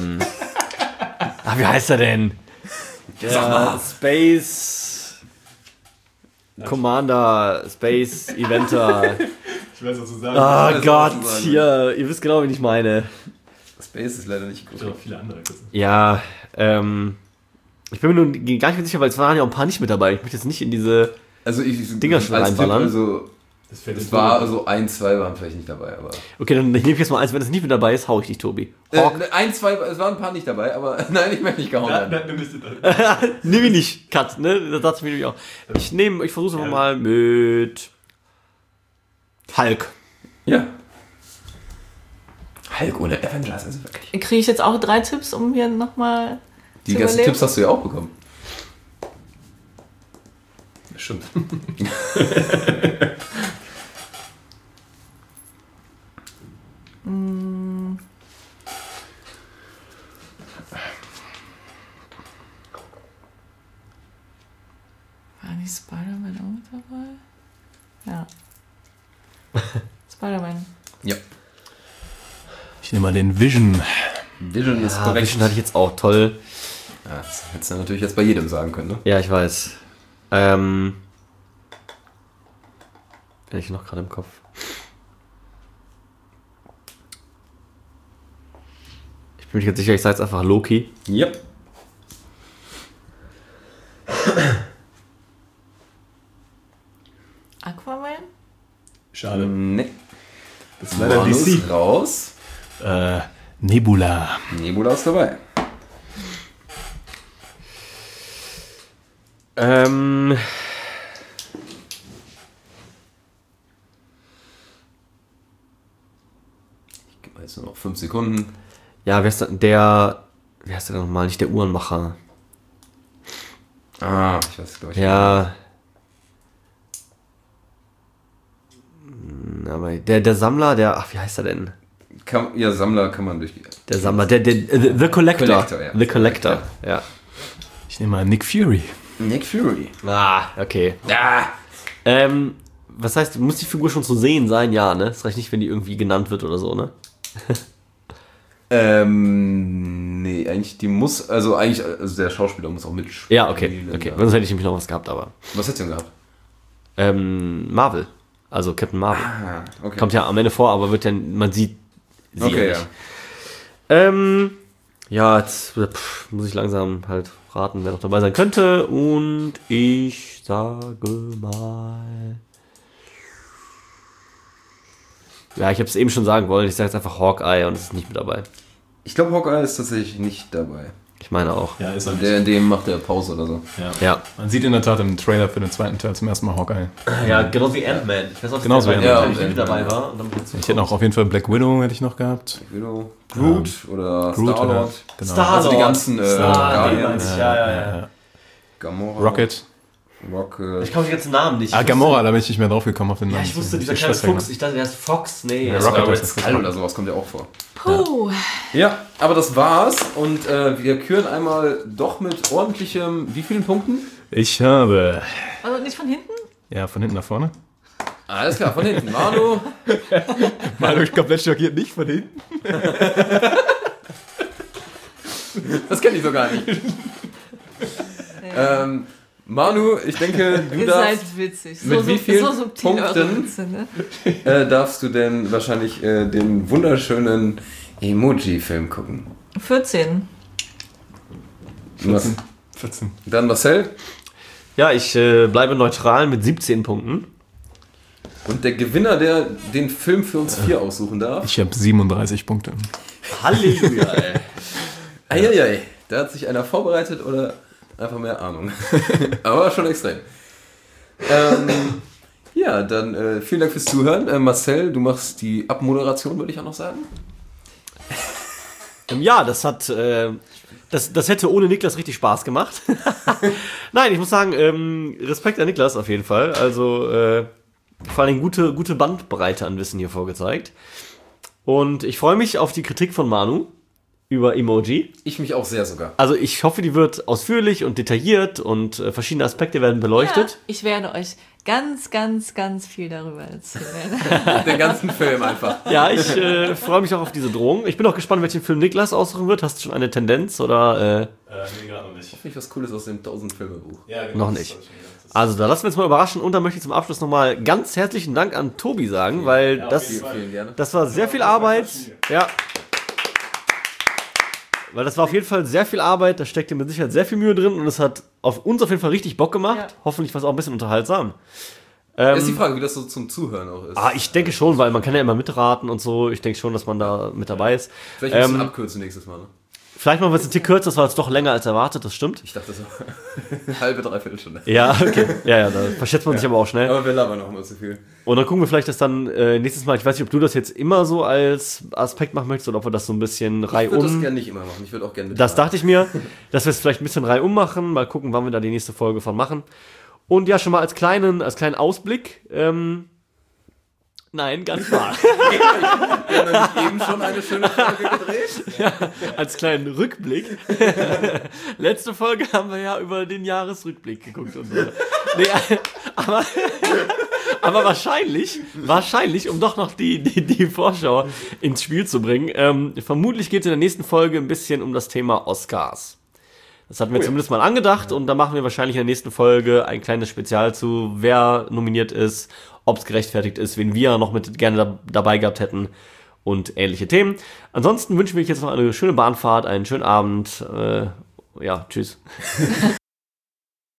Wie heißt er denn? Der Space Commander, Space Eventer. Ich weiß, was du Oh sagst. Gott, was du sagen hier, ihr wisst genau, wen ich meine. Space ist leider nicht gut. Ich habe viele andere Küssen. Ja, ich bin mir nun gar nicht mehr sicher, weil es waren ja auch ein paar nicht mit dabei. Ich möchte jetzt nicht in diese. Also ich Dinger schon als Tipp, reinballern. also Das fällt es war also 1, 2 waren vielleicht nicht dabei, aber Okay, dann nehme ich jetzt mal eins, wenn es nicht mit dabei ist, hau ich dich, Tobi. Hawk. 1, 2, es waren ein paar nicht dabei, aber nein, ich möchte nicht gehauen werden. Nimm ihn nicht, Cut, ne? Das dachte ich mir nämlich auch. Ich versuche es einfach mal mit Hulk. Ja. Hulk ohne Avengers, also wirklich. Kriege ich jetzt auch 3 Tipps, um hier nochmal Die zu ganzen überleben? Tipps hast du ja auch bekommen. Stimmt. War nicht Spider-Man auch mit dabei? Ja. Spider-Man. Ja. Ich nehme mal den Vision. Vision ist Ah, korrekt. Vision hatte ich jetzt auch, toll. Ja, das hättest du natürlich jetzt bei jedem sagen können, ne? Ja, ich weiß. Bin ich noch gerade im Kopf. Ich bin mir ganz sicher, ich sage jetzt einfach Loki. Yep. Aquaman? Schade. Nee. Das ist leider Manu DC. ist raus. Nebula. Nebula ist dabei. Ich gebe jetzt nur noch 5 Sekunden. Ja, wer ist der nochmal? Nicht der Uhrenmacher. Ich weiß, glaube ich. Ja. Aber der Sammler, wie heißt er denn? Sammler kann man durchgehen. Der Sammler, The Collector. Collector, ja. The Collector, ja. Ich nehme mal Nick Fury. Nick Fury. Okay. Ah. Was heißt, muss die Figur schon zu sehen sein? Ja, ne? Es reicht nicht, wenn die irgendwie genannt wird oder so, ne? Nee, eigentlich, also der Schauspieler muss auch mitspielen. Ja, okay. Sonst hätte ich nämlich noch was gehabt, aber. Was hättest du denn gehabt? Marvel. Also Captain Marvel. Okay. Kommt ja am Ende vor, aber man sieht sie Okay, ja nicht. Jetzt muss ich langsam halt raten, wer noch dabei sein könnte. Und ich sage mal... Ja, ich habe es eben schon sagen wollen. Ich sage jetzt einfach Hawkeye und es ist nicht mit dabei. Ich glaube, Hawkeye ist tatsächlich nicht dabei. Ich meine auch. Ja, ist er. In dem macht er Pause oder so. Ja. Man sieht in der Tat im Trailer für den zweiten Teil zum ersten Mal Hawkeye. Ja, genau wie Ant-Man. Ich weiß auch, Genauso wie Ant-Man. nicht mit dabei war. Und dann Ich hätte auch auf jeden Fall Black Widow hätte ich noch gehabt. Widow, Groot oder Groot Star-Lord. Genau. Star-Lord. Also die ganzen Guardians. Guardians. Ja. Gamora. Rocket. Rocket. Ich komme die ganzen Namen nicht. Gamora, da bin ich nicht mehr drauf gekommen auf den Namen. Ja, ich wusste, dieser Die kleine Schwester, Fuchs. Ich dachte, der ist Fox. Nee. Ja, Rocket Rocket Red ist das. Skull oder sowas kommt ja auch vor. Puh. Ja, aber das war's. Und wir küren einmal doch mit ordentlichem, wie vielen Punkten? Ich habe... Also nicht von hinten? Ja, von hinten nach vorne. Alles klar, von hinten. Manu. Manu, ich komplett schockiert, nicht von hinten. Das kenne ich so gar nicht. Manu, ich denke, du Ihr darfst... seid witzig. mit wie vielen so subtil eure Punkten? Witze, ne? darfst du denn wahrscheinlich den wunderschönen Emoji-Film gucken? 14. 14. Dann Marcel. Ja, ich bleibe neutral mit 17 Punkten. Und der Gewinner, der den Film für uns 4 aussuchen darf. Ich habe 37 Punkte. Halleluja, ey. Eieiei, da hat sich einer vorbereitet oder einfach mehr Ahnung. Aber schon extrem. Ja, dann vielen Dank fürs Zuhören. Marcel, du machst die Abmoderation, würde ich auch noch sagen. Ja, das hat... Das hätte ohne Niklas richtig Spaß gemacht. Nein, ich muss sagen, Respekt an Niklas auf jeden Fall. Also vor allem gute Bandbreite an Wissen hier vorgezeigt. Und ich freue mich auf die Kritik von Manu über Emoji. Ich mich auch sehr sogar. Also ich hoffe, die wird ausführlich und detailliert und verschiedene Aspekte werden beleuchtet. Ja, ich werde euch ganz, ganz, ganz viel darüber erzählen. Den ganzen Film einfach. Ja, ich freue mich auch auf diese Drohung. Ich bin auch gespannt, welchen Film Niklas aussuchen wird. Hast du schon eine Tendenz oder... Nee, gerade noch nicht. Hoffentlich was Cooles aus dem 1000-Filme-Buch. Ja, Noch nicht. Also da lassen wir uns mal überraschen und da möchte ich zum Abschluss nochmal ganz herzlichen Dank an Tobi sagen, weil Vielen gerne. das war sehr viel Arbeit. Ja. Weil das war auf jeden Fall sehr viel Arbeit, da steckte mit Sicherheit sehr viel Mühe drin und es hat auf uns auf jeden Fall richtig Bock gemacht. Ja. Hoffentlich war es auch ein bisschen unterhaltsam. Ist die Frage, wie das so zum Zuhören auch ist. Ich denke schon, weil man kann ja immer mitraten und so. Ich denke schon, dass man da mit dabei ist. Vielleicht ein bisschen abkürzen nächstes Mal. Ne? Vielleicht machen wir es ein Tick kürzer, das war jetzt doch länger als erwartet, das stimmt. Ich dachte so, halbe, dreiviertel Stunde. Ja, okay. Ja, da verschätzt man sich aber auch schnell. Aber wir labern auch mal zu viel. Und dann gucken wir vielleicht, dass dann nächstes Mal, ich weiß nicht, ob du das jetzt immer so als Aspekt machen möchtest oder ob wir das so ein bisschen Ich würde das reihum... gerne nicht immer machen. Ich würde auch gerne Das dachte ich mir, dass wir es vielleicht ein bisschen reihum machen. Mal gucken, wann wir da die nächste Folge von machen. Und ja, schon mal als kleinen Ausblick. Nein, gar nicht wahr. Wir haben nämlich eben schon eine schöne Folge gedreht. Als kleinen Rückblick. Letzte Folge haben wir ja über den Jahresrückblick geguckt und so. Nee, aber wahrscheinlich, um doch noch die Vorschau ins Spiel zu bringen, vermutlich geht es in der nächsten Folge ein bisschen um das Thema Oscars. Das hatten wir zumindest mal angedacht und da machen wir wahrscheinlich in der nächsten Folge ein kleines Spezial zu, wer nominiert ist, ob es gerechtfertigt ist, wen wir noch mit gerne dabei gehabt hätten und ähnliche Themen. Ansonsten wünschen wir euch jetzt noch eine schöne Bahnfahrt, einen schönen Abend. Ja, tschüss.